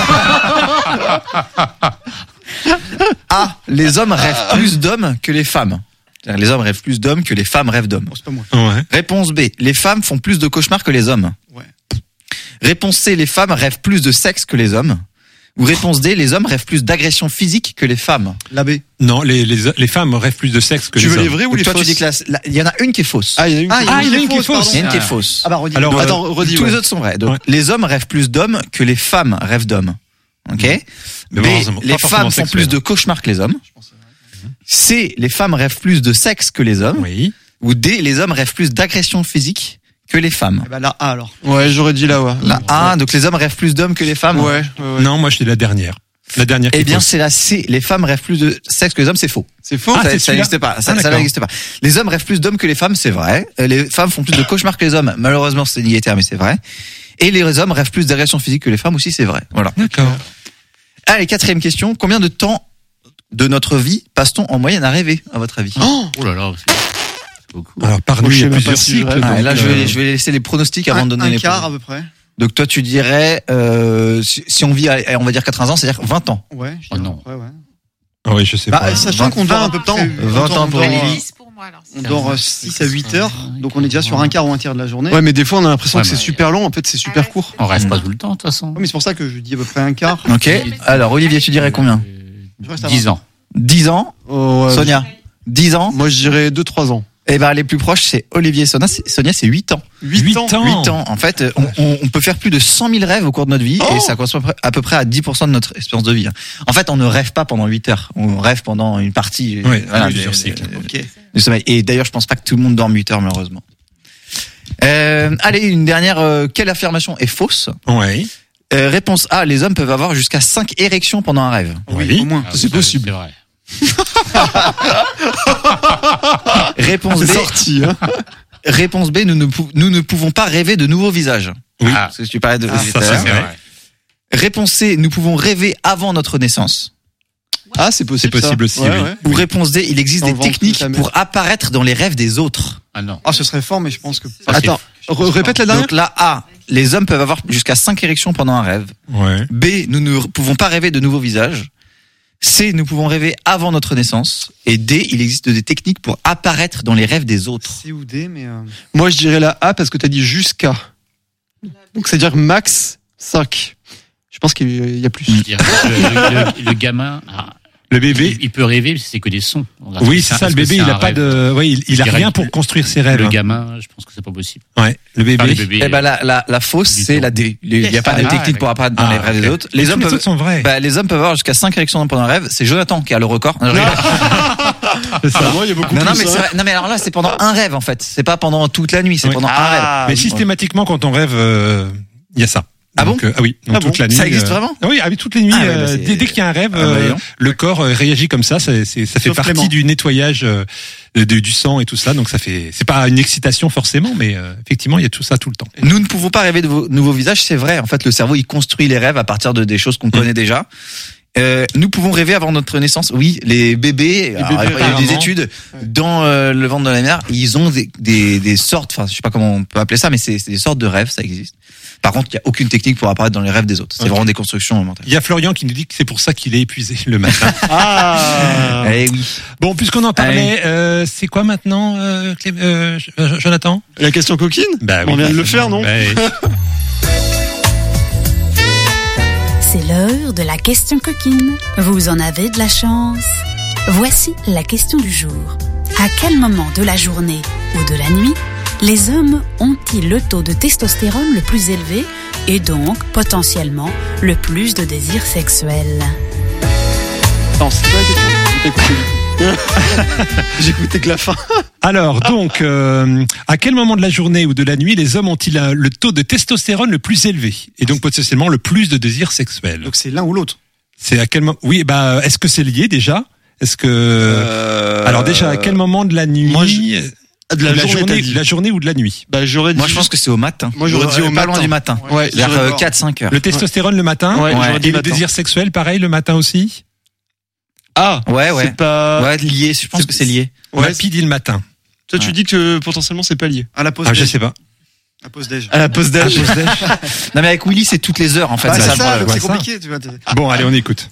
Speaker 9: A. Les hommes rêvent plus d'hommes que les femmes. C'est-à-dire, les hommes rêvent plus d'hommes que les femmes rêvent d'hommes.
Speaker 4: Bon, c'est pas moi.
Speaker 2: Ouais.
Speaker 9: Réponse B. Les femmes font plus de cauchemars que les hommes.
Speaker 4: Ouais.
Speaker 9: Réponse C. Les femmes rêvent plus de sexe que les hommes. Ou réponse D. Les hommes rêvent plus d'agression physique que les femmes.
Speaker 4: La B.
Speaker 2: Non, les, les, les femmes rêvent plus de sexe que
Speaker 8: Tu
Speaker 2: les
Speaker 8: veux
Speaker 2: hommes.
Speaker 8: les vrais ou
Speaker 9: Donc
Speaker 8: les
Speaker 9: toi,
Speaker 8: fausses?
Speaker 9: tu dis que la- la- il y en a une qui est fausse.
Speaker 8: Ah, il y en a une.
Speaker 4: Ah,
Speaker 8: qui-
Speaker 2: Ah, il y en a une qui est fausse.
Speaker 9: Il y en a une qui est
Speaker 7: Ah.
Speaker 9: fausse.
Speaker 4: Ah bah redis.
Speaker 2: Alors,
Speaker 8: Donc,
Speaker 2: euh,
Speaker 8: attends, redis.
Speaker 9: Tous
Speaker 8: ouais.
Speaker 9: les autres sont vrais. Donc,
Speaker 2: Ouais.
Speaker 9: les hommes rêvent plus d'hommes que les femmes rêvent d'hommes. Ok.
Speaker 2: Mais
Speaker 9: B.
Speaker 2: bon, pas
Speaker 9: Les
Speaker 2: forcément
Speaker 9: femmes font
Speaker 2: sexuel.
Speaker 9: plus de cauchemars que les hommes. C. Les femmes rêvent plus de sexe que les hommes.
Speaker 2: Oui.
Speaker 9: Ou D. Les hommes rêvent plus d'agression physique que les femmes.
Speaker 4: Eh bah la A alors.
Speaker 8: Ouais, j'aurais dit là, ouais.
Speaker 9: La A. Donc les hommes rêvent plus d'hommes que les femmes.
Speaker 8: Ouais, ouais, ouais.
Speaker 2: Non, moi, je dis la dernière. La dernière qui
Speaker 9: Eh
Speaker 2: est
Speaker 9: bien,
Speaker 2: fausse.
Speaker 9: c'est la C. Les femmes rêvent plus de sexe que les hommes, c'est faux.
Speaker 8: C'est faux.
Speaker 2: Ah,
Speaker 9: ça
Speaker 2: c'est
Speaker 9: ça
Speaker 2: celui-là.
Speaker 9: n'existe pas. Ça,
Speaker 2: Ah,
Speaker 9: ça
Speaker 2: d'accord.
Speaker 9: n'existe pas. Les hommes rêvent plus d'hommes que les femmes, c'est vrai. Euh, Les femmes font plus de cauchemars que les hommes. Malheureusement, c'est négatif, mais c'est vrai. Et les hommes rêvent plus d'agression physique que les femmes aussi, c'est vrai. Voilà.
Speaker 2: D'accord.
Speaker 9: Allez, quatrième question. Combien de temps de notre vie passe-t-on en moyenne à rêver, à votre avis?
Speaker 7: Oh, oh là là, c'est beaucoup.
Speaker 2: Alors, par
Speaker 8: Moi,
Speaker 2: nuit,
Speaker 8: je
Speaker 2: il y a
Speaker 8: sais même pas
Speaker 2: plusieurs
Speaker 8: si je
Speaker 2: cycles.
Speaker 8: rêve.
Speaker 9: Ah, et là,
Speaker 2: donc,
Speaker 9: je vais,
Speaker 2: euh,
Speaker 9: je vais laisser les pronostics avant
Speaker 4: Un,
Speaker 9: de donner
Speaker 4: un
Speaker 9: les
Speaker 4: quart à
Speaker 9: pronostics.
Speaker 4: peu près.
Speaker 9: Donc toi, tu dirais, euh, si, si on vit à, on va dire quatre-vingts ans, c'est-à-dire vingt ans.
Speaker 4: Ouais, je
Speaker 7: Oh
Speaker 4: dirais
Speaker 7: non.
Speaker 4: à peu près, ouais.
Speaker 2: Ah oui, je sais
Speaker 4: Bah,
Speaker 2: pas.
Speaker 4: sachant qu'on dort un peu de temps.
Speaker 9: vingt ans pour
Speaker 4: on dort,
Speaker 9: Émilie.
Speaker 3: dix pour moi alors.
Speaker 4: On dort six à huit heures, donc on est déjà sur un quart ou un tiers de la journée.
Speaker 8: Ouais, mais des fois, on a l'impression
Speaker 7: Ouais,
Speaker 8: que c'est
Speaker 7: bah,
Speaker 8: super long. En fait, c'est super court.
Speaker 7: On reste
Speaker 9: Mm.
Speaker 7: pas tout le temps, de toute façon.
Speaker 4: Ouais, mais c'est pour ça que je dis à peu près un quart.
Speaker 9: Ok. Alors, Olivier, tu dirais combien?
Speaker 4: Je reste à
Speaker 7: dix ans.
Speaker 9: dix ans.
Speaker 8: Oh, ouais.
Speaker 9: Sonia? dix ans.
Speaker 8: Moi, je dirais deux trois ans.
Speaker 9: Eh ben, les plus proches, c'est Olivier et Sonia. C'est- Sonia, c'est huit ans.
Speaker 2: huit ans.
Speaker 9: huit ans. En fait, on, on, on peut faire plus de cent mille rêves au cours de notre vie
Speaker 8: Oh
Speaker 9: et ça correspond à peu près- à peu près à dix pour cent de notre espérance de vie. En fait, on ne rêve pas pendant huit heures. On rêve pendant une partie.
Speaker 2: Oui,
Speaker 9: voilà,
Speaker 2: plusieurs
Speaker 9: des-
Speaker 2: cycles.
Speaker 9: des-
Speaker 4: Ok.
Speaker 9: du sommeil. Et d'ailleurs, je pense pas que tout le monde dorme huit heures, malheureusement. Euh, allez, une dernière. euh, quelle affirmation est fausse?
Speaker 2: Ouais.
Speaker 9: Euh, Réponse A. Les hommes peuvent avoir jusqu'à cinq érections pendant un rêve.
Speaker 2: Oui.
Speaker 4: Au moins.
Speaker 7: Ah,
Speaker 8: c'est
Speaker 7: ça,
Speaker 8: possible.
Speaker 7: C'est vrai.
Speaker 9: Réponse
Speaker 8: C'est
Speaker 9: B.
Speaker 8: sorti, hein.
Speaker 9: Réponse B. Nous ne, pou- nous ne pouvons pas rêver de nouveaux visages.
Speaker 2: Oui.
Speaker 7: Ah.
Speaker 9: Parce que tu parlais de.
Speaker 2: Ah,
Speaker 9: tout
Speaker 2: ça,
Speaker 9: à
Speaker 2: ça,
Speaker 9: l'heure.
Speaker 2: c'est vrai.
Speaker 9: Réponse C. Nous pouvons rêver avant notre naissance.
Speaker 8: Ah, c'est possible.
Speaker 2: C'est possible
Speaker 8: ça.
Speaker 2: aussi,
Speaker 8: Ouais,
Speaker 2: oui.
Speaker 8: ouais.
Speaker 9: Ou réponse D. Il existe
Speaker 8: Dans
Speaker 9: des
Speaker 8: le ventre de
Speaker 9: techniques
Speaker 8: ta mère.
Speaker 9: pour apparaître dans les rêves des autres.
Speaker 7: Ah non.
Speaker 4: Ah, ce serait fort, mais je pense que.
Speaker 7: Ça, c'est-
Speaker 8: Attends, re- répète la dernière.
Speaker 9: Donc là, A. Les hommes peuvent avoir jusqu'à cinq érections pendant un rêve.
Speaker 2: Ouais.
Speaker 9: B. Nous ne pouvons pas rêver de nouveaux visages. C. Nous pouvons rêver avant notre naissance. Et D. Il existe des techniques pour apparaître dans les rêves des autres.
Speaker 4: C ou D, mais. euh,
Speaker 8: Moi, je dirais la A parce que t'as dit jusqu'à. Donc, c'est-à-dire max cinq. Je pense qu'il y a plus.
Speaker 7: Je dirais que le, le- le gamin, ah,
Speaker 2: Le bébé.
Speaker 7: il, il peut rêver, c'est que des sons. On a
Speaker 2: Oui,
Speaker 7: fait
Speaker 2: c'est ça.
Speaker 7: parce
Speaker 2: Le
Speaker 7: que
Speaker 2: bébé,
Speaker 7: c'est
Speaker 2: il
Speaker 7: un
Speaker 2: a pas
Speaker 7: rêve.
Speaker 2: de. Oui, il, il a
Speaker 7: Je dirais
Speaker 2: rien
Speaker 7: que
Speaker 2: pour
Speaker 7: le-
Speaker 2: construire ses rêves.
Speaker 7: Le
Speaker 2: hein.
Speaker 7: gamin, je pense que c'est pas possible.
Speaker 2: Ouais. Le bébé.
Speaker 7: Enfin, les bébés.
Speaker 9: Eh ben la, la, la fausse,
Speaker 7: Du
Speaker 9: c'est
Speaker 7: tout.
Speaker 9: la D. Il n'y a pas de
Speaker 7: Ah,
Speaker 9: technique pour apparaître dans
Speaker 2: Ah,
Speaker 9: les rêves
Speaker 2: ok.
Speaker 9: des autres.
Speaker 2: Mais
Speaker 9: Les
Speaker 2: tous
Speaker 9: hommes
Speaker 2: les
Speaker 9: peuvent.
Speaker 2: autres sont vrais.
Speaker 9: Bah, les hommes peuvent avoir jusqu'à cinq érections pendant un rêve. C'est Jonathan qui a le record. Non, je rigole.
Speaker 2: C'est ça.
Speaker 8: Ah, moi, il y a beaucoup
Speaker 9: non, non,
Speaker 8: plus,
Speaker 9: mais
Speaker 8: hein.
Speaker 9: c'est vrai. Non, mais alors là, c'est pendant un rêve en fait. C'est pas pendant toute la nuit. C'est
Speaker 2: Oui.
Speaker 9: pendant un
Speaker 8: Ah,
Speaker 9: rêve.
Speaker 2: Mais systématiquement, quand on rêve, euh, il y a ça.
Speaker 9: Ah
Speaker 2: Donc,
Speaker 9: bon
Speaker 2: euh, ah oui. Donc
Speaker 8: Ah
Speaker 2: toute
Speaker 8: bon
Speaker 2: la nuit.
Speaker 9: Ça existe
Speaker 2: euh,
Speaker 9: vraiment
Speaker 2: Ah oui, ah oui, toutes les nuits.
Speaker 9: Ah ouais, bah,
Speaker 2: euh,
Speaker 9: c'est-
Speaker 2: dès, dès qu'il y a un rêve,
Speaker 9: Ah bah,
Speaker 2: euh,
Speaker 9: dis donc.
Speaker 2: le corps euh, réagit comme ça. Ça, c'est, ça fait
Speaker 4: Sauf
Speaker 2: partie
Speaker 4: Clément.
Speaker 2: du nettoyage euh, de- du sang et tout ça. Donc ça fait. C'est pas une excitation forcément, mais euh, effectivement, il y a tout ça tout le temps.
Speaker 9: Nous ne pouvons pas rêver de vos nouveaux visages. C'est vrai. En fait, le cerveau, il construit les rêves à partir de des choses qu'on connaît déjà. Euh, nous pouvons rêver avant notre naissance. Oui, les bébés. alors,
Speaker 8: bébés,
Speaker 9: il y a eu des
Speaker 2: apparemment.
Speaker 9: études dans euh, le ventre de la mère. Ils ont des, des, des sortes. Enfin, je sais pas comment on peut appeler ça, mais c'est c'est des sortes de rêves. Ça existe. Par contre, il y a aucune technique pour apparaître dans les rêves des autres. C'est
Speaker 2: Ok.
Speaker 9: vraiment des constructions mentales.
Speaker 2: Il y a Florian qui nous dit que c'est pour ça qu'il est épuisé le matin.
Speaker 8: Ah.
Speaker 9: Eh oui.
Speaker 2: Bon, puisqu'on en parlait, euh, c'est quoi maintenant, euh, Clé- euh, Jonathan?
Speaker 8: La question coquine?
Speaker 2: Bah
Speaker 8: On vient de le faire, non?
Speaker 2: Ouais.
Speaker 12: C'est l'heure de la question coquine. Vous en avez de la chance. Voici la question du jour. À quel moment de la journée ou de la nuit les hommes ont-ils le taux de testostérone le plus élevé et donc potentiellement le plus de désir sexuel?
Speaker 8: Non, c'est pas la question. J'ai écouté. J'ai écouté que la fin.
Speaker 2: Alors, donc, euh, à quel moment de la journée ou de la nuit les hommes ont-ils un- le taux de testostérone le plus élevé et donc potentiellement le plus de désir sexuel?
Speaker 4: Donc c'est l'un ou l'autre.
Speaker 2: C'est à quel moment? Oui, bah, est-ce que c'est lié déjà? Est-ce que
Speaker 9: Euh,
Speaker 2: alors déjà à quel moment de la nuit?
Speaker 8: Moi, je- De la,
Speaker 2: de la
Speaker 8: journée,
Speaker 2: journée,
Speaker 8: t'as dit.
Speaker 2: de la journée ou de la nuit?
Speaker 8: Bah, j'aurais dit.
Speaker 9: Moi, je pense que c'est au matin.
Speaker 8: Moi, j'aurais dit au
Speaker 9: pas
Speaker 8: matin.
Speaker 9: loin du matin.
Speaker 8: Ouais,
Speaker 9: Vers
Speaker 8: j'aurais-
Speaker 9: euh, quatre cinq heures.
Speaker 2: Le testostérone le matin.
Speaker 8: Ouais,
Speaker 9: Ouais.
Speaker 8: j'aurais dit
Speaker 2: Et le
Speaker 8: matin.
Speaker 2: désir sexuel, pareil, le matin aussi.
Speaker 8: Ah.
Speaker 9: Ouais, ouais.
Speaker 8: C'est pas.
Speaker 9: Ouais, lié. Je pense que c'est lié.
Speaker 8: Ouais.
Speaker 2: Rapide le matin.
Speaker 8: Toi, tu
Speaker 9: Ouais.
Speaker 8: dis que potentiellement c'est pas lié.
Speaker 4: À la pause
Speaker 2: Ah, je
Speaker 4: déj.
Speaker 2: sais pas.
Speaker 4: À la pause déj.
Speaker 8: À la pause d'âge.
Speaker 9: Non, mais avec Willy, c'est toutes les heures, en fait.
Speaker 4: Ah,
Speaker 9: c'est
Speaker 4: c'est
Speaker 9: ça le
Speaker 4: ça,
Speaker 9: problème.
Speaker 4: donc c'est
Speaker 2: Ouais, ça.
Speaker 4: compliqué, tu vois. t'es-
Speaker 2: Bon, allez, on écoute.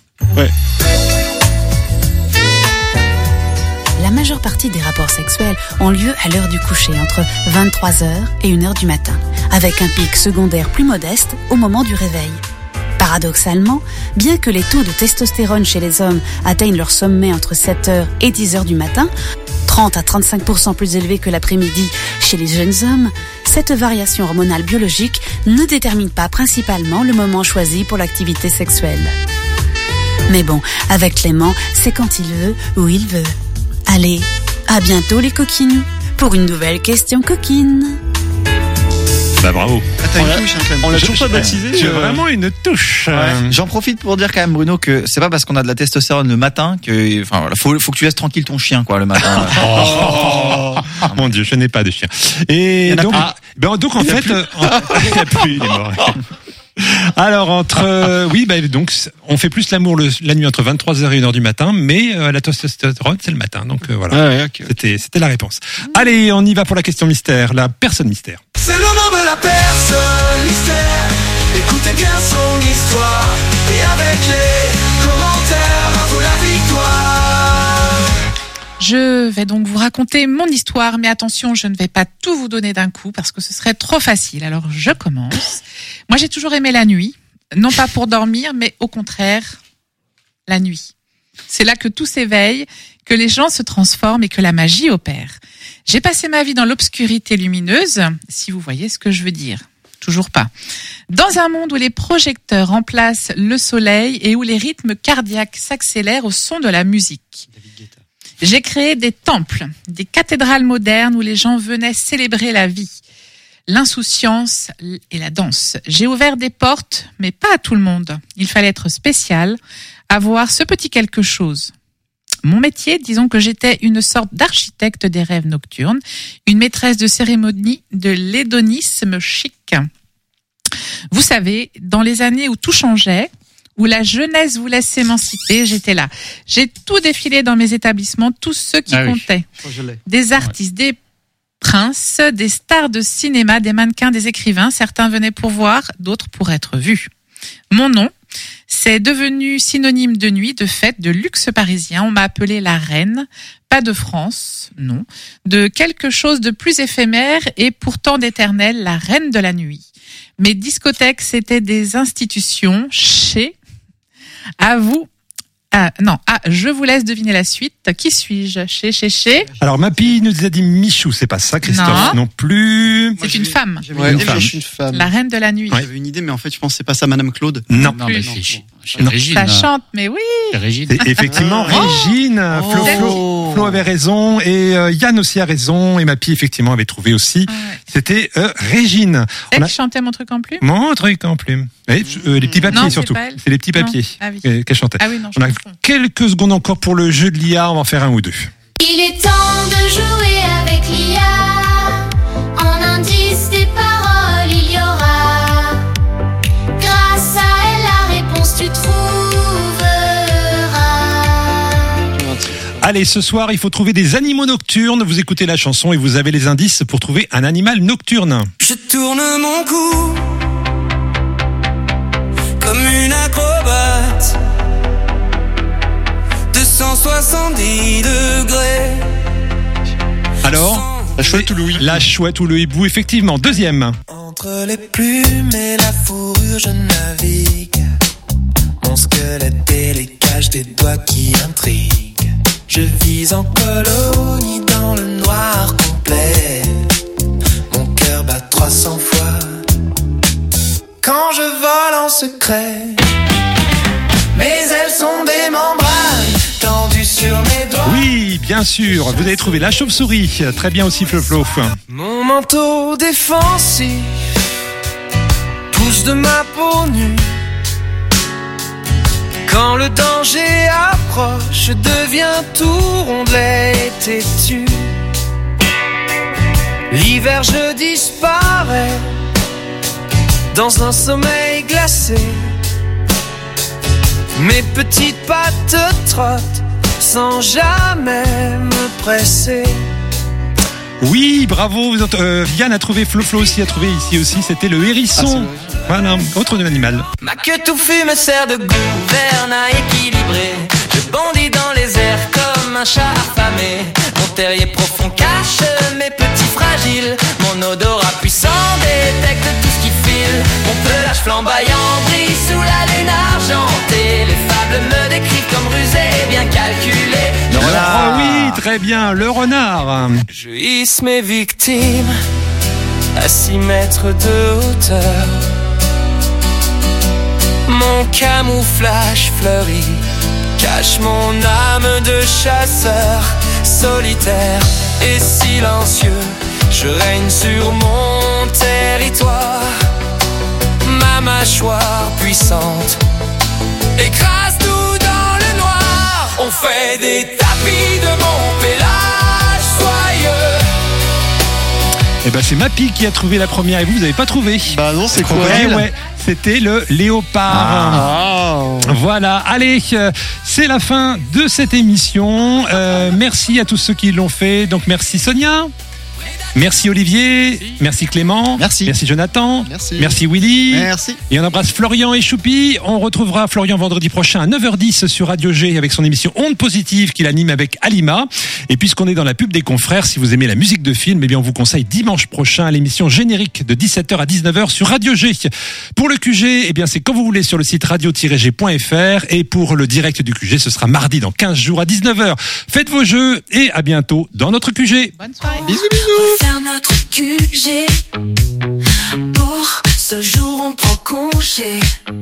Speaker 12: La majeure partie des rapports sexuels ont lieu à l'heure du coucher, entre vingt-trois heures et une heure du matin, avec un pic secondaire plus modeste au moment du réveil. Paradoxalement, bien que les taux de testostérone chez les hommes atteignent leur sommet entre sept heures et dix heures du matin, trente à trente-cinq pour cent plus élevé que l'après-midi chez les jeunes hommes, cette variation hormonale biologique ne détermine pas principalement le moment choisi pour l'activité sexuelle. Mais bon, avec Clément, c'est quand il veut, où il veut. Allez, à bientôt les coquines, pour une nouvelle question coquine.
Speaker 2: Bah bravo.
Speaker 4: Ah, t'as
Speaker 8: On l'a-
Speaker 4: une touche, hein, Clem.
Speaker 8: On l'a toujours pas baptisé.
Speaker 2: Tu as
Speaker 8: euh,
Speaker 2: vraiment une touche. Euh,
Speaker 9: J'en profite pour dire quand même, Bruno, que c'est pas parce qu'on a de la testostérone le matin que, enfin, voilà, faut, faut que tu laisses tranquille ton chien, quoi, le matin.
Speaker 2: Oh, mon Dieu, je n'ai pas de chien. Et
Speaker 4: Il y en a
Speaker 2: donc,
Speaker 4: plus.
Speaker 2: ben, donc en fait, euh, en- il n'y a plus, il est mort. Alors entre euh, oui bah donc on fait plus l'amour le, la nuit entre vingt-trois heures et une heure du matin, mais euh, la testostérone c'est le matin, donc euh, voilà.
Speaker 8: Ah ouais, okay.
Speaker 2: C'était c'était la réponse. Allez, on y va pour la question mystère, la personne mystère.
Speaker 1: C'est le nom de la personne mystère. Écoutez bien son histoire et avec les commentaires, à vous la victoire.
Speaker 3: Je vais donc vous raconter mon histoire, mais attention, je ne vais pas tout vous donner d'un coup parce que ce serait trop facile. Alors je commence. Moi j'ai toujours aimé la nuit, non pas pour dormir, mais au contraire, la nuit. C'est là que tout s'éveille, que les gens se transforment et que la magie opère. J'ai passé ma vie dans l'obscurité lumineuse, si vous voyez ce que je veux dire. Toujours pas. Dans un monde où les projecteurs remplacent le soleil et où les rythmes cardiaques s'accélèrent au son de la musique. J'ai créé des temples, des cathédrales modernes où les gens venaient célébrer la vie, l'insouciance et la danse. J'ai ouvert des portes, mais pas à tout le monde. Il fallait être spécial, avoir ce petit quelque chose. Mon métier, disons que j'étais une sorte d'architecte des rêves nocturnes, une maîtresse de cérémonie de l'hédonisme chic. Vous savez, dans les années où tout changeait, où la jeunesse voulait s'émanciper, j'étais là. J'ai tout défilé dans mes établissements, tous ceux qui
Speaker 7: Ah oui.
Speaker 3: comptaient.
Speaker 4: Oh, je l'ai.
Speaker 3: Des artistes, des princes, des stars de cinéma, des mannequins, des écrivains. Certains venaient pour voir, d'autres pour être vus. Mon nom, c'est devenu synonyme de nuit, de fête, de luxe parisien. On m'a appelée la reine, pas de France, non, de quelque chose de plus éphémère et pourtant d'éternel, la reine de la nuit. Mes discothèques, c'était des institutions chez... À vous. Ah, non, ah, je vous laisse deviner la suite. Qui suis-je? Chez, chez, chez.
Speaker 2: Alors Mappy nous a dit Michou, c'est pas ça, Christophe non,
Speaker 3: Non.
Speaker 2: plus.
Speaker 3: C'est une femme.
Speaker 4: J'avais
Speaker 8: Ouais,
Speaker 4: une,
Speaker 8: une
Speaker 4: idée, mais
Speaker 8: femme.
Speaker 4: je
Speaker 8: Je suis une femme.
Speaker 3: La reine de la nuit.
Speaker 4: j'avais une idée, mais en fait, je pense que c'est pas ça, Madame Claude.
Speaker 2: Non.
Speaker 7: Non, mais c'est chez, chez
Speaker 2: Non.
Speaker 7: Régine.
Speaker 3: Ça
Speaker 7: là.
Speaker 3: chante, mais oui.
Speaker 7: C'est Régine.
Speaker 2: C'est effectivement
Speaker 3: Oh.
Speaker 2: Régine, Flo, Flo,
Speaker 9: Oh.
Speaker 2: Flo avait raison et euh, Yann aussi a raison et Mappy effectivement avait trouvé aussi.
Speaker 3: Ouais.
Speaker 2: C'était euh, Régine.
Speaker 3: C'est
Speaker 2: On
Speaker 3: elle
Speaker 2: a
Speaker 3: qui chantait mon truc en plume.
Speaker 2: mon truc en plume. Et, euh, les petits papiers
Speaker 3: Non, c'est
Speaker 2: surtout.
Speaker 3: pas elle.
Speaker 2: C'est les petits
Speaker 3: Non.
Speaker 2: papiers
Speaker 3: Ah oui.
Speaker 2: euh, qu'elle chantait.
Speaker 3: Ah oui, non, je
Speaker 2: On a
Speaker 3: confonds.
Speaker 2: quelques secondes encore pour le jeu de l'I A, on va en faire un ou deux.
Speaker 6: Il est temps de jouer avec l'I A. En indice des paroles, il y aura. Grâce à elle, la réponse tu trouveras.
Speaker 2: Allez, ce soir, il faut trouver des animaux nocturnes. Vous écoutez la chanson et vous avez les indices pour trouver un animal nocturne.
Speaker 1: Je tourne mon cou comme une acrobate, deux cent soixante-dix degrés.
Speaker 2: Alors,
Speaker 8: La chouette ou le hibou?
Speaker 2: la chouette ou le hibou, effectivement. Deuxième.
Speaker 1: Entre les plumes et la fourrure, je navigue. Mon squelette et les caches des doigts qui intriguent. Je vise en colonie dans le noir complet. Mon cœur bat trois cents fois quand je vole en secret. Mes ailes sont des membranes tendues sur mes doigts.
Speaker 2: Oui, bien sûr. Vous avez trouvé la chauve-souris. Très bien aussi, Flo Flo.
Speaker 1: Mon manteau défensif pousse de ma peau nue. Quand le danger approche, je deviens tout rondelet et têtu. L'hiver, je disparais dans un sommeil glacé. Mes petites pattes trottent sans jamais me presser.
Speaker 2: Oui, bravo. Vous ent- euh, Yann a trouvé, Flo Flo aussi a trouvé ici aussi. C'était le hérisson. Voilà, autre de l'animal.
Speaker 1: Ma queue touffue me sert de gouvernail équilibré. Je bondis dans les airs comme un chat affamé. Mon terrier profond cache mes petits fragiles. Mon odorat puissant détecte tout ce qui file. Mon pelage flamboyant brille sous la lune argentée. Les fables me décrivent comme rusé et bien calculé.
Speaker 2: Ah oui, très bien, le renard.
Speaker 1: Je hisse mes victimes à six mètres de hauteur. Mon camouflage fleuri cache mon âme de chasseur. Solitaire et silencieux, je règne sur mon territoire. Ma mâchoire puissante écrase tout dans le noir. On fait des tapis de mon pélage soyeux.
Speaker 2: Eh ben, c'est Mappy qui a trouvé la première et vous, vous n'avez pas trouvé.
Speaker 8: Bah non, c'est quoi?
Speaker 2: Eh ouais, C'était le léopard.
Speaker 8: Ah.
Speaker 2: Voilà, allez, euh, c'est la fin de cette émission. Euh, merci à tous ceux qui l'ont fait. Donc merci Sonia. Merci Olivier, merci, merci Clément,
Speaker 4: merci.
Speaker 2: merci Jonathan,
Speaker 8: merci,
Speaker 2: merci Willy,
Speaker 4: merci.
Speaker 2: Et on embrasse Florian et Choupi. On retrouvera Florian vendredi prochain à neuf heures dix sur Radio G avec son émission Onde Positive qu'il anime avec Alima. Et puisqu'on est dans la pub des confrères, si vous aimez la musique de film, eh bien on vous conseille dimanche prochain l'émission Générique de dix-sept heures à dix-neuf heures sur Radio G. Pour le Q G, eh bien c'est quand vous voulez sur le site radio tiret g point f r, et pour le direct du Q G, ce sera mardi dans quinze jours à dix-neuf heures. Faites vos jeux et à bientôt dans notre Q G.
Speaker 3: Bonne soirée.
Speaker 8: Bisous bisous.
Speaker 1: Faire notre Q G. Pour ce jour, on prend congé.